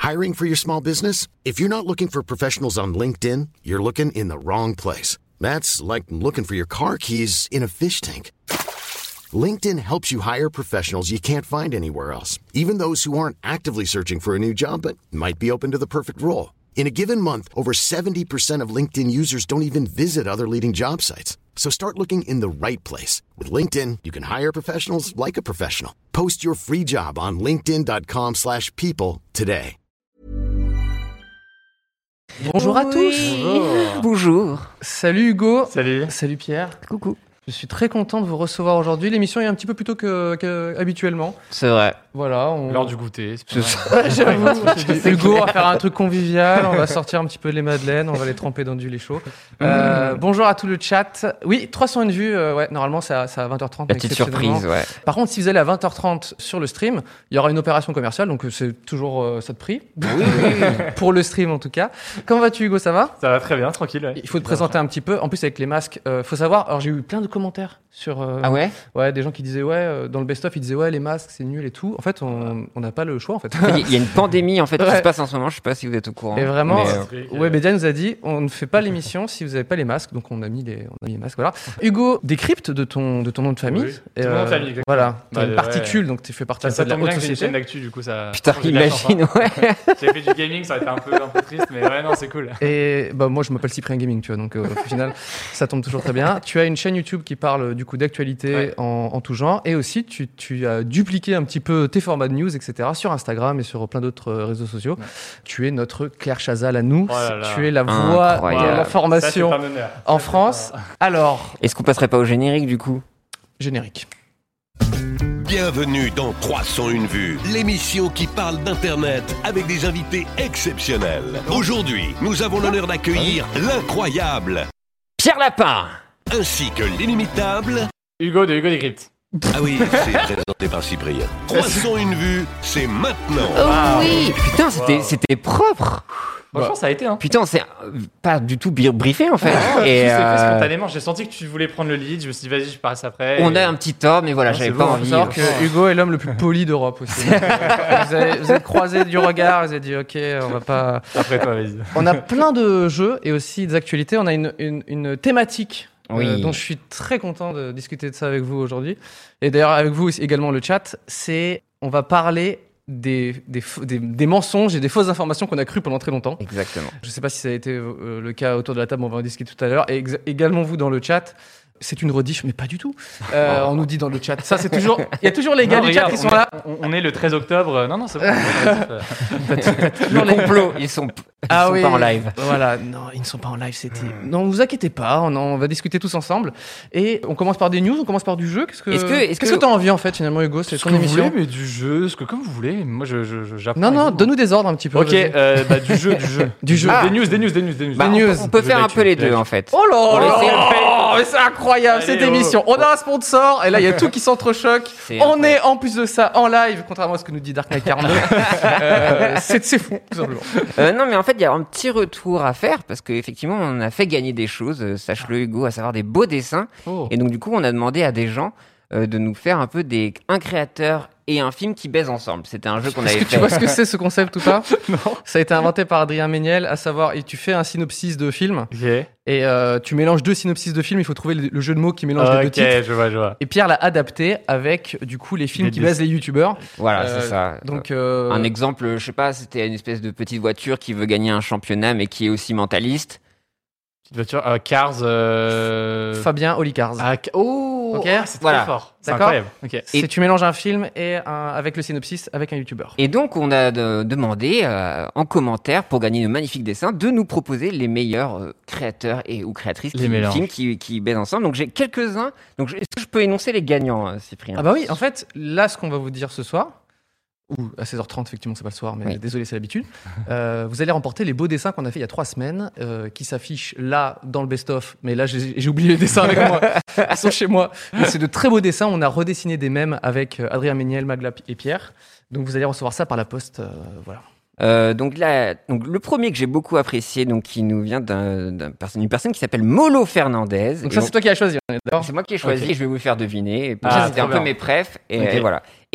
Hiring for your small business? If you're not looking for professionals on LinkedIn, you're looking in the wrong place. That's like looking for your car keys in a fish tank. LinkedIn helps you hire professionals you can't find anywhere else, even those who aren't actively searching for a new job but might be open to the perfect role. In a given month, over 70% of LinkedIn users don't even visit other leading job sites. So start looking in the right place. With LinkedIn, you can hire professionals like a professional. Post your free job on linkedin.com/people today. Bonjour à tous. Bonjour. Salut Hugo. Salut. Salut Pierre. Coucou. Je suis très content de vous recevoir aujourd'hui. L'émission est un petit peu plus tôt qu'habituellement. C'est vrai. Voilà. L'heure du goûter. J'avoue. Hugo, on va faire un truc convivial. On va sortir un petit peu les madeleines. On va les tremper dans du lait chaud. Bonjour à tout le chat. Oui, 301 vues. Ouais, normalement, c'est à 20h30. La petite surprise, ouais. Par contre, si vous allez à 20h30 sur le stream, il y aura une opération commerciale. Donc, c'est toujours ça de prix. Oui. Pour le stream, en tout cas. Comment vas-tu, Hugo? Ça va? Ça va très bien, tranquille. Ouais. Il faut te présenter un petit peu. En plus, avec les masques, faut savoir. Alors, j'ai eu plein de commentaires sur. Ah ouais? Ouais, des gens qui disaient dans le best-of, ils disaient les masques, c'est nul et tout. En fait, on n'a pas le choix en fait. Il y a une pandémie en fait qui se passe en ce moment. Je sais pas si vous êtes au courant. Et vraiment, mais, Média nous a dit, on ne fait pas l'émission si vous n'avez pas les masques. Donc on a mis les masques. Voilà. Hugo, décrypte de ton nom de famille. Oui, ton nom de famille, exactement. Voilà. T'as Bah, une particule, donc tu fais partie ça de la tombe haute bien que j'ai une société. chaîne d'actu, du coup ça. Putain, imagine, ouais. J'ai fait du gaming, ça aurait été un peu triste, mais ouais, non, c'est cool. Et bah moi je m'appelle Cyprien Gaming, tu vois, donc au final ça tombe toujours très bien. Tu as une chaîne YouTube qui parle du coup d'actualité en tout genre, et aussi tu as dupliqué un petit peu tes formats de news, etc. sur Instagram et sur plein d'autres réseaux sociaux. Ouais. Tu es notre Claire Chazal à nous. Oh là là. Tu es la voix de l'information en France. Alors, est-ce qu'on passerait pas au générique du coup? Générique. Bienvenue dans 301 vues, l'émission qui parle d'Internet avec des invités exceptionnels. Aujourd'hui, nous avons l'honneur d'accueillir l'incroyable Pierre Lapin, ainsi que l'inimitable Hugo de Hugo Décrypte. Ah oui, c'est présenté par Cyprien. 301 vues, c'est maintenant. Oh oui. Putain, c'était propre. Franchement, ça a été. Hein. Putain, on s'est pas du tout briefé en fait. Et fait spontanément. J'ai senti que tu voulais prendre le lead. Je me suis dit, vas-y, je passe après. On a un petit tort, mais voilà, j'avais pas envie. Il faut savoir que Hugo est l'homme le plus poli d'Europe aussi. vous êtes croisés du regard, vous avez dit, ok, on va pas. Après toi, vas-y. On a plein de jeux et aussi des actualités. On a une thématique. Oui. Donc je suis très content de discuter de ça avec vous aujourd'hui. Et d'ailleurs, avec vous également le chat, on va parler des mensonges et des fausses informations qu'on a crues pendant très longtemps. Exactement. Je ne sais pas si ça a été le cas autour de la table, on va en discuter tout à l'heure. Et également vous dans le chat. C'est une rediff, mais pas du tout. On nous dit dans le chat. Ça, c'est toujours. Il y a toujours les gars du chat qui sont là. On est le 13 octobre. Non, c'est bon. Le complot, ils sont pas en live. Voilà, non, ils ne sont pas en live. Non, vous inquiétez pas. On va discuter tous ensemble. Et on commence par des news. On commence par du jeu. Qu'est-ce que t'as envie en fait finalement, Hugo? C'est ton émission. Vous voulez, mais du jeu, comme vous voulez. Moi, j'apprends. Non, donne-nous des ordres un petit peu. Ok, du jeu. Du jeu. Des news. On peut faire un peu les deux en fait. Oh là là, mais c'est incroyable cette émission. On a un sponsor et là il y a tout qui s'entrechoque. On est en plus de ça en live, contrairement à ce que nous dit Dark Knight 42. C'est fou, tout simplement. Non, mais en fait il y a un petit retour à faire parce qu'effectivement on a fait gagner des choses, sache-le Hugo, à savoir des beaux dessins. Et donc du coup on a demandé à des gens de nous faire un peu un créateur et un film qui baisent ensemble. C'était un jeu qu'on avait fait. Tu vois ce que c'est ce concept ou pas? Non. Ça a été inventé par Adrien Méniel, à savoir, tu fais un synopsis de film et tu mélanges deux synopsis de film, il faut trouver le jeu de mots qui mélange les deux titres. Ok, je vois. Et Pierre l'a adapté avec du coup les films qui baisent les youtubeurs. Voilà, c'est ça. Donc un exemple, je sais pas, c'était une espèce de petite voiture qui veut gagner un championnat mais qui est aussi mentaliste. Petite voiture, Cars. Fabien Olicars. Ok, c'est voilà. très fort. C'est D'accord. incroyable. Okay. Et tu mélanges un film et avec le synopsis avec un youtubeur. Et donc on a demandé en commentaire pour gagner de magnifiques dessins de nous proposer les meilleurs créateurs ou créatrices de films qui baisent ensemble. Donc j'ai quelques-uns. Donc est-ce que je peux énoncer les gagnants, Cyprien? Ah bah oui, en fait, là ce qu'on va vous dire ce soir, ou à 16h30, effectivement, c'est pas le soir, mais désolé, c'est l'habitude. Vous allez remporter les beaux dessins qu'on a fait il y a 3 semaines, qui s'affichent là dans le best-of. Mais là, j'ai oublié les dessins avec moi. Ils sont chez moi. Mais c'est de très beaux dessins. On a redessiné des mèmes avec Adrien Méniel, Magla et Pierre. Donc vous allez recevoir ça par la poste. Voilà. Donc le premier que j'ai beaucoup apprécié, donc qui nous vient d'une personne qui s'appelle Molo Fernandez. Donc ça, c'est toi qui as choisi. C'est moi qui ai choisi. Et je vais vous le faire deviner. Et C'était un peu mes préfs. Et voilà. Et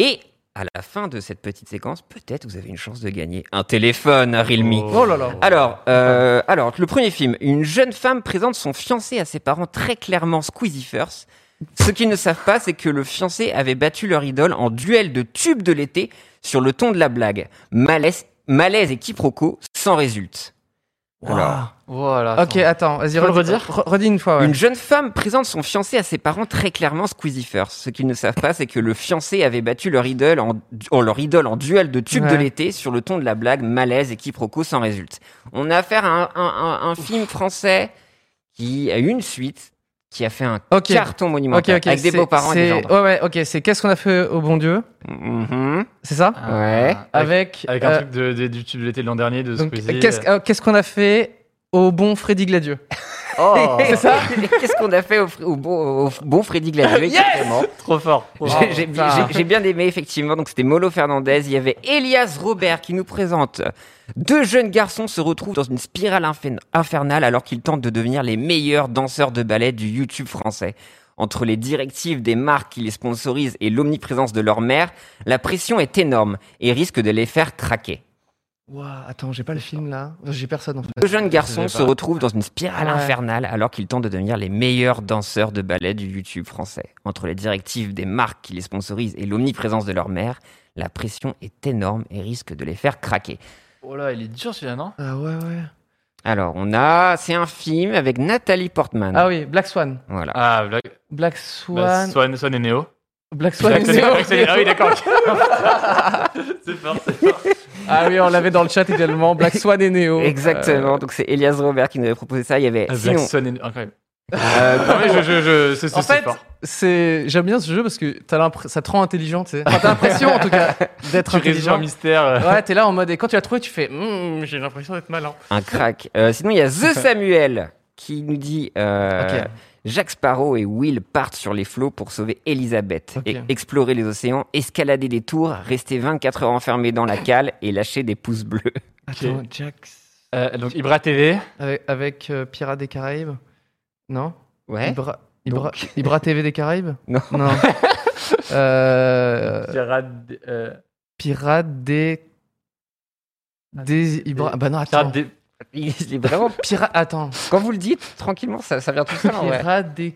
à la fin de cette petite séquence, peut-être vous avez une chance de gagner un téléphone, Realme. Oh là là. Alors, le premier film, une jeune femme présente son fiancé à ses parents très clairement Squeezie First. Ce qu'ils ne savent pas, c'est que le fiancé avait battu leur idole en duel de tubes de l'été sur le ton de la blague. Malaise et quiproquo sans résulte. Alors, Voilà. Ok, attends, vas-y, Faut le redire redis une fois. Ouais. une jeune femme présente son fiancé à ses parents très clairement Squeezie First. Ce qu'ils ne savent pas, c'est que le fiancé avait battu leur idole en duel de tubes de l'été sur le ton de la blague, malaise et quiproquo sans résulte. On a affaire à un film français qui a eu une suite, qui a fait un carton monumental avec des beaux-parents et des gendres. Ouais, ok, c'est Qu'est-ce qu'on a fait au bon Dieu? C'est ça? Ouais. Avec un truc du tube de l'été de l'an dernier de donc, Squeezie. qu'est-ce qu'on a fait au bon Freddy Gladieux? Oh. C'est ça? Qu'est-ce qu'on a fait au bon Freddy Gladieux? Exactement. Trop fort. J'ai bien aimé, effectivement. Donc, c'était Molo Fernandez. Il y avait Elias Robert qui nous présente. Deux jeunes garçons se retrouvent dans une spirale infernale alors qu'ils tentent de devenir les meilleurs danseurs de ballet du YouTube français. Entre les directives des marques qui les sponsorisent et l'omniprésence de leur mère, la pression est énorme et risque de les faire craquer. Ouah, attends, j'ai pas le film là. J'ai personne en fait. Deux jeunes garçons se retrouvent dans une spirale infernale alors qu'ils tentent de devenir les meilleurs danseurs de ballet du YouTube français. Entre les directives des marques qui les sponsorisent et l'omniprésence de leur mère, la pression est énorme et risque de les faire craquer. Oh là, il est dur celui-là, non? Ah ouais. Alors, c'est un film avec Nathalie Portman. Ah oui, Black Swan. Voilà. Ah, Black Swan. Swan et Neo. Black Swan. Ah oui, d'accord. C'est fort. Ah oui, on l'avait dans le chat également. Black Swan et Neo. Exactement. Donc, c'est Elias Robert qui nous avait proposé ça. Il y avait. Black Swan et Neo. Incroyable. En fait, j'aime bien ce jeu parce que ça te rend intelligent, tu sais. Enfin, t'as l'impression, en tout cas, d'être intelligent. Tu résous un mystère. Ouais, t'es là en mode, et quand tu l'as trouvé, tu fais, j'ai l'impression d'être malin. Un crack. Sinon, il y a The Samuel qui nous dit, Jack Sparrow et Will partent sur les flots pour sauver Elizabeth, et explorer les océans, escalader des tours, rester 24 heures enfermés dans la cale et lâcher des pouces bleus. Attends, Jack. Donc, Ibra TV. Avec Pirates des Caraïbes. Non? Ouais. Ibra TV des Caraïbes? Non. Pirates des Ibra. Bah non, attends. Il est vraiment pirate. Attends. Quand vous le dites, tranquillement, ça vient tout seul. Pirates des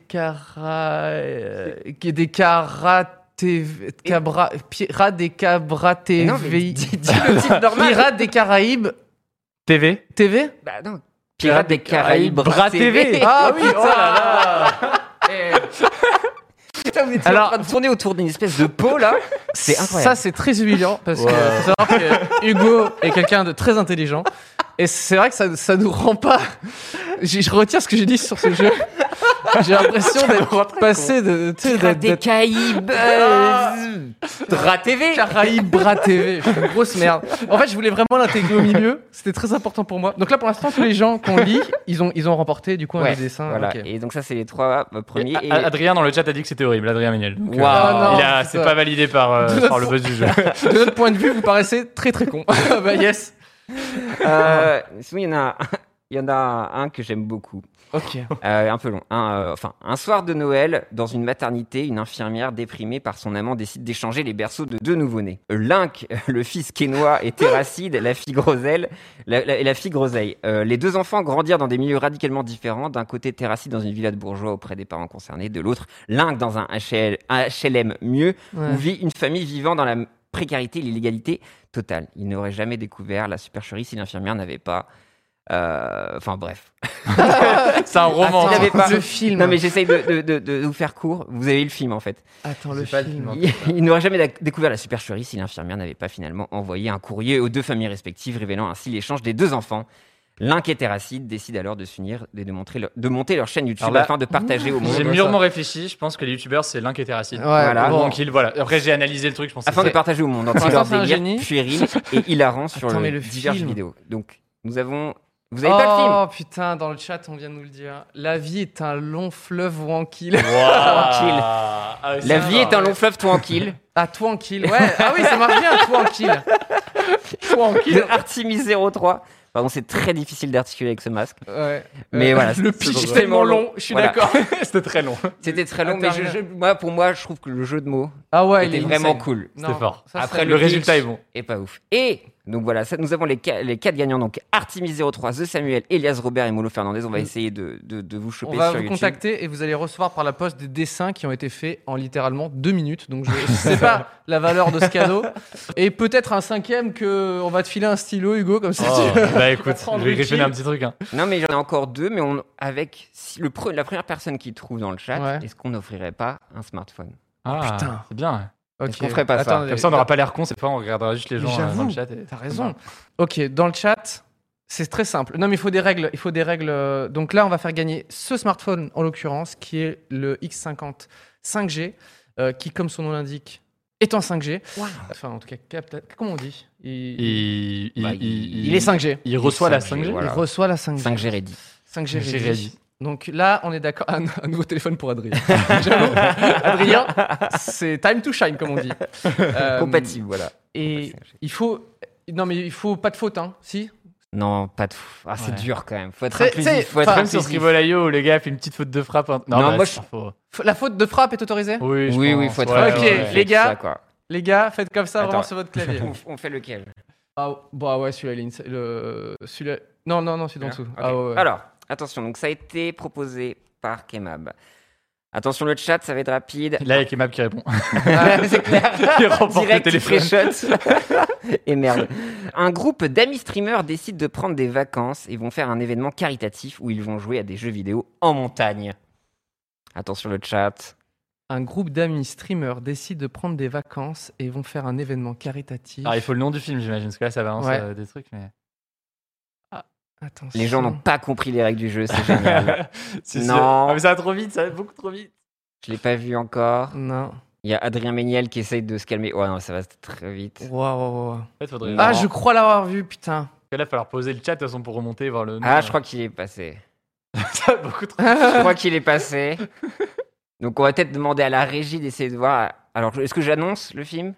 Pirates des Cabra TV. Non, mais dis le titre normal. Pirates des Caraïbes. TV. Bah non. Pirates des Caraïbes, Bras TV. Ah oui, oh là là. Putain, vous étiez en train de tourner autour d'une espèce de pot là. C'est incroyable. Ça, c'est très humiliant parce que faut savoir que Hugo est quelqu'un de très intelligent. Et c'est vrai que ça nous rend pas. Je retire ce que j'ai dit sur ce jeu. J'ai l'impression d'être passé de. Des Caraïbes. Bras TV. Caraïbes, Bras TV. Je suis une grosse merde. En fait, je voulais vraiment l'intégrer au milieu. C'était très important pour moi. Donc là, pour l'instant, tous les gens qu'on lit, ils ont remporté du coup un dessin. Voilà. Okay. Et donc, ça, c'est les trois premiers. Et Adrien dans le chat a dit que c'était horrible. Adrien Méniel. Wow. C'est pas validé par le buzz du jeu. De notre point de vue, vous paraissez très très con. Bah, yes. Sinon, il y en a un que j'aime beaucoup. Ok. Un peu long. Un soir de Noël, dans une maternité, une infirmière déprimée par son amant décide d'échanger les berceaux de deux nouveau-nés. Link, le fils Kénois, et Terracide, la fille Groseille. Les deux enfants grandirent dans des milieux radicalement différents. D'un côté, Terracide dans une villa de bourgeois auprès des parents concernés. De l'autre, Link dans un HLM mieux, où vit une famille vivant dans la précarité et l'illégalité totale. Il n'aurait jamais découvert la supercherie si l'infirmière n'avait pas... Enfin bref. C'est un roman. Le film. Non mais j'essaye de vous faire court. Vous avez le film en fait. Attends, le film. Il n'aurait jamais découvert la supercherie si l'infirmière n'avait pas finalement envoyé un courrier aux deux familles respectives, révélant ainsi l'échange des deux enfants. Link et Terracide décident alors de s'unir et de monter leur chaîne YouTube afin de partager au monde. J'ai mûrement réfléchi. Je pense que les youtubeurs c'est Link et Terracide. Voilà. Voilà. Après j'ai analysé le truc. Je pense afin de partager au monde entier leur délire puéril et hilarant sur diverses film. vidéos. Donc nous avons. Vous avez pas le film? Oh putain, dans le chat, on vient de nous le dire. La vie est un long fleuve tranquille. La vie est un long fleuve tranquille. Ah, tranquille, ouais. Ah oui, ça marche bien, tranquille. Tranquille. de Artemis 03. Pardon, c'est très difficile d'articuler avec ce masque. Ouais. Mais voilà, le c'est pitch est vraiment tellement long. long, je suis Voilà. d'accord. C'était très long. C'était très long, mais pour moi, je trouve que le jeu de mots Ah ouais, il était est vraiment insane. cool. Non, fort. ça, Après, c'est- Le pitch résultat est bon. est pas ouf. Et donc voilà, nous avons les 4 gagnants. Donc Artemis 03, The Samuel, Elias Robert et Molo Fernandez. On va essayer de vous choper On va sur vous YouTube. contacter et vous allez recevoir par la poste des dessins qui ont été faits en littéralement 2 minutes. Donc je ne sais pas la valeur de ce cadeau. Et peut-être un 5e que on va te filer un stylo, Hugo, comme ça. Oh, tu... bah écoute, prendre je vais utile. griffonner un petit truc. Hein. Non, mais j'en ai encore 2, mais avec la première personne qui trouve dans le chat, Ouais. est-ce qu'on n'offrirait pas un smartphone? Ah, putain. c'est bien. Ok. Est-ce qu'on ferait pas ça Comme ça, on n'aura pas l'air con cette fois, on regardera juste les Mais gens dans j'avoue, le chat. Et... T'as raison. Ok, dans le chat, c'est très simple. Non, mais il faut des règles. Il faut des règles. Donc là, on va faire gagner ce smartphone en l'occurrence, qui est le X50 5G, qui, comme son nom l'indique, est en 5G. Enfin, en tout cas, comment on dit il est 5G. Il reçoit la 5G, 5G. voilà. Il reçoit la 5G. 5G ready. 5G J'ai ready. ready. Donc là, on est d'accord. Un nouveau téléphone pour Adrien. J'avoue, Adrien, c'est time to shine, comme on dit. Compatible, voilà. Et il faut. Non, mais il faut pas de faute, hein. Si. Non, pas de fou. Ah, c'est Ouais. dur quand même. Faut être Très- inclusif. t'sais, Faut être enfin, Même sur inclusif. Scribble.io, le gars fait une petite faute de frappe. Non, bah, moi, c'est pas faux. La faute de frappe est autorisée. Oui, je Oui, pense. faut être Ouais, Ok, inclusif. ouais. les gars. Ça, quoi. Les gars, faites comme ça vraiment Attends. sur votre clavier. On fait lequel? Ah, bah ouais, celui-là, celui-là. Non, celui d'en dessous. Ok. Ah ouais. Alors, attention, donc ça a été proposé par Kemab. Attention, le chat, ça va être rapide. Là, il y a Kemab qui répond. Ah, c'est clair. Il remporte le Direct, il téléphone. shot. Et merde. Un groupe d'amis streamers décide de prendre des vacances et vont faire un événement caritatif où ils vont jouer à des jeux vidéo en montagne. Attention, le chat. Un groupe d'amis streamers décide de prendre des vacances et vont faire un événement caritatif. Alors, il faut le nom du film, j'imagine, parce que là, ça balance Ouais. des trucs. Mais... Attention. Les gens n'ont pas compris les règles du jeu, c'est génial. C'est Non. sûr. Ah, mais ça va trop vite, ça va beaucoup trop vite. Je l'ai pas vu encore. Non. Il y a Adrien Méniel qui essaye de se calmer. Ouais, non, ça va très vite. Waouh. En fait, faudrait. Non. Ah, je crois l'avoir vu, putain. Là, il va falloir poser le chat de toute façon pour remonter, voir le nom. Ah, je crois qu'il est passé. Ça va beaucoup trop. Je crois qu'il est passé. Donc, on va peut-être demander à la régie d'essayer de voir. Alors, est-ce que j'annonce le film?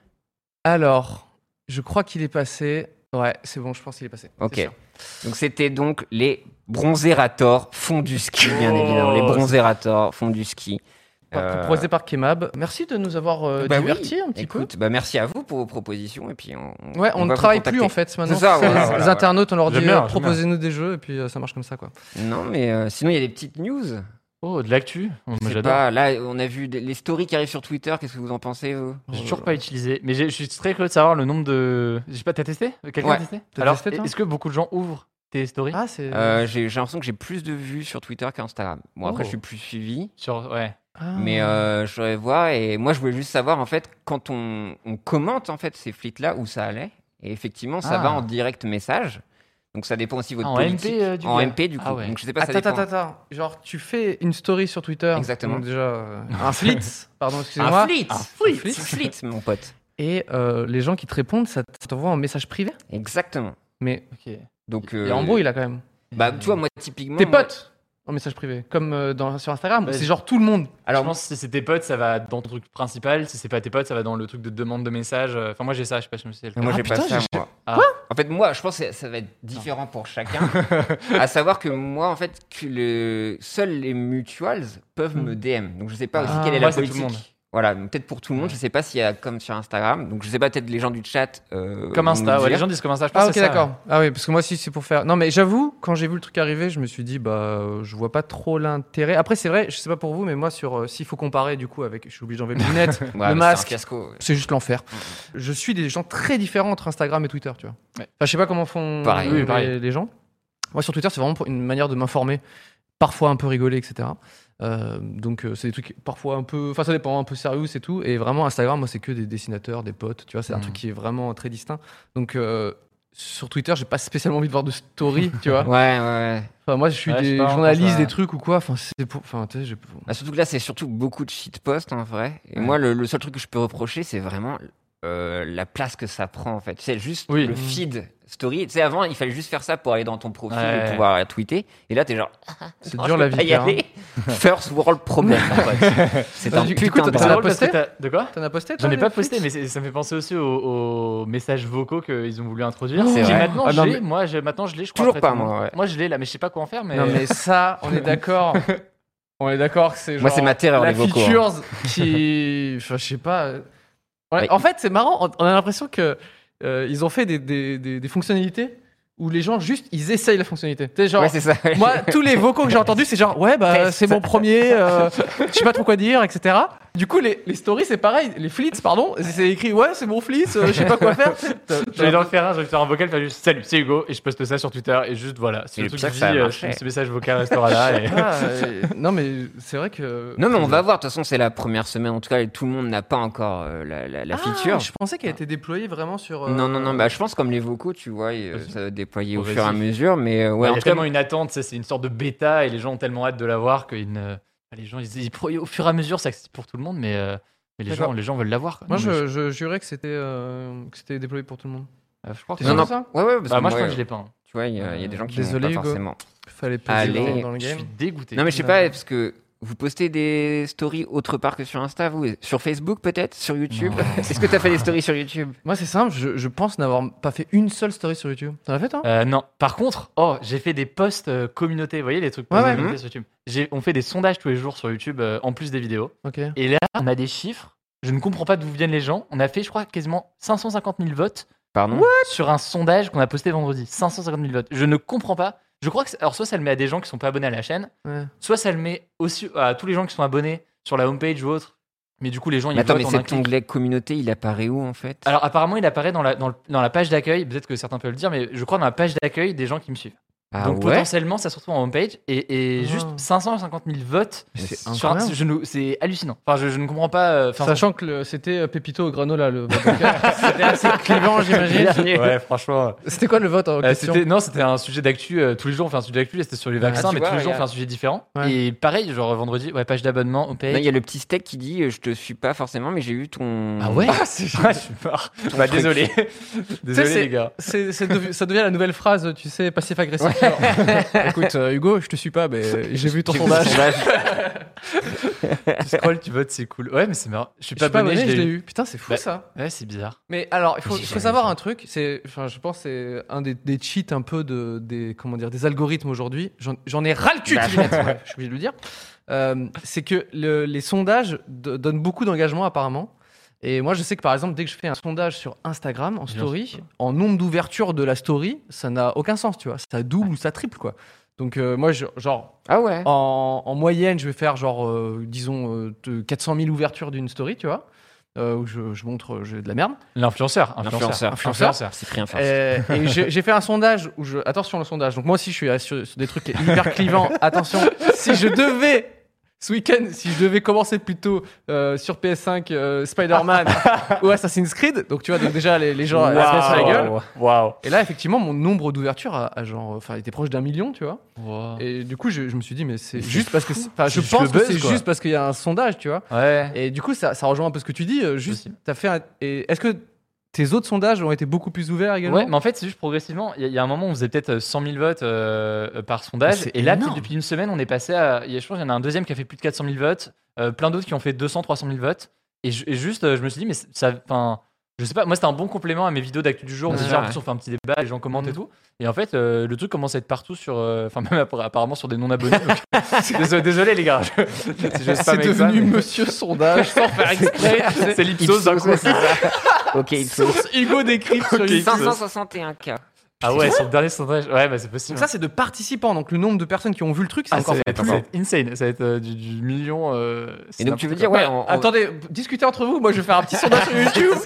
Alors, je crois qu'il est passé. Ouais, c'est bon, je pense qu'il est passé. Ok. C'est sûr. Donc, c'était donc les Bronzérators font du ski, bien Oh, évidemment. Les Bronzérators font du ski. Proposé par Kemab. Merci de nous avoir Bah divertis oui. un petit Écoute, bah merci à vous pour vos propositions. Et puis Ouais, on va ne vous travaille contacter. plus en fait maintenant. C'est ça, C'est voilà, les voilà, internautes, on leur dit J'aime bien, j'aime proposez-nous des jeux et puis ça marche comme ça quoi. Non, mais sinon, il y a des petites news. Oh, de l'actu. Moi, Je sais j'adore. pas, là, on a vu les stories qui arrivent sur Twitter. Qu'est-ce que vous en pensez, vous? J'ai toujours pas utilisé. Mais je suis très curieux de savoir le nombre de. Je sais pas, t'as testé? Quelqu'un Ouais. a testé? T'as Alors, testé, toi est-ce que beaucoup de gens ouvrent tes stories Ah, c'est. J'ai l'impression que j'ai plus de vues sur Twitter qu'Instagram. Bon, après, Oh. je suis plus suivi. Sur... Ouais. Ah. Mais je voudrais voir. Et moi, je voulais juste savoir, en fait, quand on commente en fait, ces fleets-là, où ça allait. Et effectivement, ça Ah. va en direct message. Donc, ça dépend aussi de votre En politique. MP, du coup. En MP, du coup. Ah ouais. Donc, je sais pas, ça Attends, dépend. attends. Genre, tu fais une story sur Twitter. Exactement. Donc, déjà, un fleet. Pardon, excusez-moi. Un fleet. Un Un fleet, mon pote. Et les gens qui te répondent, ça t'envoie un message privé. Exactement. Mais Ok. Donc, il y a embrouille là quand même. bah, tu vois, moi, typiquement. Tes moi- potes en message privé, comme sur Instagram. Ouais. C'est genre tout le monde. Alors, je pense que si c'est tes potes, ça va dans ton truc principal. Si c'est pas tes potes, ça va dans le truc de demande de message. Enfin, moi j'ai ça, je sais pas si c'est le cas. moi, Ah, j'ai pas putain, ça, j'ai- moi. Ah. En fait, moi, je pense que ça va être différent pour chacun. À savoir que moi, en fait, seuls les mutuals peuvent me DM. Donc, je sais pas aussi Ah. quelle est Moi, la c'est tout le politique. monde. Voilà, donc peut-être pour tout le monde. Je sais pas s'il y a comme sur Instagram. Donc, je sais pas, peut-être les gens du chat. Comme vont Insta, nous ouais, les dire. gens disent comme Insta. Je pense Ah que ok c'est ça, d'accord. Ah oui parce que moi aussi c'est pour faire. Non mais j'avoue quand j'ai vu le truc arriver je me suis dit bah je vois pas trop l'intérêt. Après c'est vrai je sais pas pour vous mais moi sur s'il faut comparer du coup avec je suis obligé d'enlever les lunettes, Ouais, le mais masque, c'est un fiasco. Ouais. c'est juste l'enfer. Je suis des gens très différents entre Instagram et Twitter tu vois. Ouais. Enfin je sais pas comment font Pareil. Oui, pareil. les gens. Moi sur Twitter c'est vraiment une manière de m'informer, parfois un peu rigoler etc. Donc c'est des trucs parfois un peu, enfin ça dépend, un peu sérieux c'est tout. Et vraiment Instagram moi c'est que des dessinateurs, des potes, tu vois, c'est un truc qui est vraiment très distinct. Donc sur Twitter j'ai pas spécialement envie de voir de story, tu vois. Ouais. Enfin moi je suis Ouais, je sais des pas, journalistes, ça- des trucs ou quoi. Enfin c'est pour, enfin tu sais j'ai. Bah, surtout que là, c'est surtout beaucoup de shitposts en vrai. Et Ouais. moi, le seul truc que je peux reprocher, c'est vraiment la place que ça prend en fait. C'est juste Oui. le feed story. Tu sais, avant, il fallait juste faire ça pour aller dans ton profil Ouais. et pouvoir tweeter. Et là, t'es genre. C'est non, dur je la peux vie pas de y père, aller. First world problem. C'est un Du coup, putain de t'en as drame. posté De quoi? T'en as posté, toi, J'en ai des pas flits posté, mais ça me fait penser aussi aux messages vocaux qu'ils ont voulu introduire. C'est Qui vrai. maintenant, Ah, non, j'ai, mais- moi, maintenant, je l'ai, je crois. Toujours après pas, tout le monde. moi, ouais. Moi, je l'ai là, mais je sais pas quoi en faire. Mais... Non, mais ça, on est d'accord. On est d'accord que c'est genre. Moi, c'est ma terreur, la les vocaux, features qui. Enfin, je sais pas. Ouais, Ouais. En fait, c'est marrant. On a l'impression que ils ont fait des fonctionnalités où les gens juste ils essayent la fonctionnalité. Tu sais, genre. Ouais, c'est ça. Moi, tous les vocaux que j'ai entendus, c'est genre, ouais, bah, Test. c'est mon premier, je sais pas trop quoi dire, etc. Du coup, les stories, c'est pareil. Les flits, pardon, c'est écrit, ouais, c'est mon flits, je sais pas quoi faire. Je vais le faire un, je vais faire un vocal, faire juste salut, c'est Hugo, et je poste ça sur Twitter, et juste voilà, c'est Et le le truc pire, que je ça a dis, marché. ce message vocal restera là. Et... Non, mais c'est vrai que. Non, mais on va voir. De toute façon, c'est la première semaine. En tout cas, et tout le monde n'a pas encore la feature. Je pensais qu'elle était déployée vraiment sur. Non. Bah, je pense comme les vocaux, tu vois, ça va déployer au Vas-y. fur et à mesure. Mais ouais, il y en a tout cas, tellement une attente, c'est une sorte de bêta, et les gens ont tellement hâte de la voir que les gens, au fur et à mesure, c'est accessible pour tout le monde, mais D'accord. les gens veulent la voir. quoi. Moi, Non, mais je jurais que c'était déployé pour tout le monde. je crois que T'es c'est sûr non, de ça ouais, parce Bah, que moi, je crois que je l'ai pas. Tu vois, il y a des gens qui Désolé, n'ont pas Hugo. forcément. Fallait peser Allez, dans le Je game. suis dégoûté. Non, mais je sais pas, parce que vous postez des stories autre part que sur Insta, vous sur Facebook peut-être, sur YouTube. Non. Est-ce que t'as fait des stories sur YouTube? Moi, c'est simple, je pense n'avoir pas fait une seule story sur YouTube. T'en as fait, toi Non. Par contre, j'ai fait des posts communauté. Vous voyez les trucs Ouais, ouais. communauté sur YouTube. On fait des sondages tous les jours sur YouTube en plus des vidéos. Ok. Et là, on a des chiffres. Je ne comprends pas d'où viennent les gens. On a fait, je crois, quasiment 550 000 votes Pardon? sur un sondage qu'on a posté vendredi. 550 000 votes. Je ne comprends pas. Je crois que alors soit ça le met à des gens qui sont pas abonnés à la chaîne, Ouais. soit ça le met aussi à tous les gens qui sont abonnés sur la homepage ou autre. Mais du coup, les gens ils Mais attends, votent mais en un cet clic. onglet communauté, il apparaît où en fait? Alors apparemment, il apparaît dans la page d'accueil. Peut-être que certains peuvent le dire, mais je crois dans la page d'accueil des gens qui me suivent. Ah Donc ouais? potentiellement, ça se retrouve en homepage et Ah. juste 550 000 votes. C'est sur incroyable. c'est hallucinant. Enfin, je ne comprends pas. Sachant que c'était Pépito au granola, le vote. C'était assez clivant, j'imagine. Ouais, franchement. C'était quoi le vote en question C'était un sujet d'actu. Tous les jours, on fait un sujet d'actu. Là, c'était sur les vaccins, tu mais vois, tous les jours, on regarde. fait un sujet différent. Ouais. Et pareil, genre vendredi, page d'abonnement, homepage. Non, il y a le petit steak qui dit je te suis pas forcément, mais j'ai vu ton. Ah ouais. Je suis mort. Bah, désolé. Désolé, c'est- les gars. Ça devient la nouvelle phrase, tu sais, passif-agressif. Genre, écoute, Hugo, je te suis pas, mais j'ai vu ton sondage. Tu scrolls, tu votes, c'est cool. Ouais, mais c'est marrant. Je suis Je pas suis pas abonné, abonné, je l'ai eu. eu. Putain, c'est fou Bah, ça. Ouais, c'est bizarre. Mais alors, il J'ai faut jamais savoir vu ça. un truc. Je pense que c'est un des cheats un peu des algorithmes aujourd'hui. J'en ai ras le cul, Bah. Kylian, ouais, je suis obligé de le dire. C'est que les sondages donnent beaucoup d'engagement apparemment. Et moi, je sais que par exemple, dès que je fais un sondage sur Instagram en story, en nombre d'ouverture de la story, ça n'a aucun sens, tu vois. Ça double ou ça triple, quoi. Donc moi, genre, Ah ouais. en moyenne, je vais faire genre, disons, 400 000 ouvertures d'une story, tu vois, où je montre j'ai de la merde. L'influenceur. Influenceur. Cyprien Farce. Et j'ai fait un sondage où attention le sondage. Donc moi aussi, je suis sur des trucs hyper clivants. Attention, si je devais ce week-end, si je devais commencer plutôt sur PS5 Spider-Man ou Assassin's Creed, donc tu vois, donc déjà les gens se mettent sur la gueule. Waouh. Et là, effectivement, mon nombre d'ouvertures a genre, enfin, était proche d'1 million, tu vois. Et du coup, je me suis dit, mais c'est juste parce que, enfin, je C'est juste pense le que buzz, c'est quoi. juste parce qu'il y a un sondage, tu vois. Ouais. Et du coup, ça rejoint un peu ce que tu dis. Juste, Possible. t'as fait et est-ce que tes autres sondages ont été beaucoup plus ouverts également? Ouais, mais en fait, c'est juste progressivement. Il y a un moment où on faisait peut-être 100 000 votes par sondage. C'est Et là, énorme. depuis une semaine, on est passé à. Je pense qu'il y en a un deuxième qui a fait plus de 400 000 votes. Plein d'autres qui ont fait 200, 300 000 votes. Et juste, je me suis dit, mais ça. Enfin. Je sais pas, moi c'était un bon complément à mes vidéos d'actu du jour. Ouais, Déjà, ouais. en plus, on fait un petit débat, les gens commentent et tout. Et en fait, le truc commence à être partout sur. Enfin, même apparemment sur des non-abonnés. Donc... désolé, les gars. C'est devenu Monsieur Sondage sans faire exprès. tu sais. C'est l'Ipsos d'un coup. c'est ça. Ok, Ipsos. Source Hugo Décrypte sur Ok, YouTube. 561K. Ah ouais, c'est le dernier sondage. Ouais, bah c'est possible. Donc ça, c'est de participants. Donc le nombre de personnes qui ont vu le truc, c'est Ah, encore ça va plus. être insane. Ça va être du million. c'est Et donc tu veux n'importe dire, quoi. ouais, Attendez, discutez entre vous. Moi, je vais faire un petit sondage sur YouTube.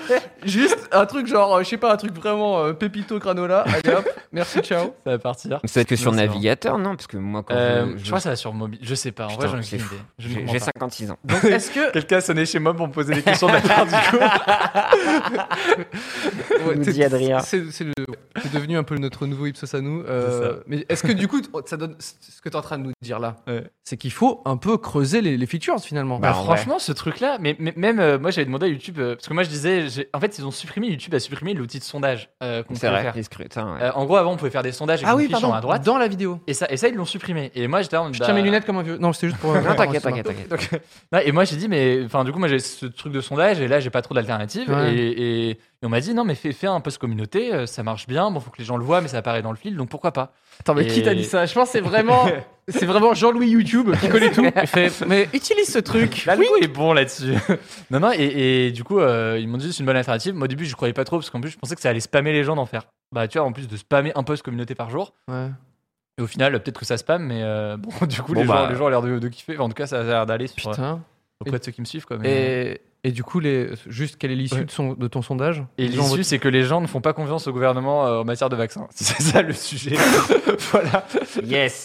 Juste un truc genre, je sais pas, un truc vraiment pépito granola. Allez hop, merci, ciao. Ça va partir. Ça va être que sur Non, c'est navigateur, non? Parce que moi, quand Je crois que ça va sur mobile. Je sais pas. En Putain, vrai, j'en ai c'est aucune fou. idée. Je ne j'ai comprends j'ai pas. 56 ans. Donc est-ce que Quelqu'un a sonné chez moi pour me poser des questions de la part du coup. Ouais, Nous c'est- dit Adrien. c'est le C'est devenu un peu notre nouveau Ipsos à nous. Mais est-ce que du coup, ça donne ce que tu es en train de nous dire là, c'est qu'il faut un peu creuser les features finalement. Franchement, ce truc-là, mais même moi j'avais demandé à YouTube, parce que moi je disais, en fait ils ont supprimé, YouTube a supprimé l'outil de sondage qu'on pouvait faire. Les scrutins, En gros, avant on pouvait faire des sondages avec une fiche en haut à droite. Dans la vidéo. Et ça ils l'ont supprimé. Et moi j'étais en mode, Je tiens mes lunettes comme un vieux. Non, c'était juste pour. Non, t'inquiète. Et moi j'ai dit, mais enfin du coup moi j'ai ce truc de sondage et là j'ai pas trop d'alternatives. Et on m'a dit non mais fais un post communauté, ça marche bien, bon faut que les gens le voient mais ça apparaît dans le fil donc pourquoi pas. Attends mais qui t'a dit ça? Je pense que c'est vraiment Jean-Louis YouTube qui connaît tout. Il fait mais utilise ce truc. L'algo est bon là-dessus. non et du coup ils m'ont dit c'est une bonne alternative. Moi au début je croyais pas trop parce qu'en plus je pensais que ça allait spammer les gens d'en faire. Bah tu vois en plus de spammer un post communauté par jour. Ouais. Et au final peut-être que ça spam mais bon du coup les gens ont l'air de kiffer. Enfin, en tout cas ça a l'air d'aller sur auprès de ceux qui me suivent quoi. Mais... Et du coup, juste quelle est l'issue de ton sondage? Et l'issue, c'est que les gens ne font pas confiance au gouvernement en matière de vaccins. C'est ça le sujet. Voilà. Yes.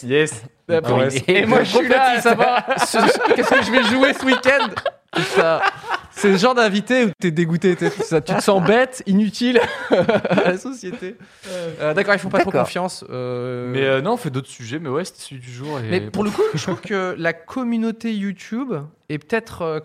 Et moi, je suis là à savoir qu'est-ce que je vais jouer ce week-end. C'est le genre d'invité où t'es dégoûté. Tu te sens bête, inutile à la société. D'accord, ils font pas trop confiance. Mais non, on fait d'autres sujets. Mais ouais, c'était celui du jour. Mais pour le coup, je trouve que la communauté YouTube est peut-être,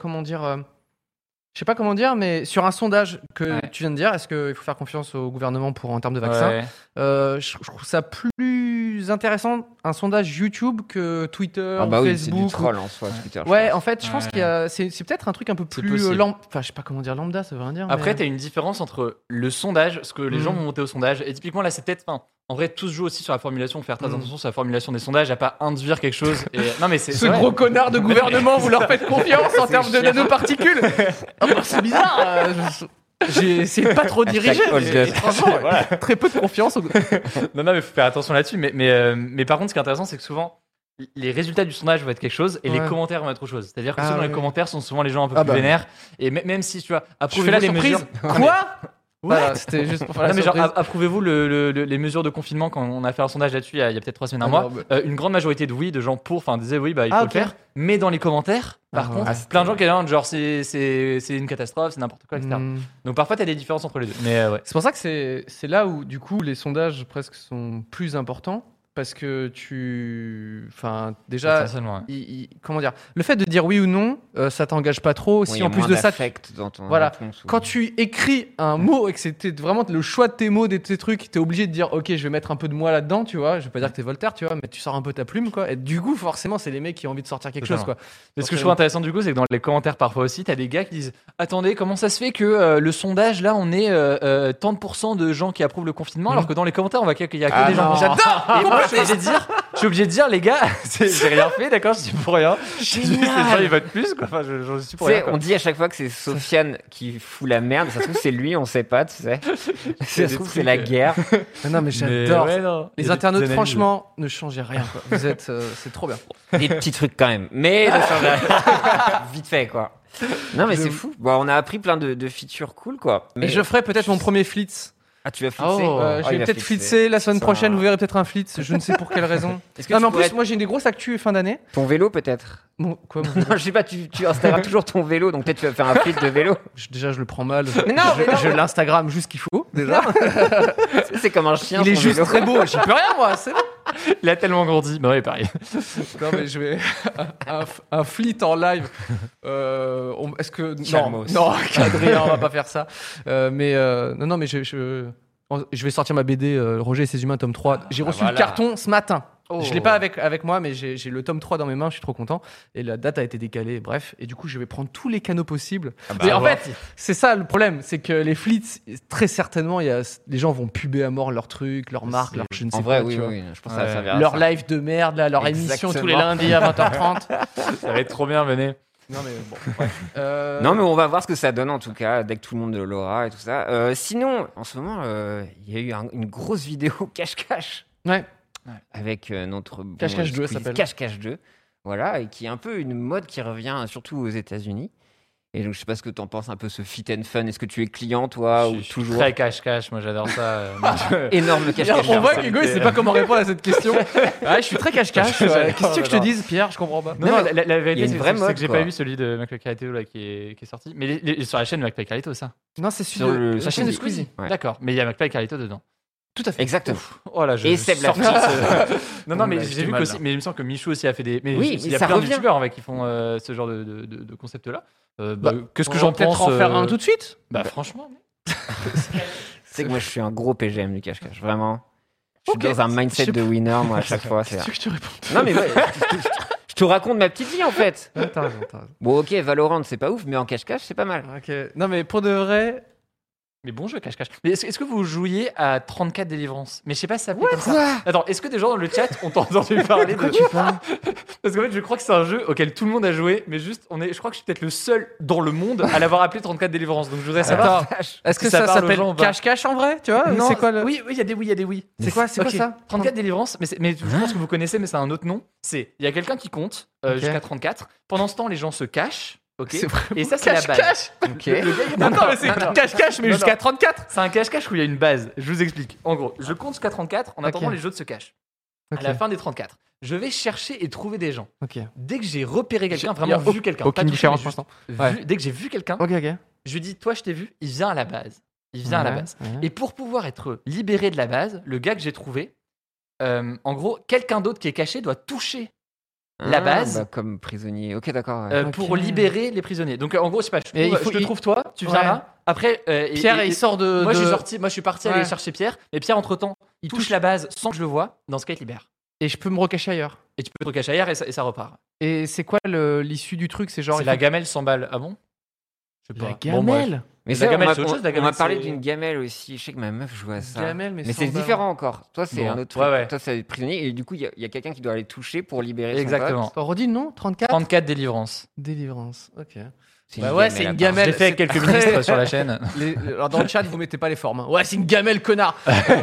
je sais pas comment dire, mais sur un sondage que tu viens de dire, est-ce qu'il faut faire confiance au gouvernement en termes de vaccins? Je trouve ça plus intéressant un sondage YouTube que Twitter, Facebook. C'est du troll en soi, Twitter. En fait, je pense qu'il y a, c'est peut-être un truc un peu plus enfin, je sais pas comment dire lambda, ça veut rien dire. Après, t'as une différence entre le sondage, ce que les gens vont monter au sondage, et typiquement là, c'est peut-être, en vrai, tout se joue aussi sur la formulation, faire très attention sur la formulation des sondages, à pas induire quelque chose. Et... Non, mais c'est gros connard de gouvernement, vous leur faites confiance en termes de nanoparticules. C'est bizarre. J'ai essayé de pas trop diriger. Franchement, très peu de confiance. Non, mais faut faire attention là-dessus. Mais par contre, ce qui est intéressant, c'est que souvent, les résultats du sondage vont être quelque chose et les commentaires vont être autre chose. C'est-à-dire que souvent, les commentaires sont souvent les gens un peu plus vénères. Et même si tu vois, approuvez les mesures. Quoi? Voilà, c'était juste pour faire la surprise. Genre, approuvez-vous les mesures de confinement quand on a fait un sondage là-dessus il y a peut-être 3 semaines, un mois. Une grande majorité de oui, de gens disaient oui, il faut le faire. Mais dans les commentaires, par contre, plein de gens qui étaient genre c'est une catastrophe, c'est n'importe quoi, etc. Donc parfois, tu as des différences entre les deux. Mais c'est pour ça que c'est là où, du coup, les sondages presque sont plus importants. Parce que déjà, comment dire, le fait de dire oui ou non, ça t'engage pas trop. Si en plus de ça, quand tu écris un mot et que c'était vraiment le choix de tes mots, de tes trucs, t'es obligé de dire ok, je vais mettre un peu de moi là-dedans, tu vois. Je vais pas dire que t'es Voltaire, tu vois, mais tu sors un peu ta plume, quoi. Et du coup, forcément, c'est les mecs qui ont envie de sortir quelque chose, quoi. Mais ce que je trouve intéressant du coup, c'est que dans les commentaires parfois aussi, t'as des gars qui disent attendez, comment ça se fait que le sondage là, on est tant de % de gens qui approuvent le confinement, alors que dans les commentaires, on voit qu'il y a que des gens. J'adore. Je suis obligé de dire, les gars, j'ai rien fait, d'accord, je suis pour rien. Les gens, ils votent plus, quoi. Enfin, je suis pour rien. On dit à chaque fois que c'est Sofiane qui fout la merde. Ça se trouve, c'est lui, on sait pas, tu sais. Ça se trouve, c'est la guerre. Non, mais j'adore. Les internautes, franchement, ne changez rien, quoi. Vous êtes, c'est trop bien. Des petits trucs quand même. Mais ne changez rien. Vite fait, quoi. Non, mais c'est fou. Bon, on a appris plein de features cool, quoi. Mais je ferai peut-être mon premier flitz. Ah, tu vas flitzer? Je vais peut-être flitzer la semaine prochaine. Vous verrez peut-être un flitz. Je ne sais pour quelle raison. Non, mais en plus, moi j'ai des grosses actus fin d'année. Ton vélo, peut-être? Quoi, non, je sais pas. Tu installeras toujours ton vélo, donc peut-être tu vas faire un flitz de vélo. Déjà, je le prends mal. Mais non, je l'Instagram juste qu'il faut. Déjà. C'est comme un chien. Il est juste très beau. J'y peux rien, moi. C'est bon. Il a tellement grandi. Bah ouais, pareil. Non, mais je vais un flit en live. Est-ce que non, Adrien, on va pas faire ça. Mais je vais sortir ma BD Roger et ses humains tome 3. J'ai reçu le carton ce matin. Je l'ai pas avec moi, mais j'ai le tome 3 dans mes mains, je suis trop content. Et la date a été décalée, bref. Et du coup, je vais prendre tous les canaux possibles. Mais en fait, c'est ça le problème, c'est que les flits, très certainement, les gens vont puber à mort leurs trucs, leurs marques, leurs je ne sais en pas. vrai, oui, je pense que ça va servir à leur ça. live de merde, là, leur émission tous les lundis à 20h30. Ça va être trop bien, venez. Non mais bon. Non mais on va voir ce que ça donne en tout cas dès que tout le monde l'aura et tout ça. Sinon, en ce moment, il y a eu une grosse vidéo cache-cache. Ouais. Avec notre cache-cache 2 s'appelle. Cache-cache 2. Voilà, et qui est un peu une mode qui revient surtout aux États-Unis. Et donc je sais pas ce que t'en penses un peu ce fit and fun. Est-ce que tu es client toi ou toujours très cache-cache, moi j'adore ça. Énorme cache-cache. On voit qu'Hugo il sait pas comment répondre à cette question. Je suis très cache-cache. Qu'est-ce que je te dise, Pierre? Je comprends pas. Non, la vérité c'est que j'ai pas vu celui de McFly Carlito là qui est sorti. Mais sur la chaîne McFly Carlito ça. Non, c'est sur la chaîne de Squeezie. D'accord, mais il y a McFly Carlito dedans. Tout à fait. Exactement. Oh là, Et Seb l'a fait. Non, mais Là, j'ai j'étais vu mal, qu'aussi, mais il me semble que Michou aussi a fait des. Mais Oui, il y a ça plein de revient. youtubeurs en fait, qui font ce genre de concept-là. Qu'est-ce que On j'en va peut-être pense en faire un tout de suite. Bah, franchement. C'est que moi, je suis un gros PGM du cache-cache. Vraiment. Je suis Ok. dans un mindset Je sais de winner, moi, à chaque fois. Qu'est-ce que je te réponds? Non, mais ouais, je te raconte ma petite vie, en fait. Ouais, t'as raison. Bon, ok, Valorant, c'est pas ouf, mais en cache-cache, c'est pas mal. Ok. Non, mais pour de vrai. Mais bon jeu, cache-cache. Mais est-ce que vous jouiez à 34 délivrances? Mais je sais pas si ça s'appelle comme ça. Attends, est-ce que des gens dans le chat ont entendu parler de. Parce qu'en fait, je crois que c'est un jeu auquel tout le monde a joué, mais juste, je crois que je suis peut-être le seul dans le monde à l'avoir appelé 34 délivrances. Donc je voudrais savoir. Attends, est-ce que ça ça parle aux s'appelle gens ou pas cache-cache en vrai? Tu vois? Non, C'est quoi le. Oui, il y a des oui, il y a des oui. C'est quoi Ok. ça? 34 délivrances, mais je pense que vous connaissez, mais c'est un autre nom. Il y a quelqu'un qui compte jusqu'à 34. Pendant ce temps, les gens se cachent. Ok. C'est vraiment Et ça, c'est la base. cache-cache. Ok. Le gars, il- Attends, mais c'est cache-cache, mais Non, jusqu'à non. 34. C'est un cache-cache où il y a une base. Je vous explique. En gros, je compte jusqu'à 34. En attendant, Ok. les autres se cachent. Ok. À la fin des 34, je vais chercher et trouver des gens. Ok. Dès que j'ai repéré quelqu'un, Y a vraiment vu quelqu'un, pas Aucune touché, différence mais pour juste l'instant. Ouais. dès que j'ai vu quelqu'un, Ok, ok. je lui dis, toi, je t'ai vu, il vient à la base. Il vient à la Ouais, base. ouais. Et pour pouvoir être libéré de la base, le gars que j'ai trouvé, en gros, quelqu'un d'autre qui est caché doit toucher la base. Bah, comme prisonnier. Ok, d'accord. Ouais. Ok. Pour libérer les prisonniers. Donc en gros, je sais pas, Et il je faut- te trouve toi, tu viens Ouais. là. Après, Pierre, il sort de. moi, de- je suis parti Ouais. aller chercher Pierre. Et Pierre, entre-temps, il touche la base sans que je le vois. Dans ce cas, il te libère. Et je peux me recacher ailleurs. Et tu peux te recacher ailleurs et ça repart. Et c'est quoi l'issue du truc? C'est genre. C'est il la faut- gamelle 100 balles. Ah bon? Je sais La pas. Bon, bref. gamelle. Mais la ça, gamelle, on m'a- c'est autre chose, la on m'a gamelle, parlé c'est- d'une gamelle aussi. Je sais que ma meuf jouait à ça. Gamelle, mais Mais 100 c'est balles. différent encore. Toi, c'est Bon. un autre truc. Ouais, ouais. Toi, c'est prisonnier. Et du coup, il y a quelqu'un qui doit aller toucher pour libérer son Exactement. pote. Attends, redis le nom? 34? 34 délivrances. Délivrance. Ok. C'est Bah une ouais, gamelle c'est une à part. gamelle. Je l'ai fait avec c'est quelques très- ministres sur la chaîne. Alors dans le chat, vous mettez pas les formes. Hein. Ouais, c'est une gamelle, connard.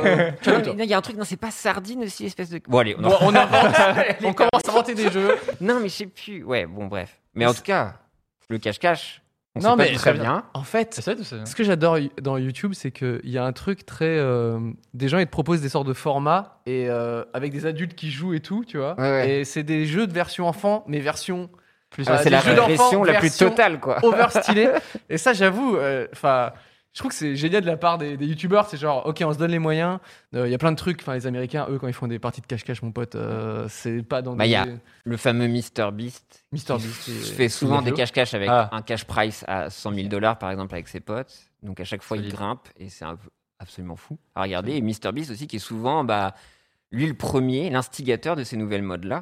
Non, mais il y a un truc, non, c'est pas sardine aussi, espèce de. Bon, allez, Bon, on invente. On commence à inventer des jeux. Non, mais je sais plus. Ouais, bon, bref. Mais en tout cas, le cache-cache, on Non, sait mais pas d'où ça vient. En fait, C'est ça tout ça. ce que j'adore dans YouTube, c'est qu'il y a un truc très. Des gens, ils te proposent des sortes de formats et avec des adultes qui jouent et tout, tu vois. Ouais, ouais. Et c'est des jeux de version enfant, mais version Plus Ouais, Ah, c'est des la jeux d'enfants, régression la plus version totale, quoi. overstylée. Et ça, j'avoue, enfin. Je trouve que c'est génial de la part des youtubeurs. C'est genre, ok, on se donne les moyens. Il y a plein de trucs. Enfin, les Américains, eux, quand ils font des parties de cache-cache, mon pote, c'est pas dans Bah, des. y a Le fameux Mr Beast. Mister qui Beast. fait souvent la des vidéo. cache-cache avec Ah. un cash price à 100 000 $, par exemple, avec ses potes. Donc à chaque fois, il Solide. grimpe et c'est absolument fou à regarder. Et Mr Beast aussi, qui est souvent, bah, lui, le premier, l'instigateur de ces nouvelles modes-là.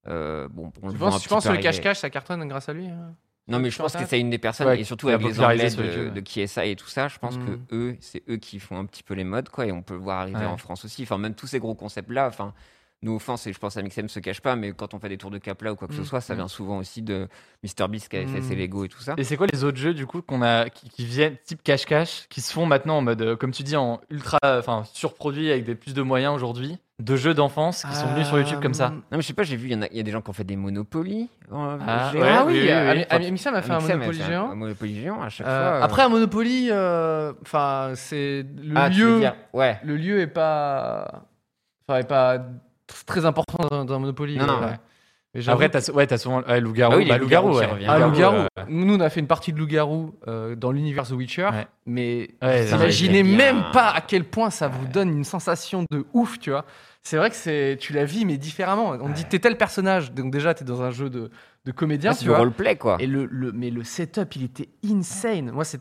Bon, on le Tu voit un penses petit que peu le arriver. cache-cache, ça cartonne grâce à lui hein Non, mais je sur pense que Internet c'est une des personnes, Ouais, et surtout qui a avec les popularisé Anglais sur YouTube, de qui est ça et tout ça, je pense Mm. que c'est eux qui font un petit peu les modes, quoi, et on peut le voir arriver Ouais. en France aussi. Enfin, même tous ces gros concepts-là, enfin, nous, offense, et je pense à Mixem se cache pas, mais quand on fait des tours de Capla ou quoi que ce Mm. soit, ça vient souvent aussi de MrBeast qui avait fait ses Lego et tout ça. Et c'est quoi les autres jeux du coup qui viennent type cache-cache, qui se font maintenant en mode, comme tu dis, en ultra, enfin surproduit avec plus de moyens aujourd'hui, de jeux d'enfance qui sont venus sur YouTube comme ça. Non, mais je sais pas, j'ai vu, il y a des gens qui ont fait des Monopoly. Ah, géants. ouais, Ah oui, oui. Amixem a fait un Mixem Monopoly a fait géant. un Monopoly géant à chaque Euh, fois. Après, un Monopoly, enfin, c'est le tu veux lieu. dire, ouais. Le lieu est pas, enfin, est pas très important dans un Monopoly. Non, non, ouais. ouais. Mais j'avoue Après, t'as souvent Loup-garou. Ah oui, les Bah, loups-garous qui ouais. reviennent. Ah, Loup-garou. ouais. Nous, on a fait une partie de Loup-garou dans l'univers The Witcher, Ouais. mais Ouais, vous imaginez c'est bien. même pas à quel point ça vous donne une sensation de ouf, tu vois. C'est vrai que tu la vis, mais différemment. On te dit, t'es tel personnage, donc déjà, t'es dans un jeu de comédien, Ah, tu c'est du vois. roleplay, quoi. Et mais le setup, il était insane. Moi,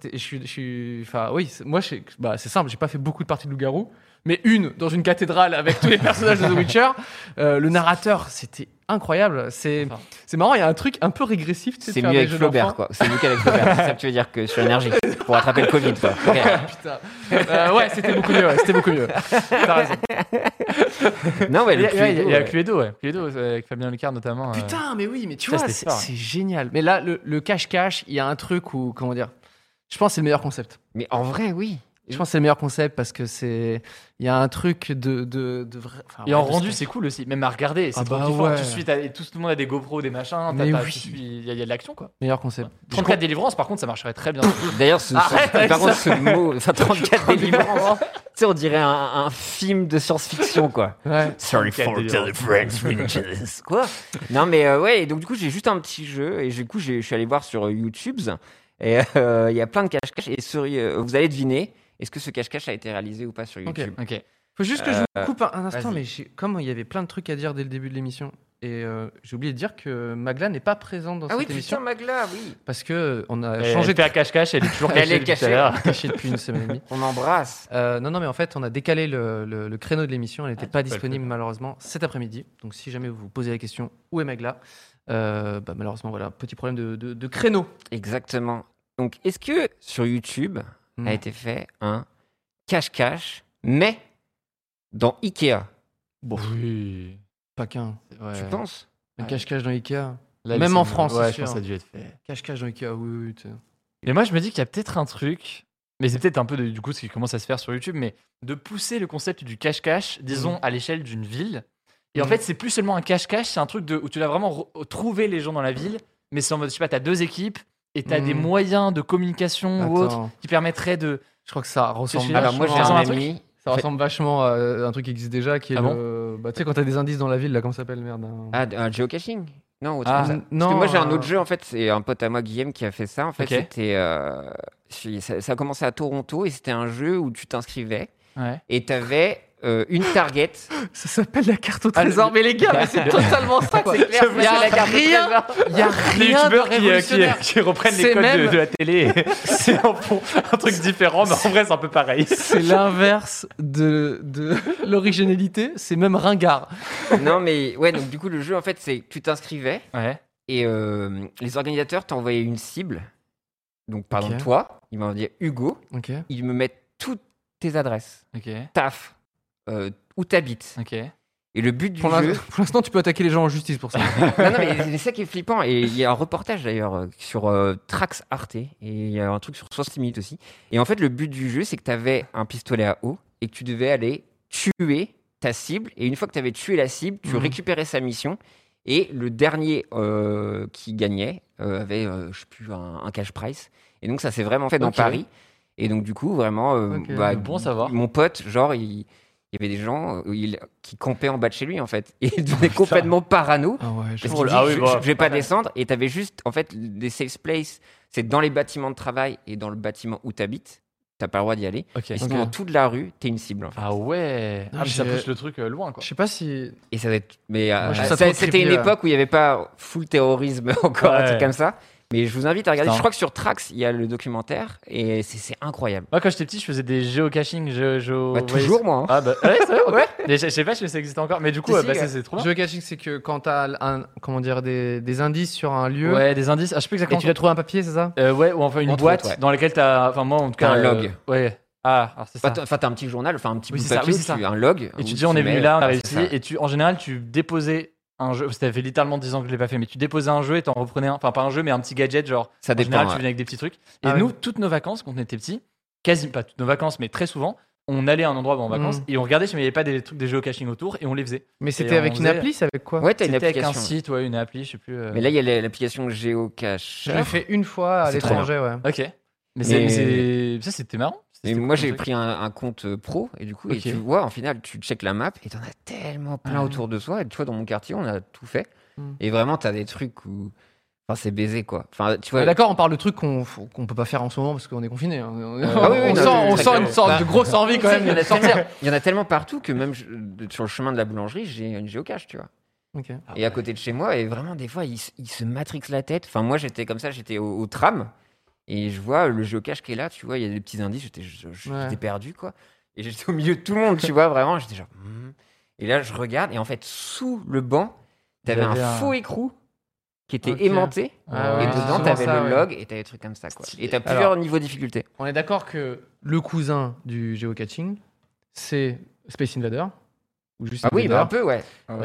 enfin, oui, moi, c'est simple. J'ai pas fait beaucoup de parties de loup-garou, mais une dans une cathédrale avec tous les personnages de The Witcher. Le narrateur, c'était incroyable. C'est marrant. Il y a un truc un peu régressif. Tu sais, de C'est faire mieux des avec jeux Flaubert, d'enfants. quoi. C'est mieux qu'avec Flaubert. C'est ça que tu veux dire que je suis allergique pour attraper le Covid, quoi. Ok. Putain. Ouais, c'était beaucoup mieux. C'était beaucoup mieux. T'as raison. Non, ouais, Il y le a Cluedo, ouais. Cluedo, ouais. Cluedo avec Fabien Licard notamment. Putain, mais oui, mais tu Ça, vois, c'était fort, c'est génial. Mais là, le cache-cache, il y a un truc où, comment dire, je pense que c'est le meilleur concept. Mais en vrai, oui. Je pense que c'est le meilleur concept parce que il y a un truc de vrai. Enfin, Et en ouais, rendu, c'est cool aussi, même à regarder. C'est Ah trop bah kiffant. ouais. Tout le monde a des GoPro, des machins. Mais oui. Il y a de l'action, quoi. meilleur concept. 34 délivrances, par contre, ça marcherait très bien. D'ailleurs, Arrête avec par contre, ça. ce mot, enfin, 34 délivrances, tu sais, on dirait un film de science-fiction, quoi. Ouais. Sorry for the French. Quoi? Non, mais ouais, et donc du coup, j'ai juste un petit jeu, et du coup, je suis allé voir sur YouTube, et il y a plein de cache-cache, et vous allez deviner, est-ce que ce cache-cache a été réalisé ou pas sur YouTube? Ok. Faut juste que je vous coupe un instant, vas-y. mais comme il y avait plein de trucs à dire dès le début de l'émission, et j'ai oublié de dire que Magla n'est pas présente dans Ah oui, cette émission. putain, Magla, oui. Parce que on a Elle changé fait à cache-cache, elle est toujours Elle est cachée depuis tout à cachée. l'heure. caché depuis une semaine et demie. On embrasse. Non, mais en fait, on a décalé le créneau de l'émission. Elle n'était pas tu peux le disponible faire. malheureusement cet après-midi. Donc, si jamais vous vous posez la question, où est Magla malheureusement, voilà, petit problème de créneau. Exactement. Donc, est-ce que sur YouTube a été fait un cache-cache, mais dans Ikea? Bon, Oui. pas qu'un. Tu penses? Un cache-cache dans Ikea. Là, Même ils en sont- France, ouais, c'est je pense que sûr. ça a dû être fait. Cache-cache dans Ikea, oui. Mais moi, je me dis qu'il y a peut-être un truc, mais c'est peut-être un peu du coup ce qui commence à se faire sur YouTube, mais de pousser le concept du cache-cache, disons, à l'échelle d'une ville. Et en fait, c'est plus seulement un cache-cache, c'est un truc où tu dois vraiment trouver les gens dans la ville, mais c'est en mode, je sais pas, t'as 2 équipes et t'as des moyens de communication ou autres Attends, qui permettraient de. je crois que ça ressemble Alors, moi, j'ai vachement à- un ami. Ça ressemble vachement à un truc qui existe déjà, qui est Ah bah, tu sais, quand t'as des indices dans la ville, là, comment ça s'appelle, merde Ah, un geocaching? Non, autre Ah, chose. non, Parce que moi, j'ai un autre jeu, en fait, c'est un pote à moi, Guillaume, qui a fait ça. En fait, Ok. c'était. Ça a commencé à Toronto et c'était un jeu où tu t'inscrivais Ouais. et t'avais une target. Ça s'appelle la carte au trésor. Mais les gars, mais c'est totalement ça, quoi. C'est clair, Il y a c'est la carte au rien, trésor. il y a Les rien de youtubeurs révolutionnaire. qui reprennent les C'est codes même- de la télé, c'est un truc différent, mais en vrai, c'est un peu pareil. C'est l'inverse de l'originalité, c'est même ringard. Non, mais ouais, donc du coup, le jeu, en fait, c'est que tu t'inscrivais Ouais. et les organisateurs t'envoyaient une cible. Donc, par Ok. exemple, toi, ils m'envoyaient Hugo, Ok. ils me mettent toutes tes adresses, Ok. taf, où t'habites. Ok. Et le but du Pour jeu. pour l'instant, tu peux attaquer les gens en justice pour ça. Non, non, mais c'est ça qui est flippant. Et il y a un reportage d'ailleurs sur Trax Arte. Et il y a un truc sur 60 minutes aussi. Et en fait, le but du jeu, c'est que tu avais un pistolet à eau et que tu devais aller tuer ta cible. Et une fois que tu avais tué la cible, tu récupérais sa mission. Et le dernier qui gagnait avait, je sais plus, un cash price. Et donc, ça s'est vraiment fait dans Ok. Paris. Et donc, du coup, vraiment, Ok. bon à savoir. Mon pote, genre, il y avait des gens qui campaient en bas de chez lui, en fait. Et il devenait complètement parano. Ah ouais, Parce Oh qu'il là, dit, oui, je, bon, je vais pas pareil. descendre. Et t'avais juste, en fait, des safe places. C'est dans les bâtiments de travail et dans le bâtiment où t'habites. T'as pas le droit d'y aller. Ok. Et sinon, dans toute la rue, t'es une cible, en fait. Ah ouais. Non, Ah, mais ça j'ai- pousse le truc loin, quoi. Je sais pas si. Et ça va être. Mais Moi, je trouve ça trop c'était une creepy, époque où il y avait pas full terrorisme encore, un Ouais. truc comme ça. Mais je vous invite à regarder. Putain. Je crois que sur Trax, il y a le documentaire et c'est incroyable. Moi, quand j'étais petit, je faisais des géocaching. Bah, toujours, moi. hein. Ah bah, ouais, c'est vrai. Ouais. Mais je sais pas si ça existe encore. Mais du coup, Si, bah, si, c'est trop bien. Geocaching, c'est que quand t'as comment dire, des indices sur un lieu, Ouais, des indices. Ah, je sais plus et exactement. tu dois trouver un papier, c'est ça? Ouais, ou enfin une Entre boîte autres, ouais. dans laquelle t'as. Enfin, moi, en tout T'as cas. un log. Ouais. Ah, alors c'est ça. Enfin, t'as un petit journal, enfin un petit Oui, bout de c'est ça, papier, oui, c'est où tu- ça. un log. Et tu où dis, on est mets- venu là, on a Ah, réussi. c'est ça. Et en général, tu déposais un jeu. Ça fait littéralement 10 ans que je l'ai pas fait, mais tu déposais un jeu et t'en reprenais un. Enfin, pas un jeu, mais un petit gadget, genre. Ça En dépend. général, tu ouais. venais avec des petits trucs. Et Ah nous, ouais. toutes nos vacances, quand on était petits, quasi pas toutes nos vacances, mais très souvent, on allait à un endroit en vacances et on regardait si il n'y avait pas des trucs, des géocaching autour et on les faisait. Mais Et c'était avec on une faisait- appli, c'est avec quoi? Ouais, t'as une C'était avec un application. site, ouais, une appli, je sais plus. Mais là, il y a l'application Geocache. Je l'ai fait une fois à C'est trop l'étranger, ouais. Ok. Mais ça, c'était marrant. Et C'était moi, cool, j'ai le truc. pris un compte pro, et du coup, et Ok. tu vois, en final, tu checkes la map, et t'en as tellement plein Ouais. autour de soi. Et tu vois, dans mon quartier, on a tout fait. Mm. Et vraiment, t'as des trucs où. Enfin, c'est baisé, quoi. Enfin, tu vois. Ouais, d'accord, on parle de trucs qu'on peut pas faire en ce moment parce qu'on est confiné. Ah oui, oui, on non, sent, très on sent clairement. une sorte Bah, de grosse envie quand même il y en de a sortir. tellement- il y en a tellement partout que même sur le chemin de la boulangerie, j'ai une géocache, tu vois. Ok. Et à côté de chez moi, et vraiment, des fois, il se matrixent la tête. Enfin, moi, j'étais comme ça, j'étais au tram, et je vois le géocache qui est là, tu vois, il y a des petits indices, j'étais Ouais. perdu, quoi. Et j'étais au milieu de tout le monde, tu vois, vraiment, j'étais genre. Et là, je regarde, et en fait, sous le banc, t'avais Il y un avait un- faux écrou qui était Ok. aimanté, Ah et ouais, dedans, souvent t'avais ça, le ouais. log, et t'avais des trucs comme ça, quoi. Stylé. Et t'as plusieurs niveaux de difficulté. On est d'accord que le cousin du géocaching, c'est Space Invader. Ou juste Ah oui, Invader, bah un peu, ouais.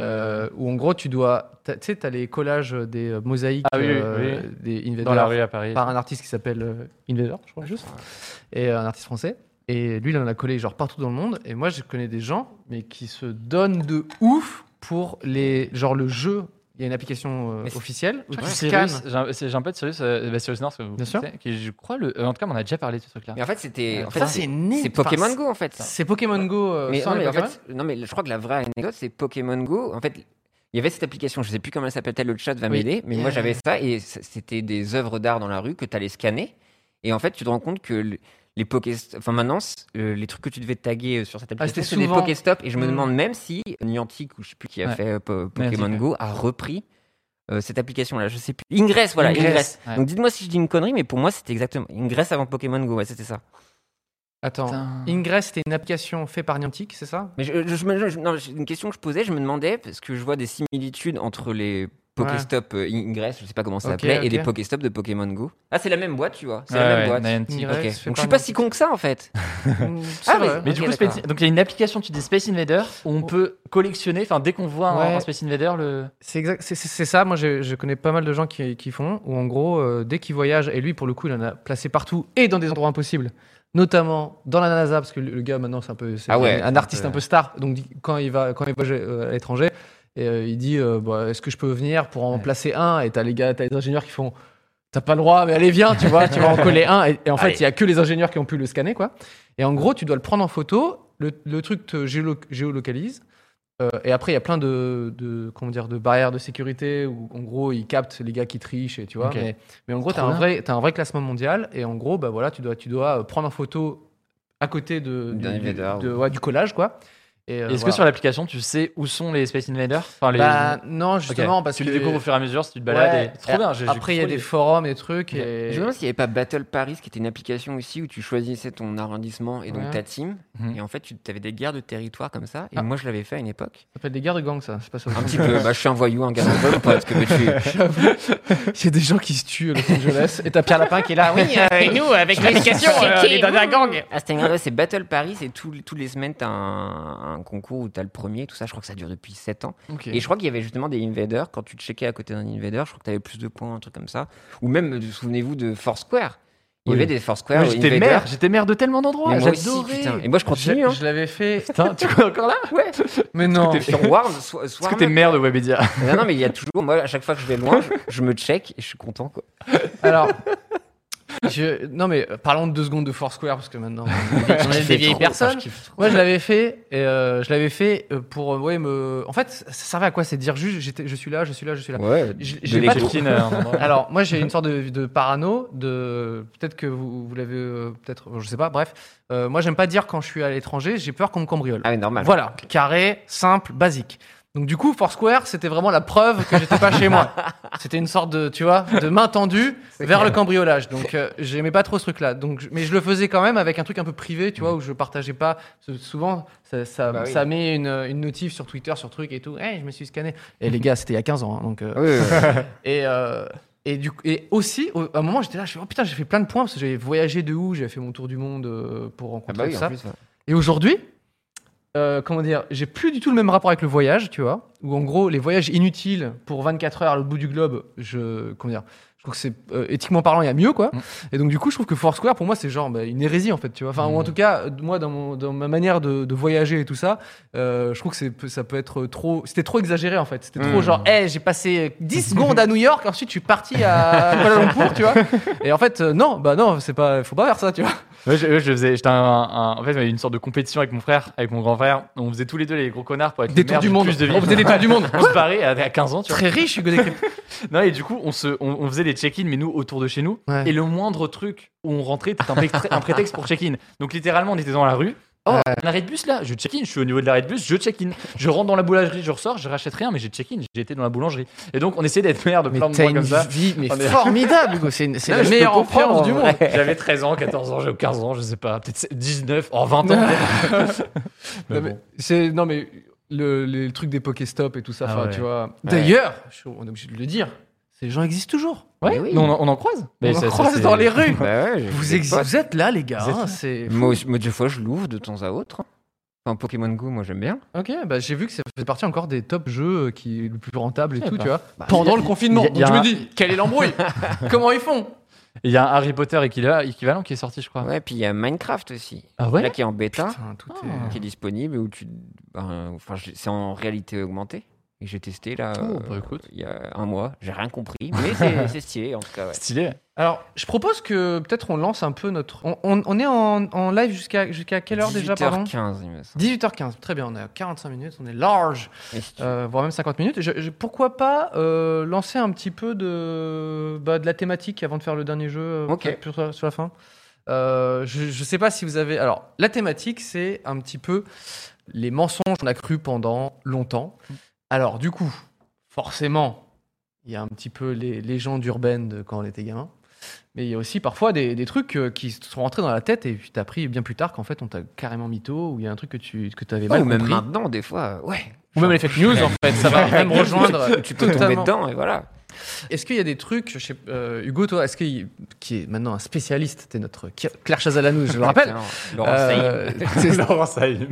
où en gros, tu sais, t'as les collages des mosaïques Ah oui, des Invaders Dans la rue à Paris. par un artiste qui s'appelle Invader, je crois, juste. Et un artiste français. Et lui, il en a collé genre partout dans le monde. Et moi, je connais des gens, mais qui se donnent de ouf pour genre le jeu. Il y a une application Mais c'est- officielle où tu Cyrus, scannes. j'ai un pote Cyrus, Cyrus North, que vous Bien sûr. connaissez, qui je crois, en tout cas, on a déjà parlé de ce truc-là. Mais en fait, c'était. En fait, Ça, c'est né. c'est Pokémon enfin, Go, en fait. C'est Pokémon Go Mais, sans non, les mais en Pokémon. fait, non, mais je crois que la vraie anecdote, c'est Pokémon Go. En fait, il y avait cette application, je sais plus comment elle s'appelle, le chat va Oui. m'aider, mais moi j'avais ça et c'était des œuvres d'art dans la rue que tu allais scanner. Et en fait, tu te rends compte que les Pokéstop. Enfin, maintenant, les trucs que tu devais taguer sur cette application, c'était c'est des souvent- Pokéstop. Et je me demande même si Niantic, ou je sais plus qui a fait Pokémon Niantic, Go, a repris cette application-là. Je sais plus. Ingress, voilà, Ingress. Ouais. Donc dites-moi si je dis une connerie, mais pour moi, c'était exactement Ingress avant Pokémon Go. Ouais, c'était ça. Attends, Putain. Ingress, c'était une application faite par Niantic, c'est ça? Mais non, une question que je posais, je me demandais, parce que je vois des similitudes entre les Pokéstop Ingress, je sais pas comment ça Ok, s'appelait, et ok. les Pokéstop de Pokémon Go. Ah, c'est la même boîte, tu vois. C'est Ouais, la même ouais, boîte. Niantic. Ingress, Ok. fait Donc je par suis pas si Niantic. con que ça en fait. C'est Ah, vrai. mais- Mais Ok, du coup, d'accord. donc il y a une application, tu dis Space Invader, où on peut collectionner, enfin dès qu'on voit Ouais. un Space Invader, C'est exact, c'est ça. Moi, je connais pas mal de gens qui font, où en gros, dès qu'ils voyagent, et lui, pour le coup, il en a placé partout et dans des endroits impossibles, notamment dans la NASA, parce que le gars maintenant, c'est Ah ouais, un artiste un peu star. Donc, quand il va à l'étranger, et, il dit, bah, est-ce que je peux venir pour en placer un? Et t'as les ingénieurs qui font, t'as pas le droit, mais allez, viens, tu vois, tu vas en coller un. Et en fait, Allez. il y a que les ingénieurs qui ont pu le scanner, quoi. Et en gros, tu dois le prendre en photo. Le truc te géolocalise. Et après, il y a plein comment dire, de barrières de sécurité où, en gros, ils captent les gars qui trichent, et tu vois. Ok. Mais en gros, tu Trop as un vrai classement mondial. Et en gros, bah, voilà, tu dois prendre en photo à côté D'un invader, du collage, quoi. Et, Est-ce voilà. que sur l'application, tu sais où sont les Space Invaders, enfin, Bah, non, Ok. justement, parce tu que. les découvres au fur et à mesure si tu te balades. Ouais. Et... Trop bien. Après, il y a des forums, des trucs. Je Et... me demande s'il n'y avait pas Battle Paris, qui était une application aussi où tu choisissais ton arrondissement et donc Ouais. ta team. Mhm. Et en fait, tu avais des guerres de territoire comme ça. Et Ah. moi, je l'avais fait à une époque. Ça s'appelle des guerres de gang, ça. C'est pas ça. Un petit peu. Bah, je suis un voyou, un gars de vol ou pas? Est-ce que tu... Il y a des gens qui se tuent à Los Angeles. Et t'as Pierre Lapin qui est là. Oui, et nous, avec l'application, on est dans un gang. Ah, c'était grave, c'est Battle Paris, c'est tous les semaines, t'as un concours où t'as le premier, tout ça. Je crois que ça dure depuis 7 ans. Ok. Et je crois qu'il y avait justement des invaders. Quand tu te checkais à côté d'un invader, je crois que t'avais plus de points, un truc comme ça. Ou même, souvenez-vous de Foursquare. Il y Oui. avait des Foursquare Mais j'étais invaders. maire, j'étais maire de tellement d'endroits. Mais moi aussi, J'adorais. putain. Et moi, je continue. Je, Hein. je l'avais fait. Putain, tu es encore là? Ouais. Mais non. T'es sur Warm, Est-ce que t'es maire de Webedia? Non, mais il y a toujours, moi, à chaque fois que je vais loin, je me check et je suis content, quoi. Alors, non mais parlons de 2 secondes de Foursquare parce que maintenant on est des vieilles personnes. Moi je l'avais fait pour en fait ça servait à quoi? C'est de dire juste je suis là. Ouais. J'ai de pas l'écho. trop- Alors moi j'ai une sorte de parano peut-être que vous l'avez peut-être je sais pas bref moi j'aime pas dire quand je suis à l'étranger, j'ai peur qu'on me cambriole. Ah, mais normal. Voilà, carré, simple, basique. Donc du coup, Foursquare, c'était vraiment la preuve que j'étais pas chez moi. C'était une sorte de, tu vois, de main tendue vers le cambriolage. Donc j'aimais pas trop ce truc-là. Donc, mais je le faisais quand même avec un truc un peu privé, tu vois, où je partageais pas. Souvent, Bah oui. ça met une notif sur Twitter, sur truc et tout. Hey, je me suis scanné. Et les gars, c'était il y a 15 ans. Hein, donc, Oui, oui, oui. et aussi, à un moment, j'étais là, je fais, oh putain, j'ai fait plein de points parce que j'avais voyagé de où, j'avais fait mon tour du monde pour Ah rencontrer bah oui, tout en ça. plus. Ouais. Et aujourd'hui, comment dire, j'ai plus du tout le même rapport avec le voyage, tu vois, où en gros, les voyages inutiles pour 24 heures à l'autre bout du globe, comment dire, je trouve que c'est éthiquement parlant, il y a mieux, quoi. Et donc, du coup, je trouve que Foursquare, pour moi, c'est genre une hérésie, en fait, tu vois. Enfin, ou en tout cas, moi, dans ma manière de voyager et tout ça, je trouve que ça peut être trop. C'était trop exagéré, en fait. C'était trop genre, hey, j'ai passé 10 secondes à New York, ensuite, je suis parti à Kuala Lumpur, tu vois. Et en fait, non, c'est pas, faut pas faire ça, tu vois. Ouais, je faisais, j'étais en fait, il y avait une sorte de compétition avec mon frère, avec mon grand frère. On faisait tous les deux les gros connards pour être Des le maire tours du monde. plus de vie. On faisait des tours du monde. On se barrait à 15 ans, tu vois. Très riche, Hugo Décrypte. Non, et du coup, on faisait des check-in, mais nous, autour de chez nous. Ouais. Et le moindre truc où on rentrait, c'était un prétexte pour check-in. Donc, littéralement, on était dans la rue. Oh, un arrêt de bus là, je check-in, je suis au niveau de l'arrêt de bus, je check-in. Je rentre dans la boulangerie, je ressors, je rachète rien, mais j'ai check-in, j'ai été dans la boulangerie. Et donc, on essayait d'être maire de plein de t'as points une comme ça. vie mais On est- formidable, Hugo. C'est Non, la mais je meilleure peux comprendre, enfance du en monde. vrai. J'avais 13 ans, 14 ans, j'avais 15 ans, je sais pas, peut-être 19, 20 ans. Mais Non, bon. non, mais le truc des Pokéstop et tout ça, Ah enfin, ouais. tu vois. D'ailleurs, on est obligé de le dire, ces gens existent toujours. Ouais, oui. mais on en croise. On en croise dans les rues. Bah ouais, Vous êtes là, les gars. Vous êtes hein, là. c'est Moi, des fois, je l'ouvre de temps à autre. hein. Enfin, Pokémon Go, moi, j'aime bien. Ok, bah, j'ai vu que ça fait partie encore des top jeux qui est le plus rentable et Je sais tout, pas. tu vois. Bah, Pendant le confinement. il y a Donc je me un- dis, quelle est l'embrouille? Comment ils font? Il y a un Harry Potter équivalent qui est sorti, je crois. Ouais, puis il y a Minecraft aussi. Ah ouais Là, qui est en bêta, Putain, tout Ah. qui est disponible, où c'est en réalité augmentée. Et j'ai testé là Oh, bah, écoute. il y a un mois. J'ai rien compris, mais c'est stylé en tout cas. Ouais. Stylé. Alors, je propose que peut-être on lance un peu notre. On est en live jusqu'à quelle heure déjà, pardon? 18h15, il me semble. 18h15, très bien, on est à 45 minutes, on est large, Et si tu- voire même 50 minutes. Pourquoi pas lancer un petit peu de la thématique avant de faire le dernier jeu Ok. sur la fin. Je sais pas si vous avez. Alors, la thématique, c'est un petit peu les mensonges qu'on a cru pendant longtemps. Alors, du coup, forcément, il y a un petit peu les légendes urbaines de quand on était gamin. Mais il y a aussi parfois des trucs qui sont rentrés dans la tête et puis t'as appris bien plus tard qu'en fait on t'a carrément mytho ou il y a un truc que tu avais mal Ou même compris. maintenant, des fois, ouais. Ou même les fake news en fait, ça va même rejoindre. Tu peux tomber dedans et voilà. Est-ce qu'il y a des trucs, Hugo, toi, qui est maintenant un spécialiste, t'es notre Claire Chazal-Hanouz, je le rappelle. Laurent Saïm.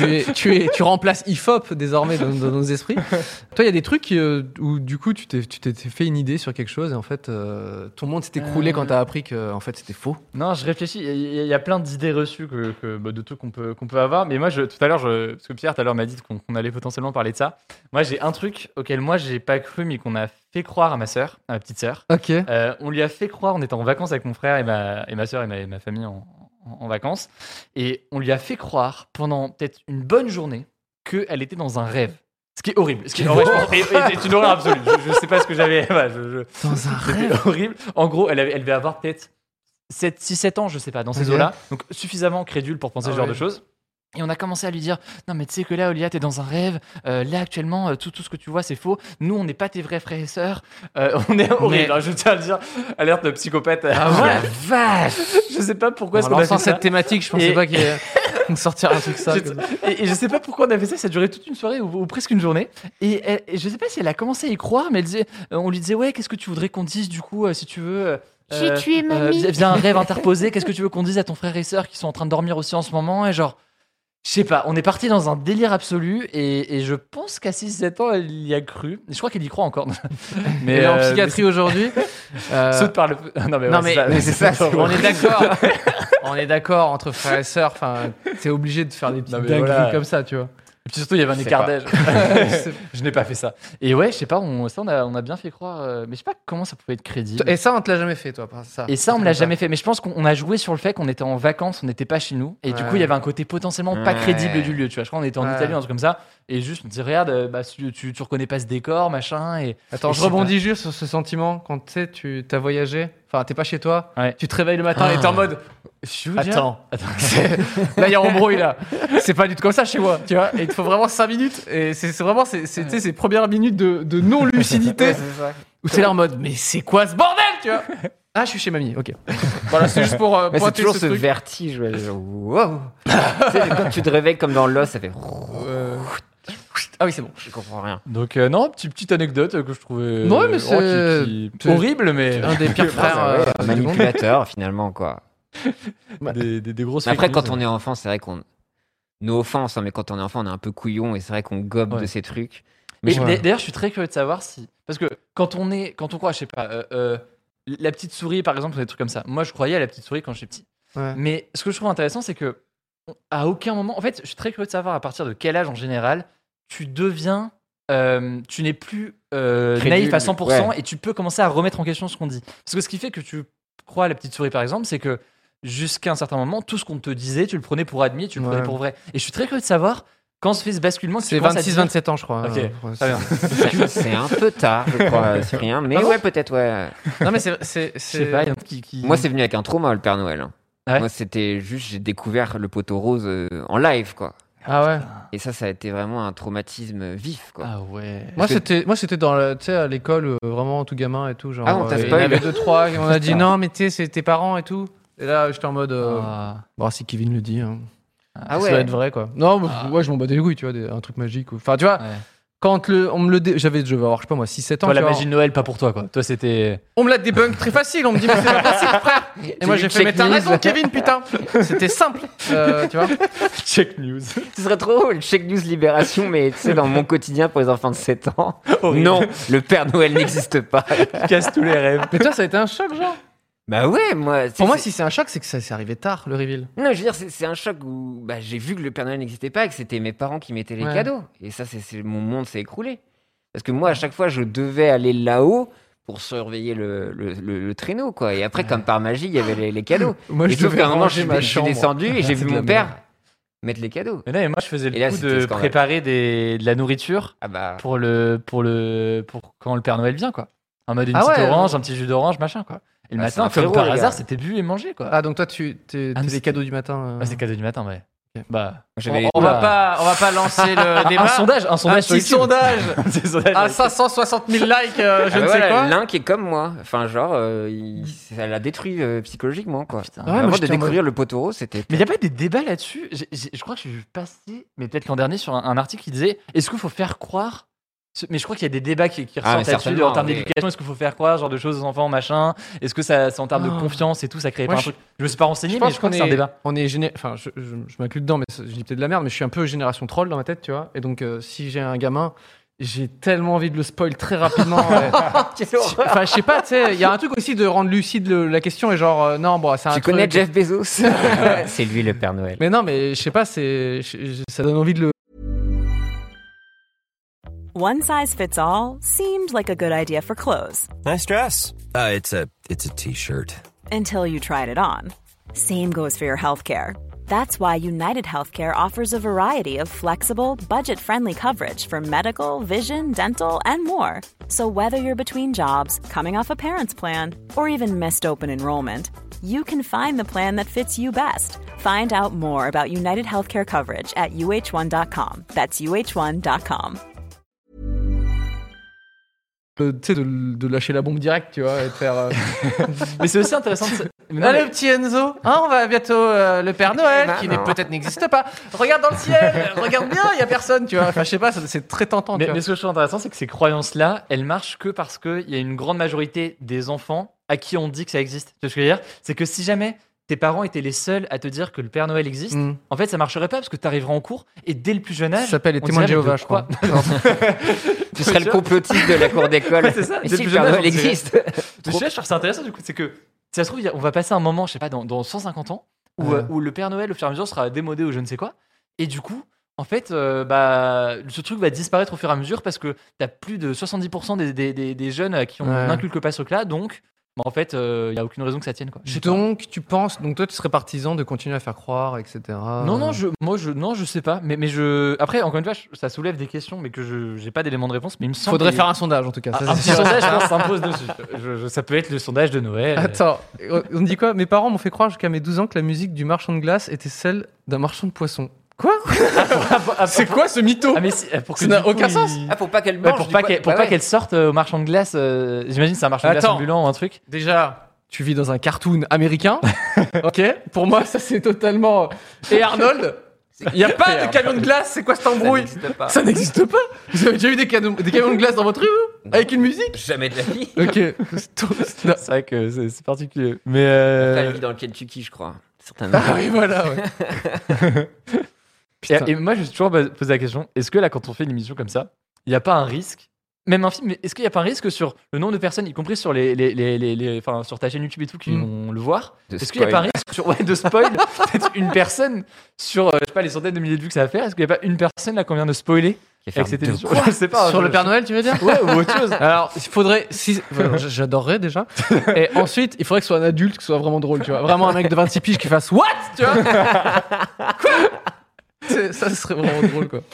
Tu remplaces IFOP désormais dans nos esprits. Toi, il y a des trucs où du coup tu t'es fait une idée sur quelque chose et en fait ton monde s'est écroulé quand t'as appris que en fait c'était faux. Non, je réfléchis. Il y a plein d'idées reçues de trucs qu'on peut avoir. Mais moi, tout à l'heure, parce que Pierre tout à l'heure m'a dit qu'on allait potentiellement parler de ça. Moi, j'ai un truc auquel moi j'ai pas cru, mais qu'on a fait croire à ma sœur, à ma petite sœur. Ok. On lui a fait croire, on était en vacances avec mon frère et ma sœur et ma famille en vacances, et on lui a fait croire pendant peut-être une bonne journée qu'elle était dans un rêve. Ce qui est horrible. Ce qui est c'est une horreur absolue. Je sais pas ce que j'avais. Dans un rêve. C'était horrible. En gros, elle devait avoir peut-être 6-7 ans, je sais pas, dans ces eaux-là. Donc suffisamment crédule pour penser ce genre de choses. Et on a commencé à lui dire non mais tu sais que là Olia t'es dans un rêve, là actuellement tout ce que tu vois c'est faux, nous on n'est pas tes vrais frères et sœurs, on est horrible, je tiens à le dire, alerte de psychopathe. Ah ouais, vache. Je sais pas pourquoi est-ce qu'on a fait cette thématique, je pensais pas qu'il y ait sortir un truc ça. Et je sais pas pourquoi on a fait ça, ça a duré toute une soirée ou presque une journée, et je sais pas si elle a commencé à y croire, mais on lui disait ouais qu'est-ce que tu voudrais qu'on dise du coup si tu veux... J'ai tué mamie. Via un rêve interposé, qu'est-ce que tu veux qu'on dise à ton frère et sœur qui sont en train de dormir aussi en ce moment, et genre... Je sais pas, on est parti dans un délire absolu et je pense qu'à 6-7 ans, elle y a cru. Je crois qu'elle y croit encore. Mais elle est en psychiatrie aujourd'hui. Saute par le... Non mais c'est ça. On est d'accord. On est d'accord entre frères et sœurs. Enfin, t'es obligé de faire des petites dingueries comme ça, tu vois. Et puis surtout, il y avait un écart d'âge. Je n'ai pas fait ça. Et ouais, je sais pas, on a bien fait croire. Mais je sais pas comment ça pouvait être crédible. Et ça, on te l'a jamais fait, toi, ça. Et ça, on me l'a jamais fait. Mais je pense qu'on a joué sur le fait qu'on était en vacances, on n'était pas chez nous. Et du coup, il y avait un côté potentiellement pas crédible du lieu. Tu vois, je crois qu'on était en Italie, un truc comme ça. Et juste, on me dit, regarde, tu reconnais pas ce décor, machin. Attends, je rebondis juste sur ce sentiment quand tu t'as voyagé. Enfin, t'es pas chez toi. Ouais. Tu te réveilles le matin et t'es en mode. Attends. Là, il y a embrouille, là. C'est pas du tout comme ça chez moi, tu vois. Et il te faut vraiment 5 minutes. Et c'est vraiment ces premières minutes de non-lucidité où t'es là en mode, mais c'est quoi ce bordel, tu vois. Ah, je suis chez mamie, ok. Voilà, c'est juste pour pointer c'est toujours ce truc. vertige. Wow. Tu sais, quand tu te réveilles comme dans l'os, ça fait. Ah oui, c'est bon. Je comprends rien. Donc, non, petite anecdote que je trouvais. Ouais, mais c'est horrible, mais. Un des pires frères. Manipulateur, finalement, quoi. Des grosses. Après, quand on est enfant, c'est vrai qu'on. No offense, mais quand on est enfant, on est un peu couillon et c'est vrai qu'on gobe de ces trucs. Mais d'ailleurs, je suis très curieux de savoir si. Parce que quand on croit, je sais pas, la petite souris, par exemple, ou des trucs comme ça. Moi, je croyais à la petite souris quand j'étais petit. Ouais. Mais ce que je trouve intéressant, c'est que à aucun moment. En fait, je suis très curieux de savoir à partir de quel âge en général tu deviens. Tu n'es plus naïf à 100% et tu peux commencer à remettre en question ce qu'on dit. Parce que ce qui fait que tu crois à la petite souris, par exemple, c'est que jusqu'à un certain moment, tout ce qu'on te disait, tu le prenais pour admis, tu le prenais pour vrai. Et je suis très curieux de savoir quand se fait ce basculement. C'est 26-27 ans, je crois. Ok, très bien. C'est un peu tard, je crois, Cyprien. Mais ouais, peut-être, ouais. Non, mais c'est... Je sais pas, Moi, c'est venu avec un trauma, le Père Noël. Ouais. Moi, c'était juste, j'ai découvert le poteau rose en live, quoi. Ah ouais. Et ça a été vraiment un traumatisme vif, quoi. Ah ouais. Moi, c'était dans tu sais, à l'école, vraiment tout gamin et tout. Genre, on t'a il y en avait 2-3 et on a dit non, mais tu sais, c'est tes parents et tout. Et là, j'étais en mode. Bon, si Kevin le dit. Hein. Ah ouais. Ça doit être vrai, quoi. Non, ouais, je m'en battais les couilles, tu vois, un truc magique. Enfin, tu vois. Ouais. Quand on me le je vais avoir, je sais pas moi, 6-7 ans. Toi, la magie de Noël, pas pour toi, quoi. Toi, c'était. On me l'a débunk très facile. On me dit, mais c'est pas possible, frère. Et moi, j'ai fait, mais t'as raison, Kevin, putain. C'était simple. Tu vois. Check news. Ce serait trop drôle, Check News Libération, mais tu sais, dans mon quotidien pour les enfants de 7 ans. Non, le Père Noël n'existe pas. Il casse tous les rêves. Mais toi, ça a été un choc, genre. Bah ouais, moi. Pour moi, si c'est un choc, c'est que ça s'est arrivé tard, le reveal. Non, je veux dire, c'est un choc où j'ai vu que le Père Noël n'existait pas et que c'était mes parents qui mettaient les cadeaux. Et ça, mon monde s'est écroulé. Parce que moi, à chaque fois, je devais aller là-haut pour surveiller le traîneau, quoi. Et après, comme par magie, il y avait les cadeaux. Moi, et sauf qu'à un moment, je suis descendu et j'ai vu mon père mettre les cadeaux. Mais là, moi, je faisais le coup de préparer de la nourriture pour quand le Père Noël vient, quoi. En mode une petite orange, un petit jus d'orange, machin, quoi. Et le matin, comme par hasard, c'était bu et mangé, quoi. Ah, donc toi, t'es les cadeaux du matin. C'est cadeau du matin, ouais. Okay. Bah, on va pas lancer le débat. un sondage, petit sondage à 560 000 likes, je ne sais quoi. L'un qui est comme moi, enfin genre, ça l'a détruit psychologiquement, quoi. Avant de découvrir le Potoro, c'était. Mais il y a pas des débats là-dessus. Je crois que je suis passé, mais peut-être l'an dernier, sur un article qui disait est-ce qu'il faut faire croire. Mais je crois qu'il y a des débats qui ressortent là-dessus en termes d'éducation. Est-ce qu'il faut faire croire ce genre de choses aux enfants, machin? Est-ce que c'est en termes de confiance et tout, ça crée pas un truc? Je me suis pas renseigné, mais je crois que c'est un débat. Enfin, je m'inclus dedans, mais je dis peut-être de la merde, mais je suis un peu génération troll dans ma tête, tu vois. Et donc, si j'ai un gamin, j'ai tellement envie de le spoil très rapidement. Enfin, je sais pas, tu sais, il y a un truc aussi de rendre lucide la question et genre, non, bon, c'est un truc. Tu connais Jeff Bezos? C'est lui le Père Noël. Mais non, mais je sais pas, ça donne envie de le. One size fits all seemed like a good idea for clothes. Nice dress. It's a t-shirt. Until you tried it on. Same goes for your healthcare. That's why United Healthcare offers a variety of flexible, budget-friendly coverage for medical, vision, dental, and more. So whether you're between jobs, coming off a parent's plan, or even missed open enrollment, you can find the plan that fits you best. Find out more about United Healthcare coverage at uh1.com. That's uh1.com. Tu sais, de lâcher la bombe directe, tu vois, et de faire. Mais c'est aussi intéressant. Allez, petit Enzo, on va bientôt le Père Noël, qui peut-être n'existe pas. Regarde dans le ciel, regarde bien, il y a personne, tu vois. Enfin, je sais pas, c'est très tentant. Mais ce que je trouve intéressant, c'est que ces croyances-là, elles marchent que parce qu'il y a une grande majorité des enfants à qui on dit que ça existe. Tu vois ce que je veux dire? C'est que si jamais tes parents étaient les seuls à te dire que le Père Noël existe, en fait, ça marcherait pas parce que tu arriveras en cours et dès le plus jeune âge. Ça s'appelle les témoins de Jéhovah, je crois. Tu serais le complotiste de la cour d'école. C'est ça. Et si le Père Noël existe. Je trouve ça intéressant du coup, c'est que si ça se trouve, on va passer un moment, je sais pas, dans 150 ans, où le Père Noël, au fur et à mesure, sera démodé ou je ne sais quoi. Et du coup, en fait, ce truc va disparaître au fur et à mesure parce que t'as plus de 70% des jeunes à qui on n'inculque pas ce truc-là, donc. En fait, il n'y a aucune raison que ça tienne, quoi. Donc, toi, tu serais partisan de continuer à faire croire, etc. Non, je sais pas. Mais après, encore une fois, ça soulève des questions, mais que j'ai pas d'éléments de réponse. Mais il me semble. Faudrait faire un sondage, en tout cas. Un petit sondage, je pense, s'impose dessus. Ça peut être le sondage de Noël. Attends, on dit quoi? Mes parents m'ont fait croire jusqu'à mes 12 ans que la musique du marchand de glace était celle d'un marchand de poissons. Quoi? C'est quoi ce mytho? Mais pour que ça n'a aucun sens. Pour pas qu'elle mange. Pour pas qu'elle sorte au marchand de glace. J'imagine c'est un marchand de glace ambulant ou un truc. Déjà, tu vis dans un cartoon américain. Ok. Pour moi, ça c'est totalement. Et Arnold. Il n'y a pas de camion de glace. C'est quoi cette embrouille? Ça n'existe pas. Vous avez déjà eu des camions de glace dans votre rue, vous? Avec une musique? Jamais de la vie. Ok. C'est vrai que c'est particulier. Mais elle vit dans le Kentucky, je crois. Certainement. Ah oui, voilà. Ouais. Et moi, je me suis toujours posé la question, est-ce que là, quand on fait une émission comme ça, il n'y a pas un risque, même un film, mais est-ce qu'il n'y a pas un risque sur le nombre de personnes, y compris sur sur ta chaîne YouTube et tout, qui vont le voir? Est-ce qu'il n'y a pas un risque de spoil peut-être une personne sur, je sais pas, les centaines de milliers de vues que ça va faire? Est-ce qu'il n'y a pas une personne là qu'on vient de spoiler avec cette émission? Je sais pas. Sur le Père Noël, tu veux dire? Ouais, ou autre chose. Alors, il faudrait, j'adorerais déjà. Et ensuite, il faudrait que ce soit un adulte, que ce soit vraiment drôle, tu vois. Vraiment un mec de 26 piges qui fasse what? Tu vois? Quoi? Ça serait vraiment drôle, quoi.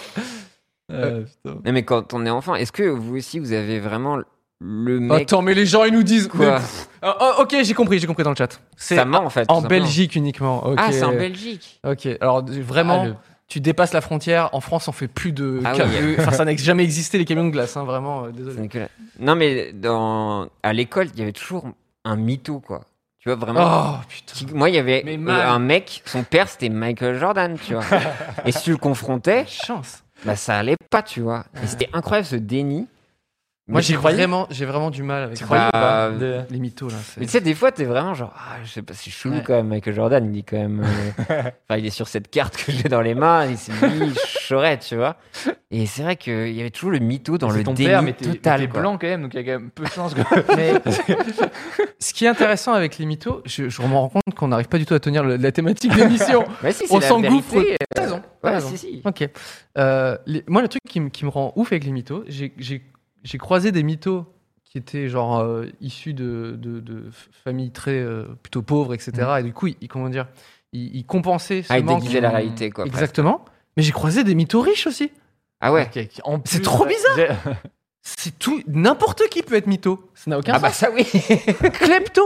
Mais quand on est enfant, est-ce que vous aussi, vous avez vraiment le mec... Attends, mais les gens, ils nous disent... Quoi? Ok, j'ai compris dans le chat. Ça ment, en fait. En Belgique uniquement. Okay. Ah, c'est en Belgique. Ok, alors vraiment... Tu dépasses la frontière. En France, on fait plus de. Enfin, ça n'a jamais existé les camions de glace, hein, vraiment. Désolé. Non, mais à l'école, il y avait toujours un mytho, quoi. Tu vois, vraiment. Oh putain. Moi, il y avait un mec, son père, c'était Michael Jordan, tu vois. Et si tu le confrontais, chance. Bah, ça allait pas, tu vois. Et c'était incroyable ce déni. Moi, j'ai vraiment du mal avec les mythos là. Mais tu sais, des fois, t'es vraiment genre, je sais pas, c'est chelou quand même. Michael Jordan, il dit quand même, enfin, il est sur cette carte que j'ai dans les mains, il s'est dit, chorette, tu vois. Et c'est vrai qu'il y avait toujours le mytho dans le déni total. T'es blanc quand même, donc il y a quand même peu de chance. Mais ce qui est intéressant avec les mythos, je me rends compte qu'on n'arrive pas du tout à tenir la thématique de l'émission. Si, on s'engouffre. T'as raison. Ouais, si. Ok. Moi, le truc qui me rend ouf avec les mythos, j'ai croisé des mythos qui étaient genre issus de familles très plutôt pauvres, etc. Et du coup, ils compensaient ce manque. Ils déguisaient la réalité, quoi. Exactement. Mais j'ai croisé des mythos riches aussi. Ah ouais. C'est trop bizarre. C'est tout. N'importe qui peut être mytho. Ça n'a aucun sens. Ah bah ça oui. Klepto.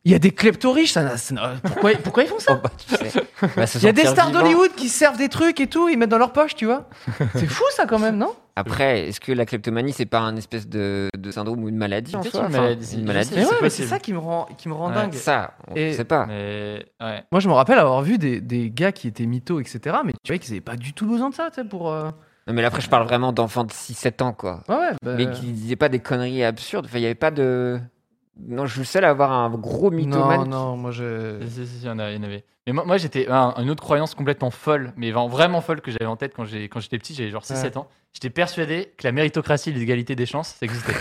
Il y a des klepto-riches, pourquoi ils font ça? Il y a des stars d'Hollywood qui servent des trucs et tout, ils mettent dans leur poche, tu vois. C'est fou ça quand même, non? Après, est-ce que la kleptomanie, c'est pas un espèce de syndrome ou une maladie en soi? Une maladie. Mais ouais, mais c'est ça qui me rend dingue. Ça, on sait pas. Mais, ouais. Moi, je me rappelle avoir vu des gars qui étaient mythos, etc. Mais tu vois qu'ils avaient pas du tout besoin de ça, tu sais, pour... Non, mais là, après, je parle vraiment d'enfants de 6-7 ans, quoi. Mais qui disaient pas des conneries absurdes. Enfin, il y avait pas de... Non, je suis le seul à avoir un gros mythomane. Non, moi je... Si, il y en avait. Mais moi j'étais... une autre croyance complètement folle, mais vraiment folle que j'avais en tête quand j'étais petit, j'avais genre 6-7 ans. J'étais persuadé que la méritocratie et l'égalité des chances, ça existait.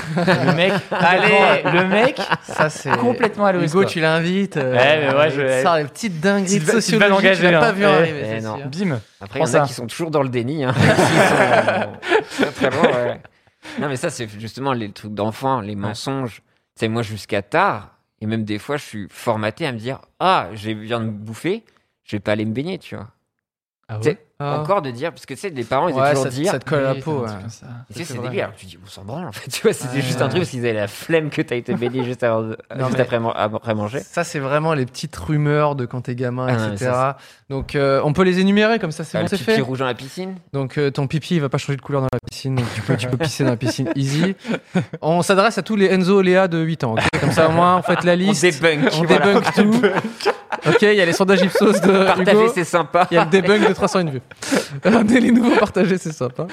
Le mec, ça c'est complètement à l'ouest. Hugo, tu l'invites. Ça, les petites dingueries de sociologie, tu l'as pas vu arriver. Non. Bim. Après, il y en a qui sont toujours dans le déni. Hein. Ils sont très loin, ouais. Non, mais ça, c'est justement les trucs d'enfants, les mensonges. C'est moi jusqu'à tard, et même des fois, je suis formaté à me dire je viens de me bouffer, je vais pas aller me baigner, tu vois. Ah ouais. Encore de dire, parce que tu sais, les parents, ils ont toujours dire. Ça te colle à la peau. Tu sais, c'est débile. Alors tu dis, on s'en branle, en fait. Tu vois, c'était juste un truc parce qu'ils avaient la flemme que t'as été baigné juste après manger. Ça, c'est vraiment les petites rumeurs de quand t'es gamin, etc. Donc, on peut les énumérer comme ça, c'est bon, c'est fait. Le pipi rouge dans la piscine. Donc, ton pipi, il va pas changer de couleur dans la piscine. Donc, tu peux pisser dans la piscine easy. On s'adresse à tous les Enzo Léa de 8 ans. Okay, comme ça, au moins, on fait la liste. On débunk tout. Ok, il y a les sondages Ipsos de Partager, Hugo. c'est sympa. Il y a le debunk de 301 vues. Les nouveaux partagés, c'est sympa.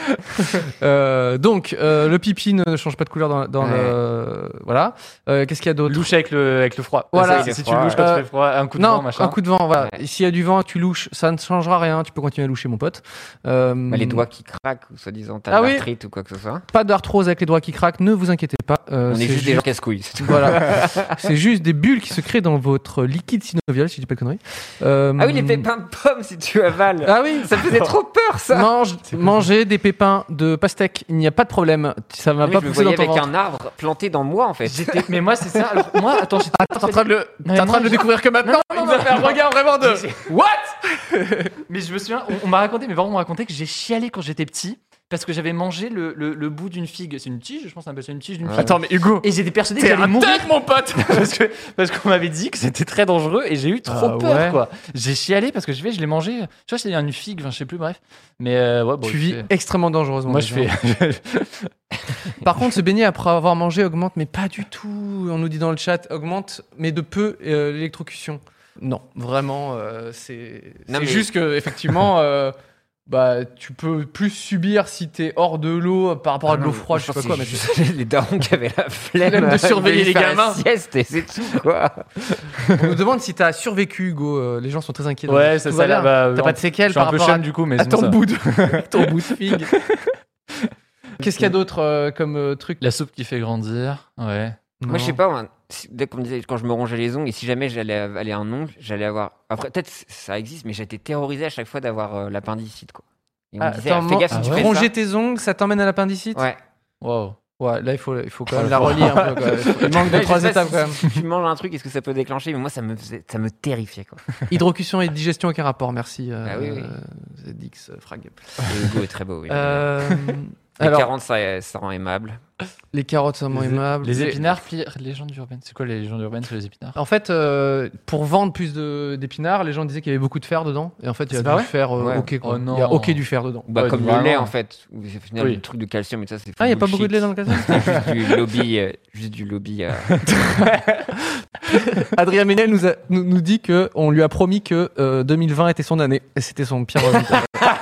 Donc, le pipi ne change pas de couleur dans le... Voilà. Qu'est-ce qu'il y a d'autre? Louche avec le froid. Voilà. Si tu louches quand tu fais froid, un coup de vent, machin. Un coup de vent, voilà. Et s'il y a du vent, tu louches, ça ne changera rien. Tu peux continuer à loucher, mon pote. Les doigts qui craquent, ou soi-disant, t'as de l'arthrite ou quoi que ce soit. Pas d'arthrose avec les doigts qui craquent, ne vous inquiétez pas. On est juste des gens casse-couilles. Voilà. C'est juste des bulles qui se créent dans votre liquide synovial, si je dis pas de conneries. Ah oui, les pépins de pommes, si tu avales. Ah oui. Ça faisait trop peur, ça. Manger des pépins de pastèque, il n'y a pas de problème. Ça va pas pousser dans ton ventre. Avec un arbre planté dans moi, en fait. Mais moi, c'est ça. Alors, moi, attends, t'es en train de le découvrir que maintenant. Il va faire un regard vraiment de What? Mais je me souviens, on m'a raconté, mes parents m'ont raconté que j'ai chialé quand j'étais petit. Parce que j'avais mangé le bout d'une figue. C'est une tige, je pense qu'on appelle ça une tige d'une figue. Attends, mais Hugo. Et j'étais persuadé que j'allais mourir. Mon pote. parce qu'on m'avait dit que c'était très dangereux et j'ai eu trop peur, quoi. J'ai chialé parce que je l'ai mangé. Tu vois, c'était une figue, je sais plus, bref. Mais tu vis extrêmement dangereusement. Moi, je fais. Par contre, se baigner après avoir mangé augmente, mais pas du tout. On nous dit dans le chat, augmente, mais de peu l'électrocution. Non, vraiment, c'est juste que effectivement. Tu peux plus subir si t'es hors de l'eau par rapport à de l'eau froide, je sais pas quoi. Mais les darons qui avaient la flemme de surveiller les gamins. Sieste et c'est tout, quoi. On nous demande si t'as survécu, Hugo. Les gens sont très inquiets. Ouais, ça va. T'as pas de séquelles par rapport à du coup, mais ton bout de figue. Qu'est-ce qu'il y a d'autre comme truc? La soupe qui fait grandir. Ouais. Non. Moi, je sais pas. Dès qu'on me disait, quand je me rongeais les ongles, et si jamais j'allais aller à un ongle, j'allais avoir. Après, peut-être ça existe, mais j'étais terrorisé à chaque fois d'avoir l'appendicite, quoi. Et on me disait, fais gaffe, si tu fais ronger tes ongles, ça t'emmène à l'appendicite? Ouais. Wow. Ouais, là, il faut quand même la relier un peu, quoi. Il manque de 3 étapes, quand même. Si tu manges un truc, est-ce que ça peut déclencher? Mais moi, ça me terrifiait, quoi. Hydrocution et digestion, aucun rapport, merci. Oui. ZX Frag. Hugo est très beau, oui. Les carottes, ça rend aimable. Les carottes, ça rend aimable. Les épinards, pire, légendes urbaines. C'est quoi les légendes urbaines sur les épinards? En fait, pour vendre plus d'épinards, les gens disaient qu'il y avait beaucoup de fer dedans. Et en fait, il y a du fer ok, quoi. Il y a ok du fer dedans. Comme le lait, en fait. Au final, le truc de calcium et ça, c'est. Ah, il n'y a pas beaucoup de lait dans le calcium? Juste du lobby. Adrien Ménel nous dit qu'on lui a promis que 2020 était son année. Et c'était son pire résultat.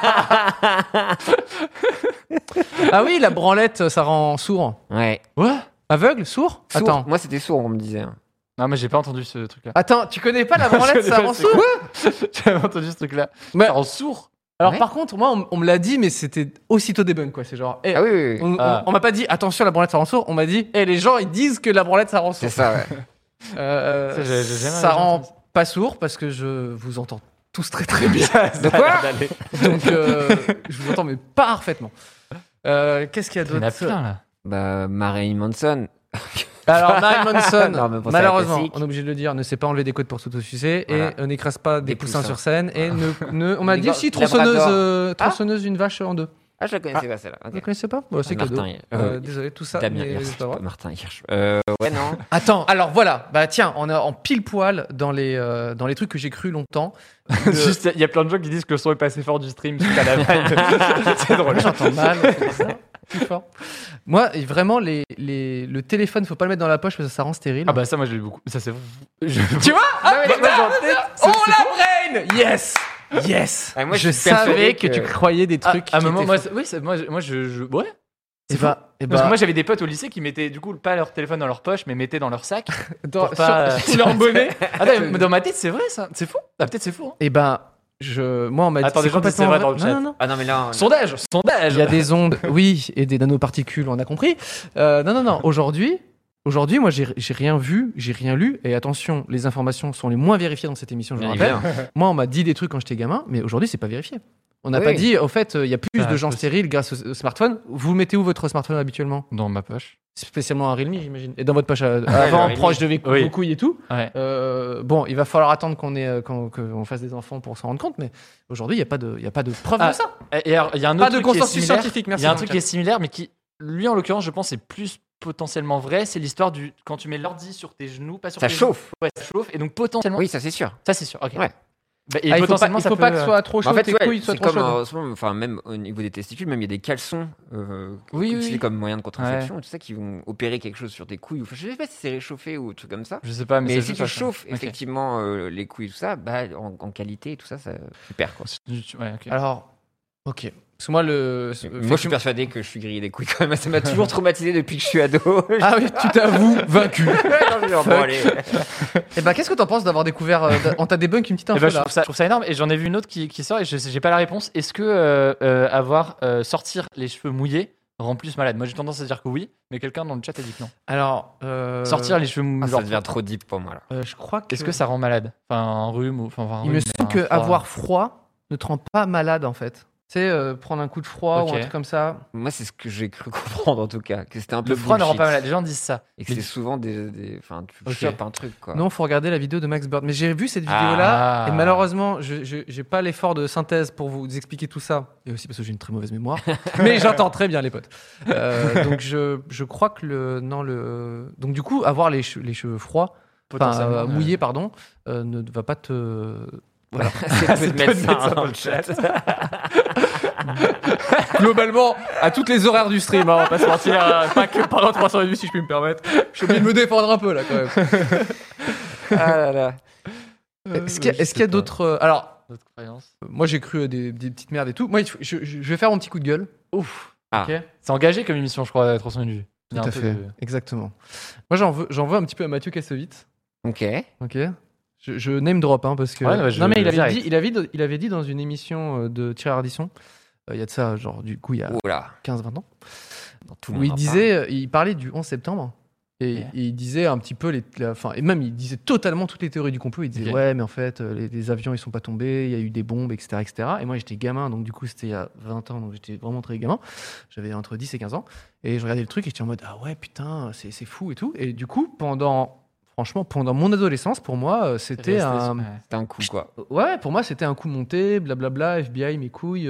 Ah oui, la branlette, ça rend sourd. Ouais. Aveugle? Sourd? Attends. Moi, c'était sourd, on me disait. Non, mais j'ai pas entendu ce truc-là. Attends, tu connais pas la branlette, ça rend sourd? J'avais entendu ce truc-là. Ça rend sourd. Alors par contre, moi, on me l'a dit, mais c'était aussitôt débunk, quoi. C'est genre, oui. On m'a pas dit, attention, la branlette, ça rend sourd. On m'a dit, les gens, ils disent que la branlette, ça rend sourd. C'est ça, ouais. Ça rend pas sourd parce que je vous entends tous très très bien. De quoi? Donc, je vous entends, mais parfaitement. Qu'est-ce qu'il y a d'autre? Il y en a plein, là. Marilyn Manson. Alors, Marilyn Manson, non, malheureusement, on est obligé de le dire, ne sait pas enlever des codes pour s'autosucer et n'écrase pas des poussins sur scène. Et on m'a dit aussi tronçonneuse une vache en deux. Ah, je la connaissais pas celle-là. Vous Ok. ne connaissez pas? Bon, c'est cadeau. Martin, Désolé, tout ça. Damien mais Hirsch, c'est pas grave. Martin Hirsch. Ouais, non. Attends, alors voilà. Bah tiens, on est en pile poil dans les trucs que j'ai cru longtemps. Juste, il y a plein de gens qui disent que le son est passé fort du stream suite à la vanne. C'est drôle. J'entends mal. C'est ça. Plus fort. Moi, vraiment, le téléphone, faut pas le mettre dans la poche parce que ça rend stérile. Ah bah ça, moi, je l'ai beaucoup. Ça, c'est. Tu vois? Ah, Moi, j'en tête, oh la brain! Yes! Ah, moi, je suis persuadé savais que tu croyais des trucs. À un qui moment, étaient moi, faux. oui, moi, je. Ouais. Et bah, Parce que moi, j'avais des potes au lycée qui mettaient du coup pas leur téléphone dans leur poche, mais mettaient dans leur sac. dans, pour pas, sur leur bonnet. Mais dans ma tête, c'est vrai ça. C'est faux. Ah, peut-être c'est faux. Hein. Et ben, moi, on m'a dit. Attends, c'est des gens disent c'est complètement vrai dans le chat. Non, non. Ah non, mais là. Sondage. Il y a des ondes, oui, et des nanoparticules, on a compris. Non. Aujourd'hui, moi, j'ai rien vu, j'ai rien lu. Et attention, les informations sont les moins vérifiées dans cette émission, je vous Bien rappelle. évidemment. Moi, on m'a dit des trucs quand j'étais gamin, mais aujourd'hui, c'est pas vérifié. On n'a Oui. pas dit, au fait, il y a plus Ah, de gens c'est stériles grâce au smartphone. Vous mettez où votre smartphone habituellement? Dans ma poche. Spécialement un Realme, j'imagine. Et dans votre poche le avant, Realme. proche de Oui. vos couilles et tout. Ouais. Bon, il va falloir attendre qu'on fasse des enfants pour s'en rendre compte, mais aujourd'hui, il n'y a pas de preuve Ah, de ça. Et alors, il y a un Pas autre de truc qui est consensus similaire. scientifique, Il merci. y a un dans truc le qui est chat. similaire, mais qui, lui, en l'occurrence, je pense, est plus potentiellement vrai. C'est l'histoire du quand tu mets l'ordi sur tes genoux, pas sur Ça tes chauffe. genoux. Ouais, ça chauffe. Et donc potentiellement. Oui, ça c'est sûr. Ça, c'est sûr. Ok. Ouais. Bah, et Ah, il faut potentiellement, pas que ce soit trop chaud, En fait, tes ouais, couilles soient c'est trop comme chaudes. en ce moment, enfin même au niveau des testicules, même il y a des caleçons Oui, utilisés oui. comme moyen de contre-infection et tout ça qui vont opérer quelque chose sur tes couilles. Enfin, je sais pas si c'est réchauffé ou un truc comme ça. Je sais pas, mais, Mais c'est si juste tu ça. chauffes Ok. effectivement les couilles et tout ça, bah en qualité et tout ça, super quoi. Ouais, ok. Alors, ok. Parce que moi, Moi je suis persuadé que je suis grillé des couilles quand même. Ça m'a toujours traumatisé depuis que je suis ado. Ah oui, tu t'avoues vaincu. Non, je dis, oh, bon, allez. Et ben, qu'est-ce que t'en penses d'avoir découvert, on t'a débunk une petite Eh info ben, je là. trouve ça énorme et j'en ai vu une autre qui sort et j'ai pas la réponse. Est-ce que avoir sortir les cheveux mouillés rend plus malade? Moi j'ai tendance à dire que oui, mais quelqu'un dans le chat a dit que non. Alors, Sortir les cheveux Ah, mouillés. ça devient trop deep pour moi là. je crois que. Est-ce que ça rend malade? Enfin un rhume ou enfin un Il rhume, me mais semble un que froid. avoir froid ne te rend pas malade en fait. Tu sais, prendre un coup de froid Ok. ou un truc comme ça. Moi c'est ce que j'ai cru comprendre en tout cas, que c'était un peu Le froid ne rend bullshit. pas malade. Les gens disent ça. Et que Mais- c'est souvent enfin tu Ok. chopes un truc quoi. Non, faut regarder la vidéo de Max Bird. Mais j'ai vu cette Ah. vidéo-là et malheureusement, je j'ai pas l'effort de synthèse pour vous expliquer tout ça. Et aussi parce que j'ai une très mauvaise mémoire. Mais j'entends très bien les potes. Donc je crois que donc du coup, avoir les cheveux froids, Potentiellement, mouillés, pardon, ne va pas te. Voilà. C'est peu de médecins dans le chat. Globalement, à toutes les horaires du stream, hein, on va pas se mentir, pas que pendant 300 vues si je puis me permettre. Je suis obligé de me défendre un peu là quand même. Ah là là. Est-ce qu'il y a d'autres. Alors, D'autres croyances. moi j'ai cru des petites merdes et tout. Moi, je vais faire mon petit coup de gueule. Ouf. Ah. Ok. C'est engagé comme émission, je crois, 300 vues. Il y a Tout un à peu fait. de- Exactement. Moi, j'en veux un petit peu à Mathieu Kassovitz. Ok. Ok. Je name drop hein, parce que. Ouais, bah, non mais direct. il avait dit dans une émission de Thierry Ardisson. Il y a de ça, genre du coup il y a Oula. 15-20 ans. Tout le Où monde il en disait, il parlait du 11 septembre. Et, Ok. et il disait un petit peu et même il disait totalement toutes les théories du complot. Il disait Ok. ouais, mais en fait les avions ils sont pas tombés, il y a eu des bombes, etc., etc. Et moi j'étais gamin, donc du coup c'était il y a 20 ans, donc j'étais vraiment très gamin. J'avais entre 10 et 15 ans et je regardais le truc et j'étais en mode ah ouais putain c'est fou et tout. Et du coup pendant mon adolescence, pour moi c'était Resté- un ouais. C'était un coup quoi. ouais, pour moi c'était un coup monté, blablabla, FBI mes couilles,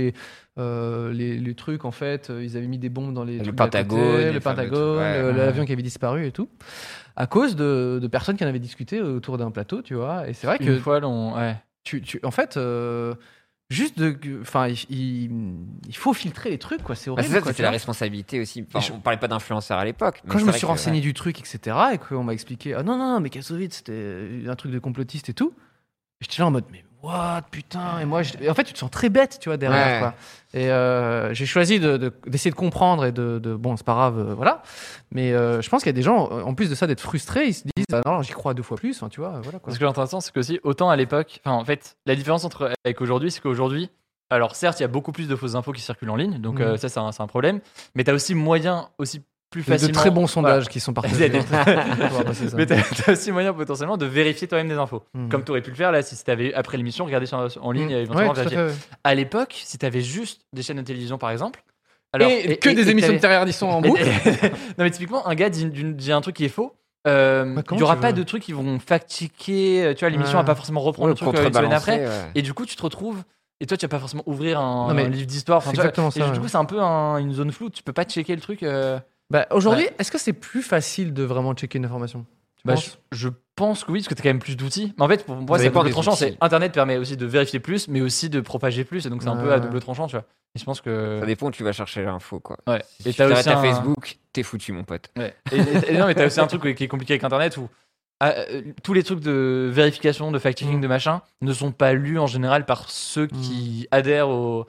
les trucs en fait, ils avaient mis des bombes dans les Le trucs d'à côté, Pentagone, les le fameux Pentagone, trucs, ouais. l'avion qui avait disparu et tout, à cause de personnes qui en avaient discuté autour d'un plateau, tu vois. Et c'est vrai que Une fois, ouais. en fait, juste enfin, il faut filtrer les trucs, quoi. C'est Bah, horrible. c'est ça, quoi, c'était tu la vois. responsabilité aussi. Et Enfin, on parlait pas d'influenceurs à l'époque. mais Quand je c'est me vrai suis que, renseigné ouais. du truc, etc., et qu'on m'a expliqué, ah non, mais Kassovitz, c'était un truc de complotiste et tout, j'étais là en mode, mais what, putain, et moi, et en fait, tu te sens très bête, tu vois, derrière, Ouais. quoi. Et j'ai choisi d'essayer de comprendre et bon, c'est pas grave, voilà. Mais je pense qu'il y a des gens, en plus de ça, d'être frustrés, ils se disent, ah non, j'y crois 2 fois plus, enfin, tu vois, voilà, quoi. Ce que l'intéressant, c'est qu'aussi, autant à l'époque, enfin, en fait, la différence avec aujourd'hui, c'est qu'aujourd'hui, alors certes, il y a beaucoup plus de fausses infos qui circulent en ligne, donc Mhm. ça, c'est un problème, mais tu as aussi moyen, aussi plus Il y a de facilement. très bons sondages Voilà. qui sont partagés. On va passer ça. Mais t'as aussi moyen potentiellement de vérifier toi-même des infos. Mhm. Comme tu aurais pu le faire là, si t'avais, après l'émission, regardé en ligne et Ouais, éventuellement tout à vérifier. fait, ouais. À l'époque, si t'avais juste des chaînes de télévision par exemple. Et que des émissions de Thierry Ardisson en boucle. Non, mais typiquement, un gars dit un truc qui est faux. Il comment n'y aura tu pas veux de trucs qui vont fact-checker. Tu vois, l'émission Ouais. va pas forcement reprendre le truc une semaine contrebalancer, après. ouais. Et du coup, tu te retrouves Et toi, tu vas pas forcément ouvrir un livre d'histoire. C'est exactement ça. Et du coup, c'est un peu une zone floue. Tu peux pas checker le truc. Aujourd'hui, est-ce que c'est plus facile de vraiment checker une information? Je pense que oui, parce que tu as quand même plus d'outils. Mais en fait, pour moi, c'est double tranchant. C'est Internet permet aussi de vérifier plus, mais aussi de propager plus. Et donc, c'est un peu à double tranchant, tu vois. Et je pense que. Ça dépend où tu vas chercher l'info, quoi. Ouais. Si tu t'arrêtes à Facebook, t'es foutu, mon pote. Ouais. Et non, mais t'as aussi un truc qui est compliqué avec Internet où tous les trucs de vérification, de fact-checking, de machin, ne sont pas lus en général par ceux qui adhèrent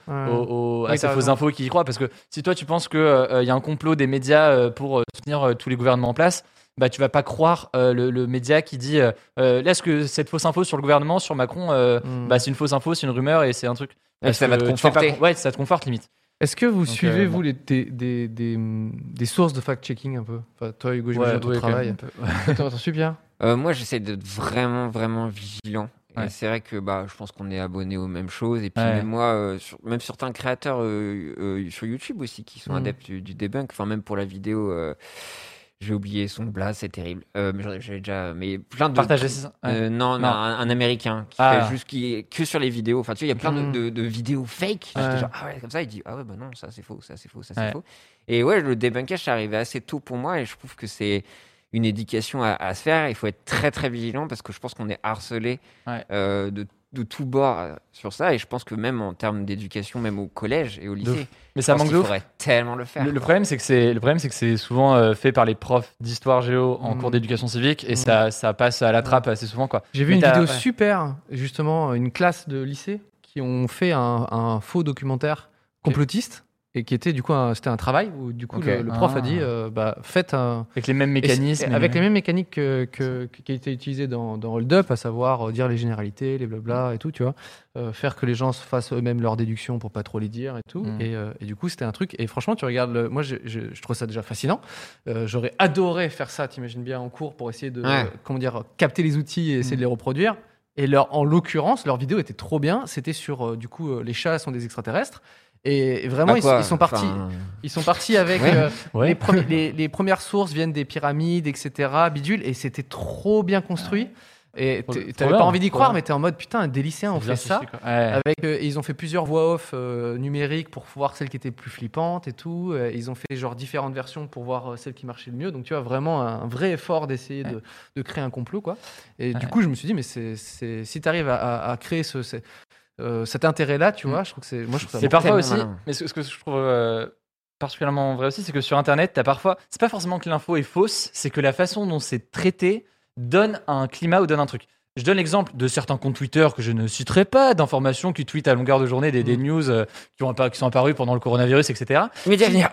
à ces fausses infos et qui y croient. Parce que si toi, tu penses qu'il y a un complot des médias pour soutenir tous les gouvernements en place, bah, tu vas pas croire le média qui dit là, est-ce que cette fausse info sur le gouvernement, sur Macron, c'est une fausse info, c'est une rumeur et c'est un truc. Ça va te conforter. Ouais, ça te conforte limite. Est-ce que vous suivez, vous, des sources de fact-checking un peu? Enfin, toi, Hugo, j'imagine ton travail. T'en suis bien? Moi, j'essaie d'être vraiment, vraiment vigilant. Ouais. Et c'est vrai que je pense qu'on est abonné aux mêmes choses. Et puis même moi, même certains créateurs sur YouTube aussi qui sont adeptes du debunk, enfin même pour la vidéo... j'ai oublié son blast, c'est terrible. J'avais déjà, mais plein de partager ça. Non, un Américain qui fait juste que sur les vidéos. Enfin, tu sais, il y a plein de vidéos fake. J'étais genre comme ça, il dit non, ça c'est faux, ça c'est faux, ça c'est faux. Et le débunkage, c'est arrivé assez tôt pour moi et je trouve que c'est une éducation à se faire. Il faut être très très vigilant parce que je pense qu'on est harcelé de tous bords sur ça et je pense que même en termes d'éducation, même au collège et au lycée. Mais ça manque de ouf. Il faudrait tellement le faire. Le problème, c'est que c'est souvent fait par les profs d'histoire géo en cours d'éducation civique et ça passe à la trappe assez souvent, quoi. J'ai vu une vidéo super, justement, une classe de lycée qui ont fait un faux documentaire complotiste et qui était du coup c'était un travail où du coup le prof a dit faites un avec les mêmes mécanismes, avec les mêmes mécaniques qui étaient utilisées dans Hold Up, à savoir dire les généralités, les blabla et tout, tu vois, faire que les gens fassent eux-mêmes leurs déductions pour pas trop les dire et tout. Et du coup c'était un truc, et franchement tu regardes moi je trouve ça déjà fascinant. J'aurais adoré faire ça, t'imagines bien, en cours pour essayer de capter les outils et essayer de les reproduire. Et en l'occurrence leur vidéo était trop bien, c'était sur du coup les chats sont des extraterrestres. Et vraiment, ils sont partis avec les premières sources viennent des pyramides, etc. Bidule, et c'était trop bien construit. Et t'avais pas envie d'y croire, mais t'es en mode putain, des lycéens ont fait ça. Avec, ils ont fait plusieurs voix off numériques pour voir celles qui étaient plus flippantes et tout. Ils ont fait genre différentes versions pour voir celles qui marchaient le mieux. Donc tu vois, vraiment un vrai effort d'essayer de créer un complot, quoi. Et du coup, je me suis dit, mais si t'arrives à créer cet intérêt-là, tu vois, je trouve que c'est. Moi, je trouve ça. Et parfois aussi, mais ce que je trouve particulièrement vrai aussi, c'est que sur Internet, t'as parfois. C'est pas forcément que l'info est fausse, c'est que la façon dont c'est traité donne un climat ou donne un truc. Je donne l'exemple de certains comptes Twitter que je ne citerai pas, d'informations qui tweetent à longueur de journée des news qui sont apparues pendant le coronavirus, etc. Mais d'avenir.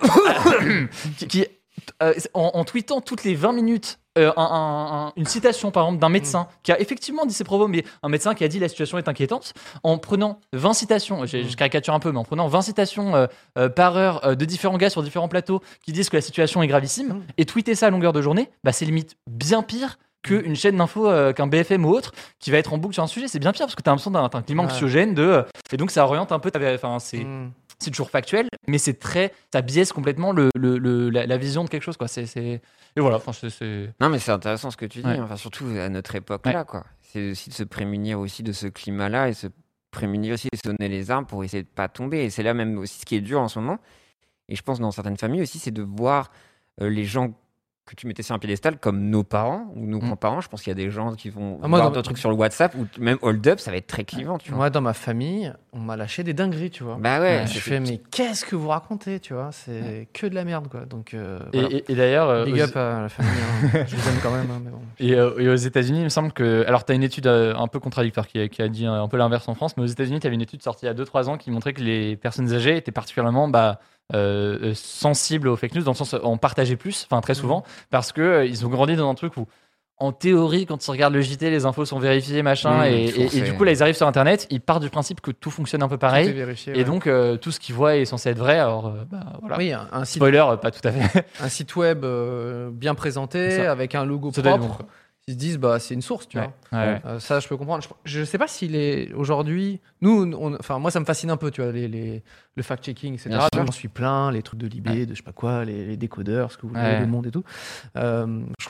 En tweetant toutes les 20 minutes une citation par exemple d'un médecin qui a effectivement dit ses propos, mais un médecin qui a dit la situation est inquiétante, en prenant 20 citations, je caricature un peu, mais en prenant 20 citations par heure de différents gars sur différents plateaux qui disent que la situation est gravissime, et tweeter ça à longueur de journée, c'est limite bien pire qu'une chaîne d'infos, qu'un BFM ou autre, qui va être en boucle sur un sujet. C'est bien pire parce que tu as l'impression d'un climat anxiogène et donc ça oriente un peu c'est toujours factuel, mais ça biaise complètement la vision de quelque chose, quoi. Et voilà, Non, mais c'est intéressant ce que tu dis, enfin, surtout à notre époque-là, quoi. C'est aussi de se prémunir aussi de ce climat-là et se prémunir aussi de se donner les armes pour essayer de pas tomber. Et c'est là même aussi ce qui est dur en ce moment. Et je pense dans certaines familles aussi, c'est de voir les gens que tu mettais sur un piédestal comme nos parents ou nos grands-parents. Je pense qu'il y a des gens qui vont voir d'autres trucs sur le WhatsApp ou même Hold Up, ça va être très clivant, tu vois. Moi, dans ma famille, on m'a lâché des dingueries, tu vois. Bah ouais. Je fais, mais qu'est-ce que vous racontez, tu vois, c'est que de la merde, quoi. Donc, voilà. Et d'ailleurs... Big up à la famille, je les aime quand même, mais bon. Et aux États-Unis, il me semble que... Alors, tu as une étude un peu contradictoire qui a dit un peu l'inverse en France, mais aux États-Unis, tu avais une étude sortie il y a 2-3 ans qui montrait que les personnes âgées étaient particulièrement... sensibles aux fake news, dans le sens en partager plus, enfin très souvent, parce que ils ont grandi dans un truc où, en théorie, quand ils regardent le JT, les infos sont vérifiées, machin, et du coup là ils arrivent sur Internet, ils partent du principe que tout fonctionne un peu pareil, et donc tout ce qu'ils voient est censé être vrai. Alors voilà. Oui, un site, spoiler, pas tout à fait. Un site web bien présenté avec un logo propre. Ils se disent c'est une source, tu vois. Ça je peux comprendre. Je sais pas s'il est aujourd'hui. Enfin moi ça me fascine un peu, tu vois, le fact-checking, etc. J'en suis plein, les trucs de Libé, de je sais pas quoi, les décodeurs, ce que vous voulez, le monde et tout.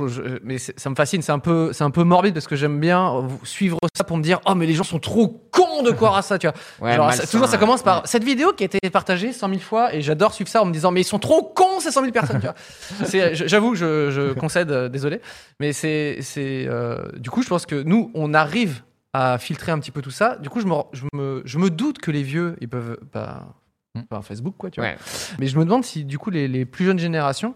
Ça me fascine. C'est un peu morbide parce que j'aime bien suivre ça pour me dire mais les gens sont trop cons con de croire à ça, tu vois. Ouais, Genre, malsain, toujours ça commence par ouais. cette vidéo qui a été partagée 100 000 fois et j'adore suivre ça en me disant mais ils sont trop cons ces 100 000 personnes, tu vois. J'avoue, je concède, désolé, mais du coup je pense que nous on arrive à filtrer un petit peu tout ça. Du coup je me doute que les vieux ils peuvent pas Facebook quoi, tu vois. Ouais. Mais je me demande si du coup les plus jeunes générations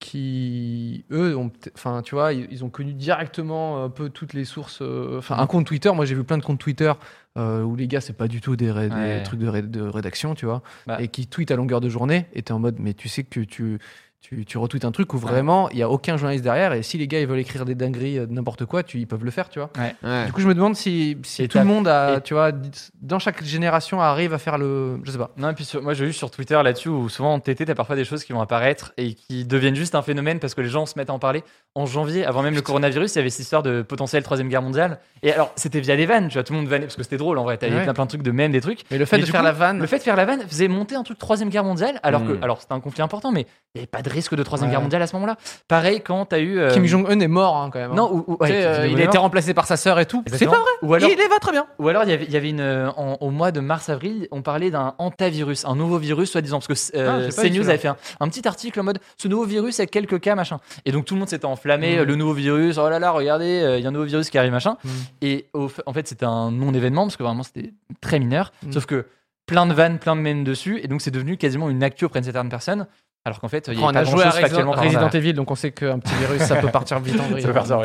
qui eux enfin tu vois ils ont connu directement un peu toutes les sources un compte Twitter, moi j'ai vu plein de comptes Twitter où les gars c'est pas du tout des trucs de rédaction, tu vois, et qui tweetent à longueur de journée et t'es en mode mais tu sais que tu retweets un truc où vraiment il y a aucun journaliste derrière et si les gars ils veulent écrire des dingueries n'importe quoi ils peuvent le faire, tu vois. Ouais. Du coup je me demande si tout le monde tu vois dans chaque génération arrive à faire je sais pas. Non, et puis moi j'ai vu sur Twitter là-dessus où souvent en TT t'as parfois des choses qui vont apparaître et qui deviennent juste un phénomène parce que les gens se mettent à en parler. En janvier, avant même le coronavirus, il y avait cette histoire de potentielle 3e guerre mondiale. Et alors c'était via les vannes, tu vois, tout le monde vannait parce que c'était drôle en vrai. T'avais plein de trucs de mèmes, des trucs. Mais le fait de faire la vanne faisait monter un truc 3e guerre mondiale alors c'était un conflit important, mais il n'y avait pas de risque de 3e guerre mondiale à ce moment-là. Pareil quand t'as eu Kim Jong-un est mort quand même. Non, il a été remplacé par sa sœur et tout. Exactement. C'est pas vrai. Ou alors, il va très bien. Ou alors il y avait au mois de mars-avril, on parlait d'un hantavirus, un nouveau virus soi-disant, parce que CNews avait fait un petit article en mode ce nouveau virus a quelques cas machin. Et donc tout le monde s'était enflammé, le nouveau virus, oh là là, regardez, il y a un nouveau virus qui arrive machin. Et en fait c'était un non-événement parce que vraiment c'était très mineur. Sauf que plein de vannes, plein de mèmes dessus, et donc c'est devenu quasiment une actu auprès de certaines personnes. Alors qu'en fait, il y a pas joué à grand-chose factuellement. Resident Evil, donc on sait qu'un petit virus, ça peut partir vite en vrille. Ça peut partir,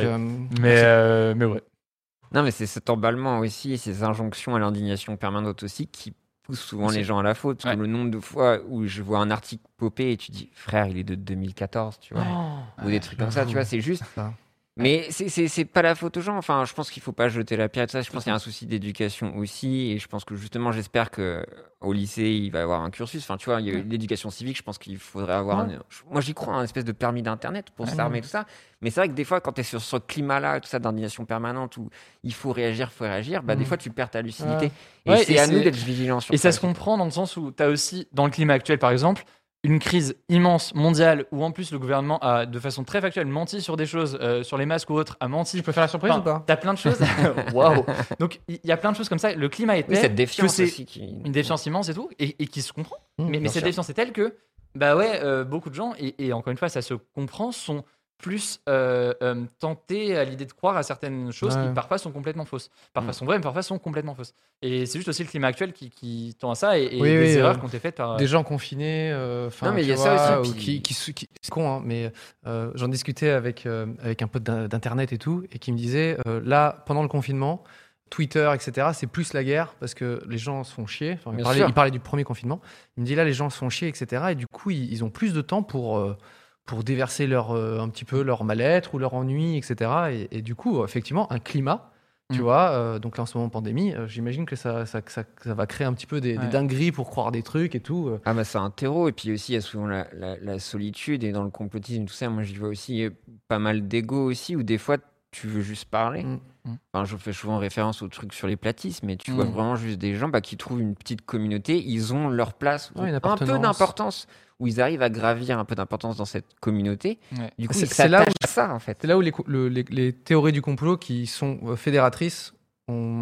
mais ouais. Non, mais c'est cet emballement aussi et ces injonctions à l'indignation permanente aussi qui poussent souvent les gens à la faute. Parce que le nombre de fois où je vois un article popper et tu dis, frère, il est de 2014, tu vois. Ou des trucs comme ça, tu vois, c'est juste. Mais c'est pas la faute aux gens. Enfin, je pense qu'il faut pas jeter la pierre de ça. Je pense qu'il y a un souci d'éducation aussi. Et je pense que justement, j'espère qu'au lycée, il va y avoir un cursus. Enfin, tu vois, il y a l'éducation civique. Je pense qu'il faudrait avoir. Moi, j'y crois, un espèce de permis d'internet pour s'armer, tout ça. Mais c'est vrai que des fois, quand tu es sur ce climat-là, tout ça, d'indignation permanente où il faut réagir, bah, des fois, tu perds ta lucidité. Et c'est à nous d'être vigilants sur ça. Et ça se comprend dans le sens où tu as aussi, dans le climat actuel, par exemple, une crise immense mondiale où en plus le gouvernement a de façon très factuelle menti sur des choses, sur les masques ou autres, a menti. Je peux faire la surprise ou pas? T'as plein de choses. Waouh. Donc il y a plein de choses comme ça. Le climat est tel cette défiance que c'est aussi une défiance immense et tout, et qui se comprend. Mais cette défiance est telle que beaucoup de gens et encore une fois ça se comprend sont plus tentés à l'idée de croire à certaines choses qui parfois sont complètement fausses. Parfois sont vraies, mais parfois sont complètement fausses. Et c'est juste aussi le climat actuel qui tend à ça et des erreurs qui ont été faites par... Des gens confinés, non, mais il y a ça aussi. C'est con, hein, mais j'en discutais avec un pote d'internet et tout, et qui me disait, là, pendant le confinement, Twitter, etc., c'est plus la guerre parce que les gens se font chier. Enfin, il parlait du premier confinement. Il me dit là, les gens se font chier, etc., et du coup, ils ont plus de temps pour déverser un petit peu leur mal-être ou leur ennui, etc. Et du coup, effectivement, un climat, tu vois, donc là en ce moment pandémie, j'imagine que ça va créer un petit peu des dingueries pour croire des trucs et tout. Ah bah c'est un terreau, et puis aussi il y a souvent la solitude, et dans le complotisme, tout ça, moi j'y vois aussi pas mal d'ego aussi, où des fois tu veux juste parler. Enfin, je fais souvent référence au truc sur les platismes, mais tu vois vraiment juste des gens qui trouvent une petite communauté, ils ont leur place, un peu d'importance, où ils arrivent à gravir un peu d'importance dans cette communauté. Du coup, ils s'attachent à ça, en fait. C'est là où les théories du complot qui sont fédératrices ont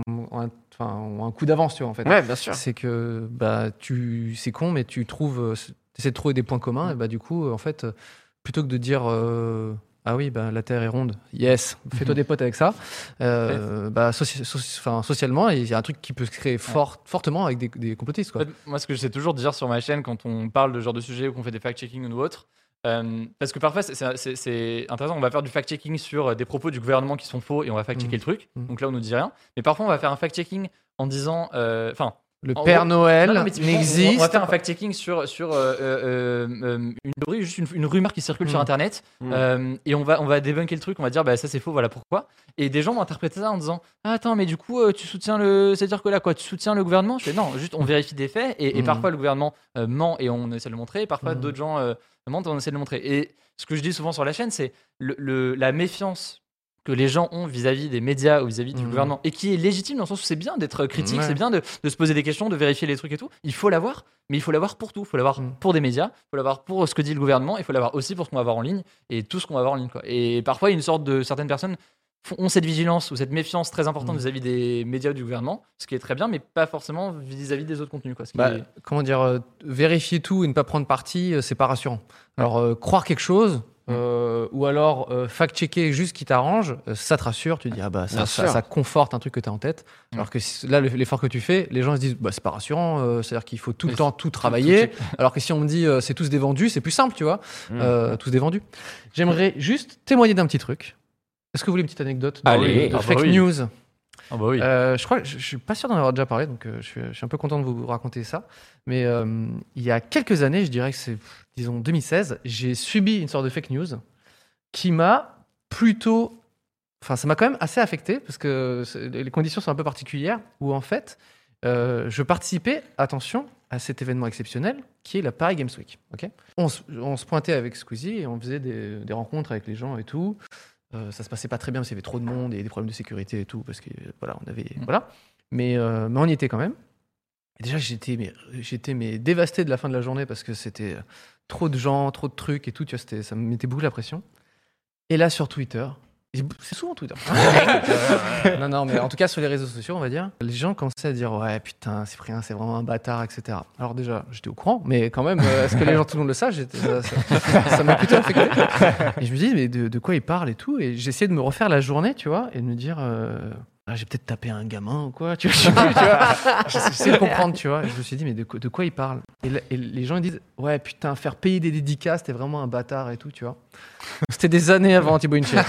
un coup d'avance, tu vois, en fait. Ouais, bien sûr. C'est que c'est con, mais tu essaies de trouver des points communs, et du coup, en fait, plutôt que de dire... ah oui, la Terre est ronde. Yes, fais-toi des potes avec ça. Socialement, il y a un truc qui peut se créer fortement avec des complotistes, quoi. En fait, moi, ce que j'essaie toujours de dire sur ma chaîne quand on parle de ce genre de sujet ou qu'on fait des fact-checking ou autre, parce que parfois c'est intéressant, on va faire du fact-checking sur des propos du gouvernement qui sont faux et on va fact-checker le truc. Donc là, on nous dit rien. Mais parfois, on va faire un fact-checking en disant... le Père Noël n'existe. On va faire un fact-checking sur une théorie, juste une rumeur qui circule sur Internet, et on va débunker le truc, on va dire ça c'est faux, voilà pourquoi. Et des gens vont interpréter ça en disant attends, mais du coup tu soutiens c'est-à-dire que là quoi, tu soutiens le gouvernement? Je fais non, juste on vérifie des faits, et parfois le gouvernement ment et on essaie de le montrer, et parfois d'autres gens mentent et on essaie de le montrer. Et ce que je dis souvent sur la chaîne, c'est la méfiance que les gens ont vis-à-vis des médias ou vis-à-vis du gouvernement, et qui est légitime dans le sens où c'est bien d'être critique, c'est bien de se poser des questions, de vérifier les trucs et tout. Il faut l'avoir, mais il faut l'avoir pour tout. Il faut l'avoir pour des médias, il faut l'avoir pour ce que dit le gouvernement, il faut l'avoir aussi pour ce qu'on va voir en ligne et tout ce qu'on va voir en ligne, quoi. Et parfois, il y a une sorte de certaines personnes ont cette vigilance ou cette méfiance très importante vis-à-vis des médias ou du gouvernement, ce qui est très bien, mais pas forcément vis-à-vis des autres contenus. Quoi, Comment dire, vérifier tout et ne pas prendre parti, c'est pas rassurant. Alors, croire quelque chose, ou alors fact-checker juste ce qui t'arrange, ça te rassure, tu dis ça conforte un truc que tu as en tête. Alors que là, l'effort que tu fais, les gens se disent c'est pas rassurant, c'est-à-dire qu'il faut tout le temps tout travailler. Alors que si on me dit c'est tous des vendus, c'est plus simple, tu vois, tous des vendus. J'aimerais juste témoigner d'un petit truc. Est-ce que vous voulez une petite anecdote de fake news? Ah bah oui. Je crois que je suis pas sûr d'en avoir déjà parlé, donc je suis un peu content de vous raconter ça. Mais il y a quelques années, je dirais que c'est, disons, 2016, j'ai subi une sorte de fake news qui m'a plutôt... Enfin, ça m'a quand même assez affecté, parce que les conditions sont un peu particulières, où en fait, je participais, attention, à cet événement exceptionnel, qui est la Paris Games Week. Okay, on se pointait avec Squeezie et on faisait des rencontres avec les gens et tout. Ça se passait pas très bien parce qu'il y avait trop de monde et des problèmes de sécurité et tout, parce que voilà, on avait mais on y était quand même. Et déjà j'étais dévasté de la fin de la journée parce que c'était trop de gens, trop de trucs et tout, tu vois, ça me mettait beaucoup la pression. Et là sur Twitter, c'est souvent Twitter. non, mais en tout cas sur les réseaux sociaux, on va dire, les gens commençaient à dire ouais putain Cyprien c'est vraiment un bâtard, etc. Alors déjà j'étais au courant, mais quand même est-ce que les gens tout le monde le savent, ça m'a plutôt affecté. Et je me dis mais de quoi il parle et tout, et j'essayais de me refaire la journée, tu vois, et de me dire j'ai peut-être tapé un gamin ou quoi, tu vois, j'essayais de comprendre, tu vois. Et je me suis dit mais de quoi il parle, et les gens ils disent ouais putain faire payer des dédicaces c'était vraiment un bâtard et tout, tu vois. C'était des années avant Thibaut Inchep.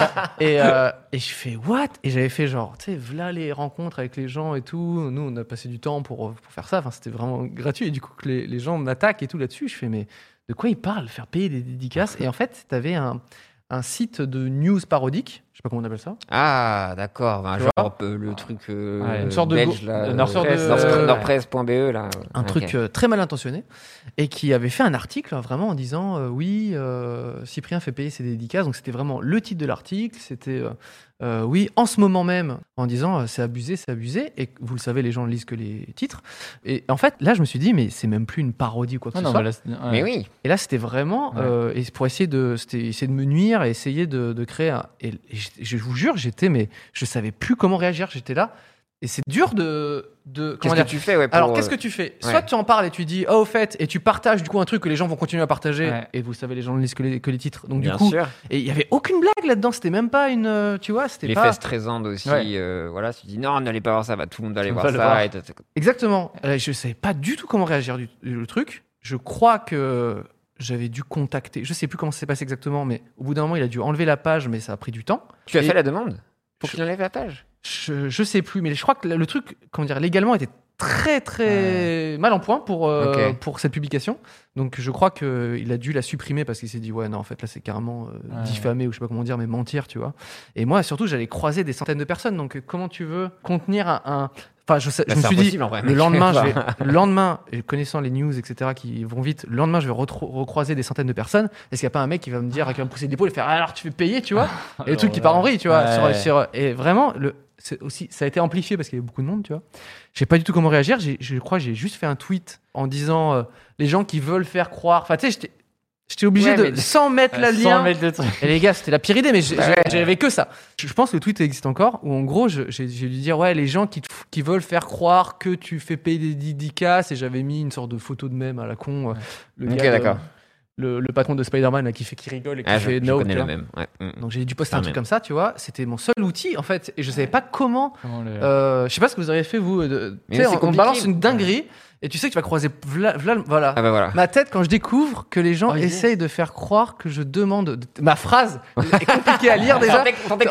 Et je fais what? Et j'avais fait genre, tu sais, voilà les rencontres avec les gens et tout. Nous, on a passé du temps pour faire ça. Enfin, c'était vraiment gratuit. Et du coup, que les gens m'attaquent et tout là-dessus, je fais, mais de quoi ils parlent? Faire payer des dédicaces? Et en fait, t'avais un site de news parodique. Je sais pas comment on appelle ça. Ah, d'accord. Genre le truc une sorte de belge, là, Nordpresse.be, là. Un truc très mal intentionné, et qui avait fait un article vraiment en disant oui, Cyprien fait payer ses dédicaces. Donc c'était vraiment le titre de l'article. C'était oui, en ce moment même, en disant c'est abusé. Et vous le savez, les gens ne lisent que les titres. Et en fait, là, je me suis dit mais c'est même plus une parodie ou quoi que ce soit. Mais oui. Et là, c'était vraiment et pour essayer de me nuire et essayer de créer et je vous jure, je savais plus comment réagir. J'étais là. Et c'est dur de qu'est-ce que tu fais Alors, qu'est-ce que tu fais? Soit tu en parles et tu dis, au fait, et tu partages du coup un truc que les gens vont continuer à partager. Ouais. Et vous savez, les gens ne lisent que les titres. Donc, bien du coup, sûr. Et il n'y avait aucune blague là-dedans. C'était même pas une. Tu vois, c'était les pas. fesses Streisand aussi. Voilà, tu dis, non, n'allez pas voir ça, tout le monde va aller voir ça. Exactement. Je ne savais pas du tout comment réagir le truc. Je crois que j'avais dû contacter. Je ne sais plus comment ça s'est passé exactement, mais au bout d'un moment, il a dû enlever la page, mais ça a pris du temps. Tu as fait la demande pour qu'il enlève la page? Je sais plus, mais je crois que le truc, comment dire, légalement était très très mal en point pour cette publication. Donc je crois qu'il a dû la supprimer parce qu'il s'est dit ouais non en fait là c'est carrément diffamer ou je sais pas comment dire, mais mentir, tu vois. Et moi surtout j'allais croiser des centaines de personnes, donc comment tu veux contenir Enfin, je me suis dit, le lendemain, connaissant les news, etc., qui vont vite, le lendemain, je vais recroiser des centaines de personnes. Est-ce qu'il n'y a pas un mec qui va me dire, qui va me pousser l'épaule et faire, alors tu fais payer, tu vois? Et le truc qui part en vrille, tu vois. Et vraiment, ça a été amplifié parce qu'il y avait beaucoup de monde, tu vois. Je sais pas du tout comment réagir. Je crois que j'ai juste fait un tweet en disant, les gens qui veulent faire croire. Enfin, tu sais, j'étais obligé sans mettre la lien. Et les gars, c'était la pire idée, mais j'avais que ça. Je pense que le tweet existe encore, où en gros, j'ai dû dire, ouais, les gens qui veulent faire croire que tu fais payer des dédicaces, et j'avais mis une sorte de photo de mème à la con. Le gars, d'accord. Le patron de Spider-Man là, qui rigole et qui fait no. Je connais le même. Donc j'ai dû poster un truc comme ça, tu vois. C'était mon seul outil en fait, et je savais pas comment. Je sais pas ce que vous avez fait vous. On balance une dinguerie. Et tu sais que tu vas croiser voilà. Ah bah voilà. Ma tête quand je découvre que les gens essayent de faire croire que je demande ma phrase est compliquée à lire déjà.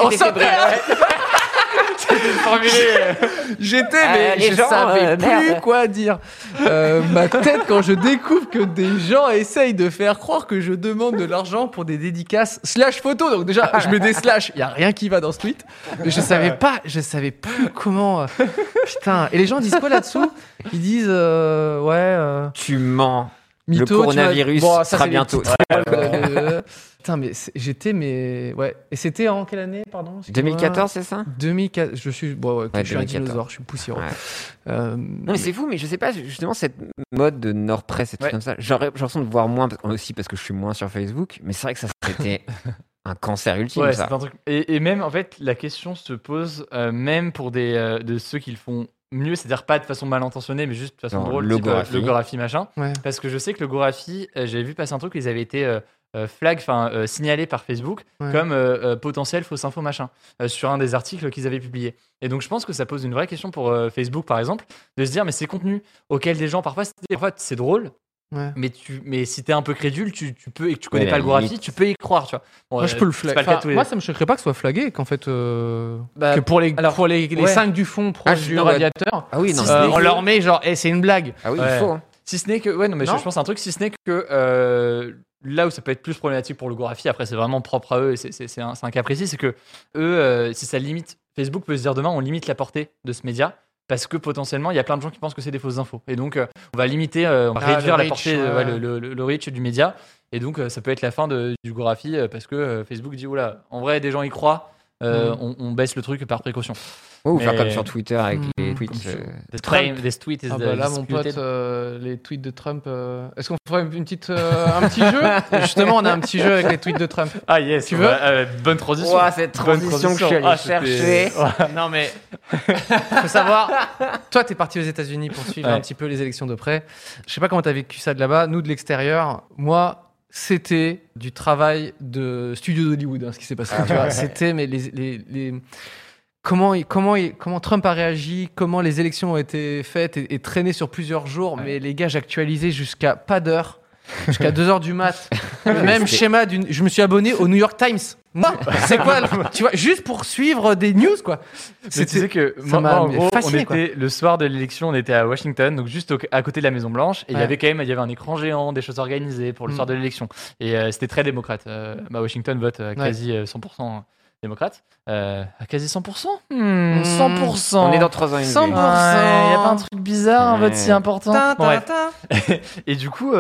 J'étais mais je savais plus quoi dire. Ma tête quand je découvre que des gens essayent de faire croire que je demande de l'argent pour des dédicaces /photo. Donc déjà je mets des slash, il y a rien qui va dans ce tweet. Mais je savais plus comment. Putain. Et les gens disent quoi là-dessous? Ils disent tu mens. Mytho, le coronavirus sera bientôt. Putain, mais ouais. Et c'était en quelle année, pardon? 2014, c'est ça? 2004. Je suis je suis un dinosaure, je suis poussiéreux. Non, mais c'est fou, mais je sais pas, justement, cette mode de Nordpresse et tout comme ça, j'ai l'impression de voir moins, aussi parce que je suis moins sur Facebook, mais c'est vrai que ça c'était un cancer ultime, Ouais, ça. c'est un truc. Et même, en fait, la question se pose même pour de ceux qui le font mieux, c'est-à-dire pas de façon mal intentionnée, mais juste de façon Non, drôle, logographie. type logographie machin. Ouais. Parce que je sais que logographie, j'avais vu passer un truc, ils avaient été signalés par Facebook comme potentiel fausse info machin sur un des articles qu'ils avaient publiés. Et donc je pense que ça pose une vraie question pour Facebook par exemple, de se dire mais ces contenus auxquels des gens parfois c'est drôle. Ouais. Mais si t'es un peu crédule, tu peux et que tu connais Ouais, pas la le graphie, limite. tu peux y croire, tu vois. Bon, Moi, je peux le c'est pas flaguer. le cas de tous les- Moi, ça me choquerait pas que ce soit flagué, qu'en fait, Bah, que pour les ouais. 5 du fond proches du non, radiateur, Ah oui, non. Si ce n'est on que- leur met genre, c'est une blague. Ah oui, Ouais. il faut. Hein. Si ce n'est que ouais non mais Non. je pense un truc si ce n'est que là où ça peut être plus problématique pour logographie, après c'est vraiment propre à eux et c'est un cas précis, c'est que eux si ça limite, Facebook peut se dire demain on limite la portée de ce média parce que potentiellement il y a plein de gens qui pensent que c'est des fausses infos et donc on va limiter, on va réduire le la reach, portée, ouais. le reach du média et donc ça peut être la fin du logographie parce que Facebook dit oula en vrai des gens y croient. On baisse le truc par précaution. Ou faire Mais- comme sur Twitter avec les tweets. This tweet is Ah bah là, mon pote, disputed. les tweets de Trump. Est-ce qu'on ferait une petite, un petit jeu Justement, on a un petit jeu avec les tweets de Trump. Ah yes, Tu veux bonne transition. Ouah, cette Bonne transition que je suis allé chercher. Non mais faut savoir, toi t'es parti aux États-Unis pour suivre Ouais. un petit peu les élections de près. Je sais pas comment t'as vécu ça de là-bas. Nous de l'extérieur, moi c'était du travail de studio d'Hollywood, ce qui s'est passé. Tu vois, c'était mais les comment Trump a réagi, comment les élections ont été faites et traînées sur plusieurs jours. Ouais. Mais les gars, j'actualisais jusqu'à pas d'heure. Jusqu'à 2h du mat. Le même schéma je me suis abonné au New York Times. Moi, c'est quoi tu vois, juste pour suivre des news, quoi. Mais tu sais que ça moi, m'a en gros, fasciné, on était le soir de l'élection, on était à Washington, donc juste à côté de la Maison Blanche, et il Ouais. y avait un écran géant, des choses organisées pour le soir de l'élection, et c'était très démocrate. Washington vote quasi 100% démocrate, à quasi 100%. 100%. On est dans 3 ans et demi. 100%. Il y a pas un truc bizarre, un vote si Ouais. important. Ta, Bon, ta, bref. ta. Et du coup,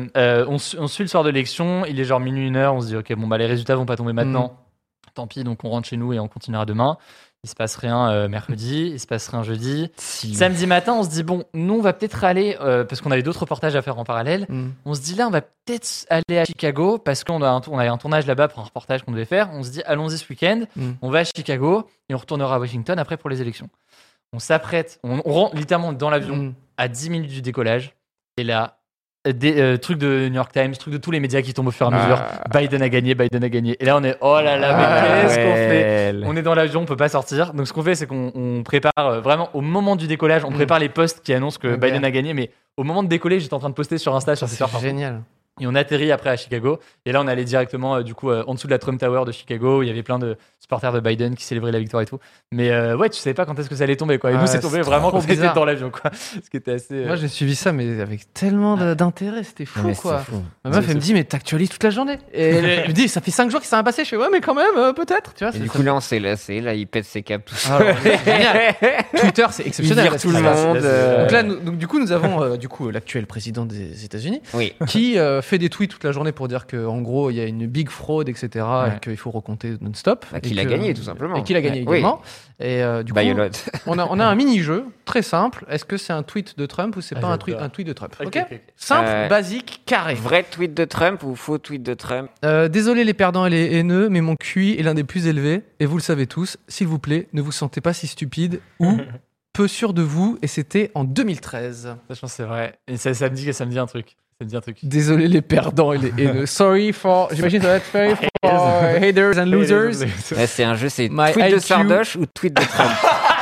on suit le soir de l'élection, il est genre minuit, 1h, on se dit, ok, bon, bah, les résultats vont pas tomber maintenant. Tant pis, donc on rentre chez nous et on continuera demain. Il se passe rien mercredi, il se passe rien jeudi. Samedi matin, on se dit, bon, nous, on va peut-être aller, parce qu'on avait d'autres reportages à faire en parallèle, on se dit, là, on va peut-être aller à Chicago, parce qu'on avait un tournage là-bas pour un reportage qu'on devait faire. On se dit, allons-y ce week-end, on va à Chicago et on retournera à Washington après pour les élections. On s'apprête, on rentre littéralement dans l'avion à 10 minutes du décollage, et là, des trucs de New York Times, trucs de tous les médias qui tombent au fur et à mesure. Biden a gagné. Et là, on est, oh là là, mais qu'est-ce qu'on fait? On est dans l'avion, on peut pas sortir. Donc, ce qu'on fait, c'est qu'on prépare vraiment au moment du décollage, on prépare les posts qui annoncent que Biden a gagné. Mais au moment de décoller, j'étais en train de poster sur Insta, sur Twitter. C'est génial. Et on atterrit après à Chicago. Et là, on allait directement, en dessous de la Trump Tower de Chicago, où il y avait plein de supporters de Biden qui célébraient la victoire et tout. Mais ouais, tu savais pas quand est-ce que ça allait tomber, quoi. Et nous, c'est tombé c'est vraiment trop quand on était bizarre. dans l'avion, quoi. Ce qui était assez. Moi, j'ai suivi ça, mais avec tellement d'intérêt, c'était fou, Mais quoi. c'est fou. Ma meuf, elle me dit, mais t'actualises toute la journée. Et elle me dit, ça fait 5 jours que ça va passer. Je fais, ouais, mais quand même, peut-être. Tu vois, Et du coup, là, on s'est lassé. Là, il pète ses câbles tout seul. alors, génial. Twitter, c'est Il exceptionnel. vire parce tout que le ça- monde. Donc là, du coup, nous avons l'actuel président des États-Unis Oui. qui fait des tweets toute la journée pour dire qu'en gros, il y a une big fraude, etc. Ouais. et qu'il faut recompter non-stop. Bah, Et qu'il a que- gagné, tout simplement. Et qu'il a gagné Oui. également. Et du coup, Biolot. on a un mini-jeu très simple. Est-ce que c'est un tweet de Trump ou c'est pas un j'adore. tweet de Trump? Ok, Ok. ok. Simple, basique, carré. Vrai tweet de Trump ou faux tweet de Trump? Désolé les perdants et les haineux, mais mon QI est l'un des plus élevés. Et vous le savez tous. S'il vous plaît, ne vous sentez pas si stupide ou peu sûr de vous. Et c'était en 2013. Ça, je pense que c'est vrai. Et ça me dit un truc. Ça me dit un truc. Désolé les perdants et les haineux. Sorry for... J'imagine que ça va être sorry for haters and losers. Ouais, c'est un jeu, c'est My tweet de IQ. Sardoche ou tweet de Trump?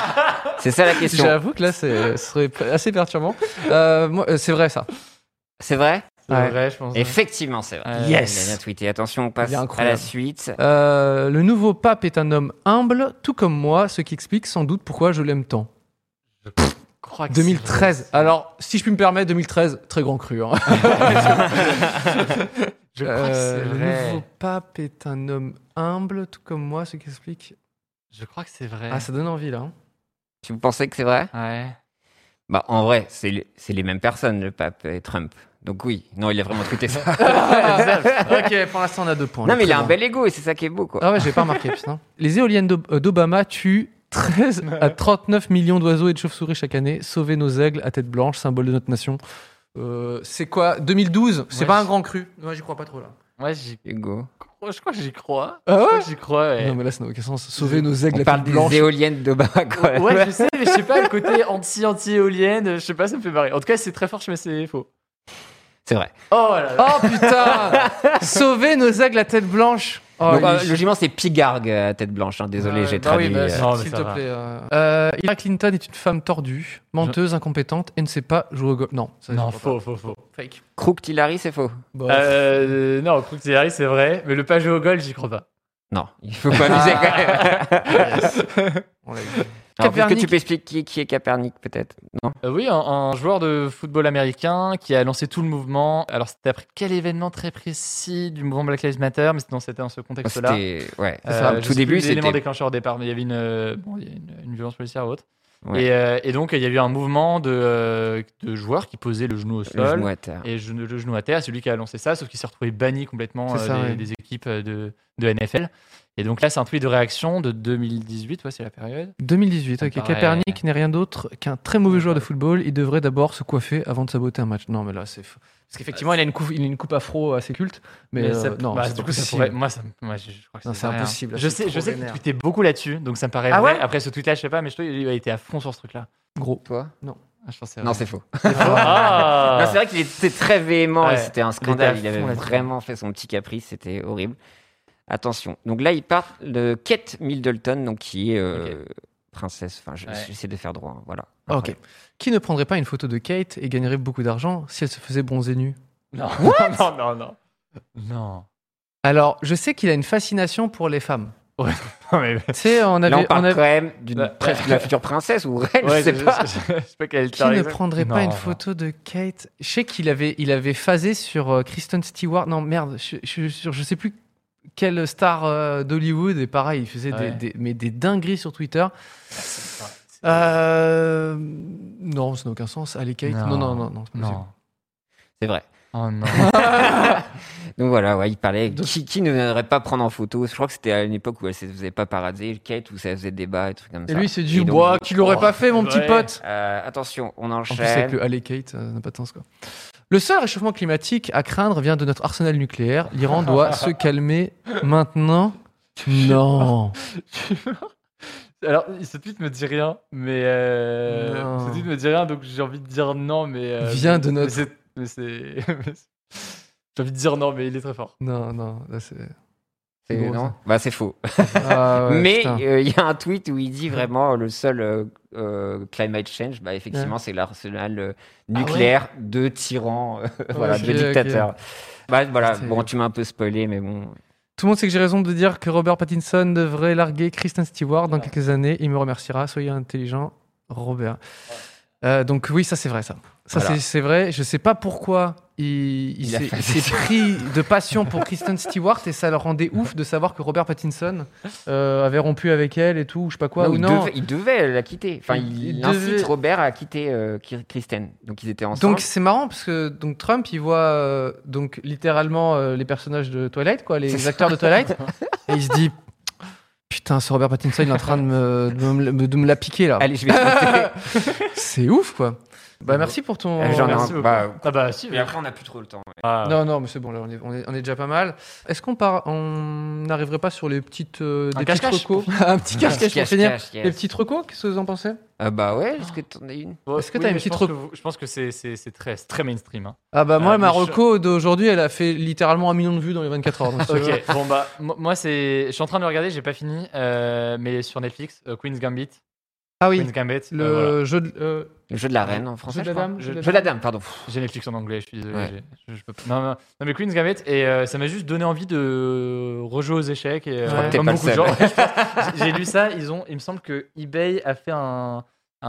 C'est ça la question. J'avoue que là, ce serait assez perturbant. Moi, c'est vrai ça. C'est vrai? C'est Ouais. vrai, je pense. Effectivement, c'est vrai. Yes. Il a bien tweeté. Attention, on passe Il est à incroyable. la suite. Le nouveau pape est un homme humble, tout comme moi, ce qui explique sans doute pourquoi je l'aime tant. Je crois que 2013. Alors, si je puis me permettre, 2013, très grand cru. Hein. Je crois que c'est Le vrai. nouveau pape est un homme humble, tout comme moi, ce qui explique. Je crois que c'est vrai. Ah, ça donne envie là. Hein. Tu pensais que c'est vrai? Ouais. Bah, en vrai, c'est les mêmes personnes, le pape et Trump. Donc oui, non, il a vraiment tweeté ça. Ok, pour l'instant, on a 2 points. Non, mais il a Très un bon. bel ego et c'est ça qui est beau, quoi. Ah ouais, j'ai pas remarqué, putain. Les éoliennes d'Obama tuent 13 à 39 millions d'oiseaux et de chauves-souris chaque année. Sauver nos aigles à tête blanche, symbole de notre nation. C'est quoi 2012 C'est Ouais, pas un grand cru. Moi, j'y crois pas trop là. Ouais, Hugo. je crois que j'y crois. Ah ouais Je crois que j'y crois, ouais. Non, mais là, ça n'a aucun sens. Sauver nos aigles On à parle tête des blanche. éoliennes de Barack. Ouais, je sais, mais je sais pas, le côté anti-éolienne, je sais pas, ça me fait marrer. En tout cas, c'est très fort, mais c'est faux. C'est vrai. Oh là là. Oh putain Sauver nos aigles à tête blanche. Oh, Donc, il est logiquement, c'est Pigargue à tête blanche. Désolé, j'ai bah oui, traduit. bah, Non, mais s'il ça te va. plaît. Hillary Clinton est une femme tordue, menteuse, incompétente et ne sait pas jouer au golf. Non, ça, Non, je crois faux. pas. Fake. Crooked Hillary, c'est faux. Bon. Non, Crooked Hillary, c'est vrai, mais le pas jouer au golf, j'y crois pas. Non, il faut pas amuser quand même. On l'a vu. Alors, est-ce que Capernic. tu peux expliquer qui est Capernic, peut-être? Non. Oui, un joueur de football américain qui a lancé tout le mouvement. Alors, c'était après quel événement très précis du mouvement Black Lives Matter, mais c'était dans ce contexte-là. C'était, ouais. Je Tout sais début, plus l'élément c'était. déclencheur au départ, mais il y avait une violence policière ou autre. Ouais. Et donc, il y a eu un mouvement de joueurs qui posaient le genou au sol. Le genou à terre. Et le genou à terre, c'est lui qui a lancé ça, sauf qu'il s'est retrouvé banni complètement C'est ça, ouais. des équipes de NFL. Et donc là, c'est un tweet de réaction de 2018, ouais, c'est la période. 2018, ok. Ça me paraît- Capernic n'est rien d'autre qu'un très mauvais joueur de football. Il devrait d'abord se coiffer avant de saboter un match. Non, mais là, c'est faux. Parce qu'effectivement, il a une coupe afro assez culte. Mais, ça, non, bah, c'est du pas coup, ça possible. pourrait. Moi, je crois que Non, c'est vrai, hein. impossible. Je C'est sais trop qu'il vénère. tweetait beaucoup là-dessus, donc ça me paraît Ah vrai. ouais Après ce tweet-là, je sais pas, mais je trouve qu'il a été à fond sur ce truc-là. Gros. Toi? Ah, je pense que c'est Non, vrai. c'est faux. Ah. Non, c'est vrai qu'il était très véhément Ouais. et c'était un scandale. Il Il était à avait fond là-dessus. vraiment fait son petit caprice, c'était horrible. Attention. Donc là, il part de Kate Middleton, donc qui est princesse. Enfin, j'essaie de faire droit. Hein, voilà. Ok. Qui ne prendrait pas une photo de Kate et gagnerait beaucoup d'argent si elle se faisait bronzer nue? Non. Non. Alors, je sais qu'il a une fascination pour les femmes. Non, mais. Tu sais, on Là, on parle avait- quand même d'une Ouais. presque de la future princesse ou reine, Ouais, je sais pas. Je sais pas quel Qui ne prendrait pas une photo de Kate? Je sais qu'il avait phasé sur Kristen Stewart. Non, merde, je sais plus quelle star d'Hollywood. Et pareil, il faisait Ouais. des dingueries sur Twitter. Non, ça n'a aucun sens. Allez, Kate. Non, c'est pas possible. Non. C'est vrai. Oh non. Donc voilà, ouais, il parlait. Qui ne viendrait pas prendre en photo? Je crois que c'était à une époque où elle se faisait pas paradis, Kate, où ça faisait débat et trucs comme Et ça. lui, c'est du donc, bois. Qui l'aurait pas fait, mon petit ouais. pote? Attention, on En plus, avec enchaîne. le Allez, Kate, ça n'a pas de sens, quoi. Le seul réchauffement climatique à craindre vient de notre arsenal nucléaire. L'Iran doit se calmer maintenant. Non. Alors, ce tweet me dit rien, mais Non. ce tweet me dit rien, donc j'ai envie de dire non, mais Vient de notre- mais c'est j'ai envie de dire non, mais il est très fort. Non, là, c'est. C'est gros, non ça. Bah, c'est faux. Ah, ouais, Mais putain. il y a un tweet où il dit vraiment le seul climate change, bah, effectivement, c'est l'arsenal nucléaire de tyrans, voilà, Ok, de dictateurs. Bah, voilà, C'est- bon, tu m'as un peu spoilé, mais bon. Tout le monde sait que j'ai raison de dire que Robert Pattinson devrait larguer Kristen Stewart dans quelques années. Il me remerciera. Soyez intelligent, Robert. Donc oui, ça c'est vrai, ça. Ça Voilà. c'est vrai. Je sais pas pourquoi il a s'est fait il s'est pris de passion pour Kristen Stewart et ça le rendait ouf de savoir que Robert Pattinson avait rompu avec elle et tout, ou je sais pas quoi. Non, ou il, non. devait, il devait la quitter. Enfin, Il il incite devait- Robert à quitter Kristen. Donc ils étaient ensemble. Donc c'est marrant parce que donc Trump il voit donc littéralement les personnages de Twilight, quoi, les acteurs de Twilight, et il se dit putain, ce Robert Pattinson il est en train de me la piquer là. Allez, je vais écouter. C'est ouf, quoi. Bah merci pour ton. J'en ai merci un- beaucoup. bah, Ah bah si. mais après, on n'a plus trop le temps. Ah. Non, mais c'est bon, là, on est déjà pas mal. Est-ce on n'arriverait pas sur les petites, des petites cache-cache recos un petit cache-cache pour finir. Cache, Les petites recos, qu'est-ce que vous en pensez? Bah ouais, est-ce que t'en as une? Est-ce que t'as une mais petite je pense que c'est très mainstream. Hein. Ah bah moi, ma mais reco d'aujourd'hui, elle a fait littéralement 1 million de vues dans les 24 heures. donc si tu veux. Ok, bon bah moi je suis en train de le regarder, j'ai pas fini, mais sur Netflix, Queen's Gambit. Ah oui, Queen's Gambit. le voilà. jeu de. Le jeu de la reine en français, Jeu de je la crois. dame, Jeu de la dame, pardon. J'ai Netflix en anglais, je suis désolé. Ouais. Je peux pas. Non, mais Queen's Gambit, et ça m'a juste donné envie de rejouer aux échecs. Et, crois que t'es comme pas le beaucoup de seul. gens. J'ai lu ça, il me semble que eBay a fait un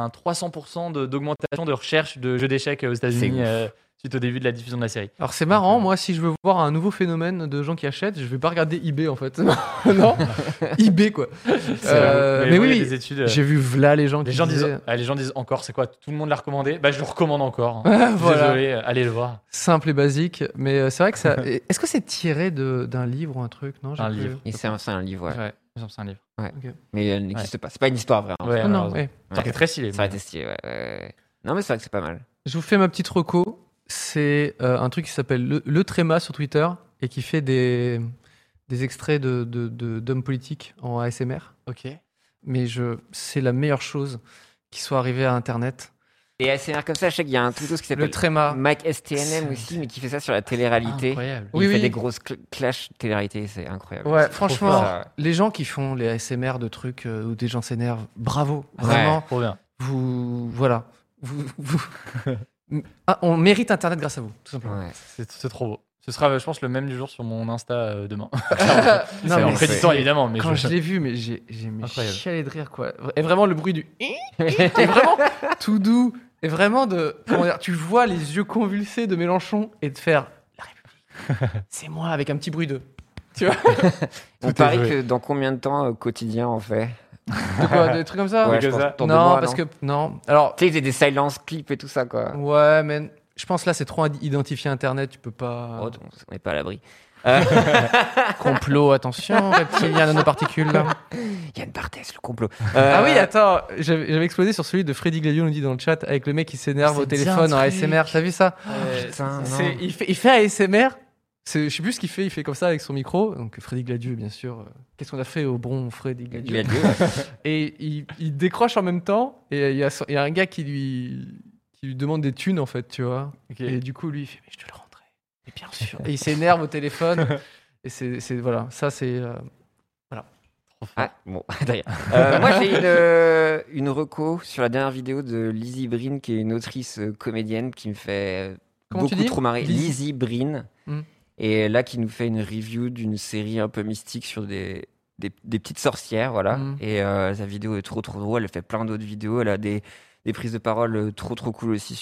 300% d'augmentation de recherche de jeux d'échecs aux États-Unis suite au début de la diffusion de la série. Alors c'est marrant, moi si je veux voir un nouveau phénomène de gens qui achètent, je vais pas regarder eBay en fait. Non, eBay quoi. Mais ouais, il y a oui, des études. j'ai vu là les gens qui Les gens disaient- disent, les gens disent encore, c'est quoi? Tout le monde l'a recommandé. Bah, je le recommande encore. Hein. Voilà. Désolé, allez le voir. Simple et basique, mais c'est vrai que ça. Est-ce que c'est tiré d'un livre ou un truc? Non, j'ai Un plus- livre. Et c'est un livre, ouais. Ouais, il me semble que c'est un livre. Mais elle n'existe pas. C'est pas une histoire vraie. hein. Ouais, Ah non, malheureusement. ouais. Ça aurait été très stylé. Ça aurait été stylé, ouais. Non, mais c'est vrai que c'est pas mal. Je vous fais ma petite reco. c'est un truc qui s'appelle le Tréma sur Twitter et qui fait des extraits d'hommes politiques en ASMR. Ok. Mais c'est la meilleure chose qui soit arrivée à Internet. Et ASMR comme ça, je sais qu'il y a un tuto qui s'appelle Le Tréma. Mike STNM aussi, mais qui fait ça sur la télé-réalité. Incroyable. Il fait des grosses clashs télé-réalité, c'est incroyable. Ouais, C'est franchement, trop fort. les gens qui font les ASMR de trucs où des gens s'énervent, bravo, vraiment. Trop bien. Voilà. On mérite Internet grâce à vous, tout simplement. Ouais. C'est trop beau. Ce sera, je pense, le même du jour sur mon Insta demain. Non, C'est en mais créditant, évidemment. Mais quand je l'ai vu, mais j'ai Incroyable. chialé de rire, quoi. Et vraiment, le bruit du est vraiment tout doux. Et vraiment, tu vois les yeux convulsés de Mélenchon et de faire la République. C'est moi avec un petit bruit de. Tu vois On parie que dans combien de temps quotidien on fait? De quoi, des trucs comme ça? Ouais, que je pense ça. dans 2 Non, mois, parce que non. Alors, tu sais, c'est des silence clips et tout ça, quoi. ouais, mais je pense là, c'est trop identifié Internet. Tu peux pas. Oh, on n'est pas à l'abri. Complot, attention, reptilien, nanoparticules. Yann Barthès, le complot. Ah oui, attends, j'avais explosé sur celui de Freddy Gladio, nous dit dans le chat, avec le mec qui s'énerve C'est au téléphone en bien ce ASMR. T'as vu ça? Putain, non. Il fait ASMR. Je sais plus ce qu'il fait. Il fait comme ça avec son micro. Donc Freddy Gladio, bien sûr. Qu'est-ce qu'on a fait au bon Freddy Gladio? Et il décroche en même temps. Et il y a un gars qui lui demande des thunes en fait, tu vois. Okay. Et du coup, lui, il fait mais je te le rendrai. Et bien sûr. Et il s'énerve au téléphone. Et c'est voilà, ça c'est. Ah, bon, d'ailleurs. Moi, j'ai une reco sur la dernière vidéo de Lizzie Brin, qui est une autrice comédienne qui me fait Comment tu beaucoup dis trop marrer. Lizzie Lizzie Brin. Et là, qui nous fait une review d'une série un peu mystique sur des petites sorcières, voilà. Et sa vidéo est trop drôle. Elle fait plein d'autres vidéos. Elle a des prises de parole trop cool aussi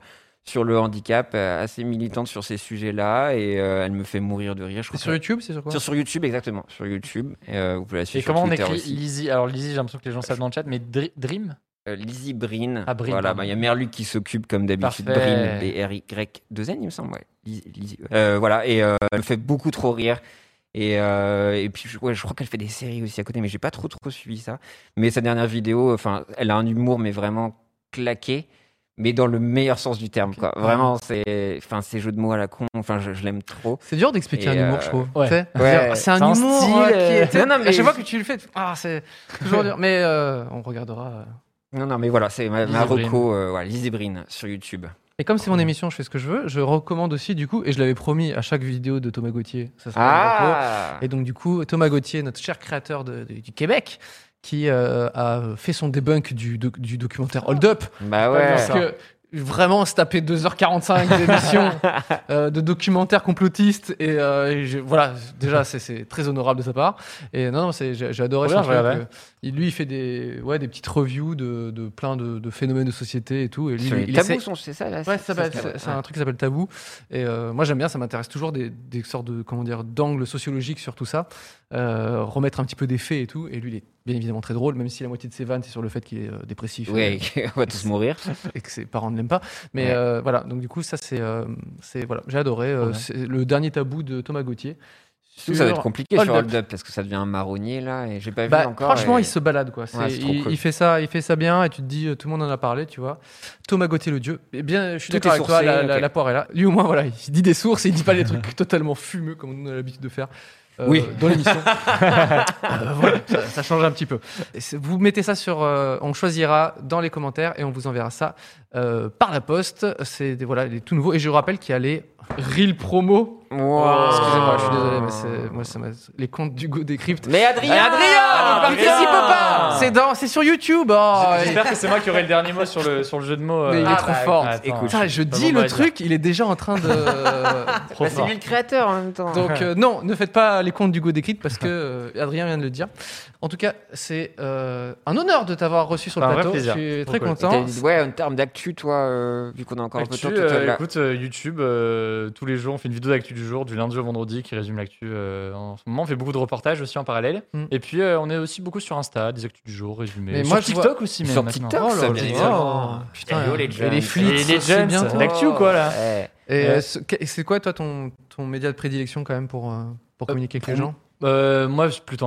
sur le handicap, assez militante sur ces sujets-là, et elle me fait mourir de rire. C'est sur YouTube, c'est sur quoi? Sur YouTube, exactement. Sur YouTube. Vous pouvez la suivre Et sur comment on Twitter écrit aussi. Lizzie? Alors Lizzie, j'ai l'impression que les gens savent dans le chat, mais Dream? Lizzie Brin. Ah, Brin, voilà, pardon. il y a Merluc qui s'occupe comme d'habitude. Parfait. Brin, B-R-Y-2-N, il me semble. Ouais. Lizzie. Voilà, et elle me fait beaucoup trop rire. Et puis, je crois qu'elle fait des séries aussi à côté, mais j'ai pas trop suivi ça. Mais sa dernière vidéo, enfin, elle a un humour, mais vraiment claqué, mais dans le meilleur sens du terme, quoi. Vraiment, ces jeux de mots à la con, enfin, je l'aime trop. C'est dur d'expliquer un humour, je trouve. Ouais. Tu sais, Ouais. c'est un C'est un humour style, qui est. Non, mais à chaque fois que tu le fais, c'est toujours dur. Mais on regardera. Non, mais voilà, c'est ma Lizzie reco, voilà, Lizzie Brin sur YouTube. Et comme c'est mon émission, je fais ce que je veux. Je recommande aussi, du coup, et je l'avais promis à chaque vidéo de Thomas Gauthier. Ça sera une reco. Et donc, du coup, Thomas Gauthier, notre cher créateur du Québec, qui a fait son débunk du documentaire Hold Up. Bah ouais. Parce que vraiment se taper 2h45 d'émission de documentaires complotistes voilà, déjà c'est très honorable de sa part. Et non, j'ai adoré Trop son bien, truc. Lui, il fait des petites reviews de plein de phénomènes de société et tout. Et lui, Sur les il tabous, essaie- c'est ça là. Ouais, c'est un truc qui s'appelle Tabou. Et moi, j'aime bien, ça m'intéresse toujours des sortes de, comment dire, d'angles sociologiques sur tout ça. Remettre un petit peu des faits et tout. Et lui, il est bien évidemment très drôle, même si la moitié de ses vannes, c'est sur le fait qu'il est dépressif. Ouais, on va tous mourir. Et que ses parents ne l'aiment pas. Mais voilà, donc du coup, ça, c'est voilà, j'ai adoré. Trop bien. C'est le dernier tabou de Thomas Gauthier. Tout ça va être Sur compliqué Hold sur Up. Hold Up parce que ça devient un marronnier là et j'ai pas vu Bah, encore. franchement, et- il se balade quoi. Ouais, c'est trop cool. Il fait ça bien et tu te dis tout le monde en a parlé, tu vois. Thomas Gauthier le dieu. Eh bien, je suis Tout d'accord est avec toi. sourcé, ok. La poire est là. Lui au moins voilà, il dit des sources et il dit pas des trucs totalement fumeux comme on a l'habitude de faire. Oui. Dans l'émission. Voilà, ça change un petit peu. Vous mettez ça sur, on choisira dans les commentaires et on vous enverra ça par la poste. C'est voilà, il est tout nouveau et je rappelle qu'il y a les Reel promo. Wow. Excusez-moi, je suis désolé, mais ça les comptes d'Hugo Décrypte. Mais Adrien, Adrien, ne participe pas. C'est sur YouTube. J'espère que c'est moi qui aurai le dernier mot sur le jeu de mots. Mais il est trop fort. écoute, Putain, je pas dis bon mot le à dire. truc, il est déjà en train de. Trop Bah, c'est fort. lui le créateur en même temps. Donc non, ne faites pas les comptes d'Hugo Décrypte parce que Adrien vient de le dire. En tout cas, c'est un honneur de t'avoir reçu sur le Un vrai plateau. plaisir. Je suis Trop très cool. Et content. t'as dit, ouais, en termes d'actu, toi, vu qu'on a encore un peu de Actu, temps tout à l'heure. écoute, YouTube, tous les jours, on fait une vidéo d'actu du jour, du lundi au vendredi, qui résume l'actu. En ce moment, on fait beaucoup de reportages aussi en parallèle. Mm. Et puis, on est aussi beaucoup sur Insta, des actus du jour résumés. Mais Sur moi, je TikTok aussi, même Sur maintenant. TikTok, Oh là ça là. bien Oh, évidemment. putain, Hello, les et jeunes. les flits, Et les c'est jeunes, bientôt. l'actu ou quoi là Ouais. Et Ouais. c'est quoi toi ton média de prédilection quand même pour communiquer avec les gens? Moi, c'est plutôt Insta.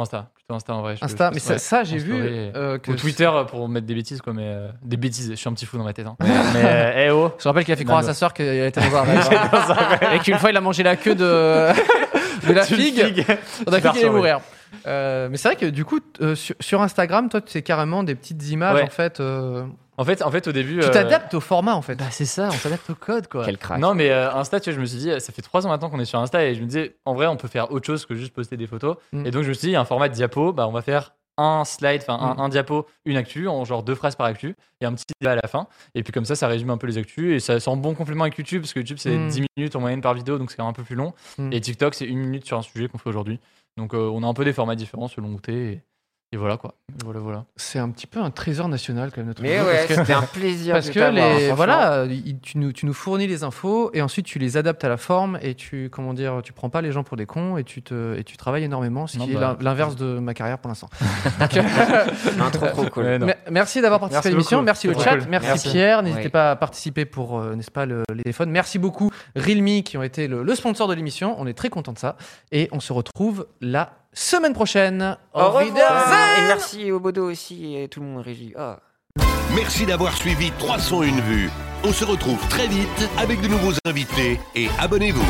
plutôt Insta en vrai. Insta, mais ça j'ai en vu. Ou Twitter pour mettre des bêtises, quoi, mais des bêtises. Je suis un petit fou dans ma tête. Hein. mais Je rappelle qu'il a fait croire à sa sœur qu'il était dans un rêve. Et qu'une fois, il a mangé la queue de la figue. On a cru qu'il allait mourir. Mais c'est vrai que du coup, sur Instagram, toi, c'est carrément des petites images en fait. En fait, au début, tu t'adaptes au format en fait. Bah c'est ça, on s'adapte au code quoi. Quel crack. Non mais Insta, tu vois, je me suis dit, ça fait 3 ans maintenant qu'on est sur Insta et je me disais, en vrai, on peut faire autre chose que juste poster des photos. Et donc je me suis dit, il y a un format de diapo, bah on va faire un slide, enfin un diapo, une actu, en genre 2 phrases par actu, et un petit débat à la fin. Et puis comme ça résume un peu les actus et ça sent bon complément avec YouTube parce que YouTube c'est 10 minutes en moyenne par vidéo, donc c'est quand même un peu plus long. Et TikTok c'est 1 minute sur un sujet qu'on fait aujourd'hui. Donc on a un peu des formats différents selon où t'es. Et voilà quoi. Voilà. C'est un petit peu un trésor national quand même notre Mais ouais, c'était un plaisir. Parce que tu nous fournis les infos et ensuite tu les adaptes à la forme et tu prends pas les gens pour des cons et tu travailles énormément, ce qui est l'inverse de ma carrière pour l'instant. Trop cool. Merci d'avoir participé à l'émission, merci le chat, merci Pierre, n'hésitez pas à participer pour n'est-ce pas les téléphones. Merci beaucoup Realme qui ont été le sponsor de l'émission, on est très content de ça et on se retrouve la semaine prochaine. Au revoir. Et merci au Bodo aussi et tout le monde régie. Merci d'avoir suivi 301 vues. On se retrouve très vite avec de nouveaux invités et abonnez-vous.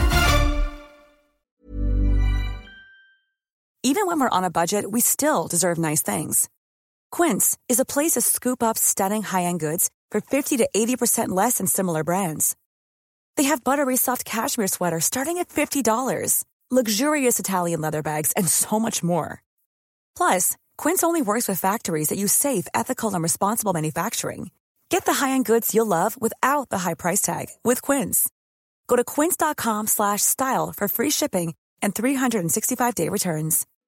Even when we're on a budget, we still deserve nice things. Quince is a place to scoop up stunning high-end goods for 50 to 80% less than similar brands. They have buttery soft cashmere sweaters starting at $50. Luxurious Italian leather bags, and so much more. Plus, Quince only works with factories that use safe, ethical, and responsible manufacturing. Get the high-end goods you'll love without the high price tag with Quince. Go to quince.com/style for free shipping and 365-day returns.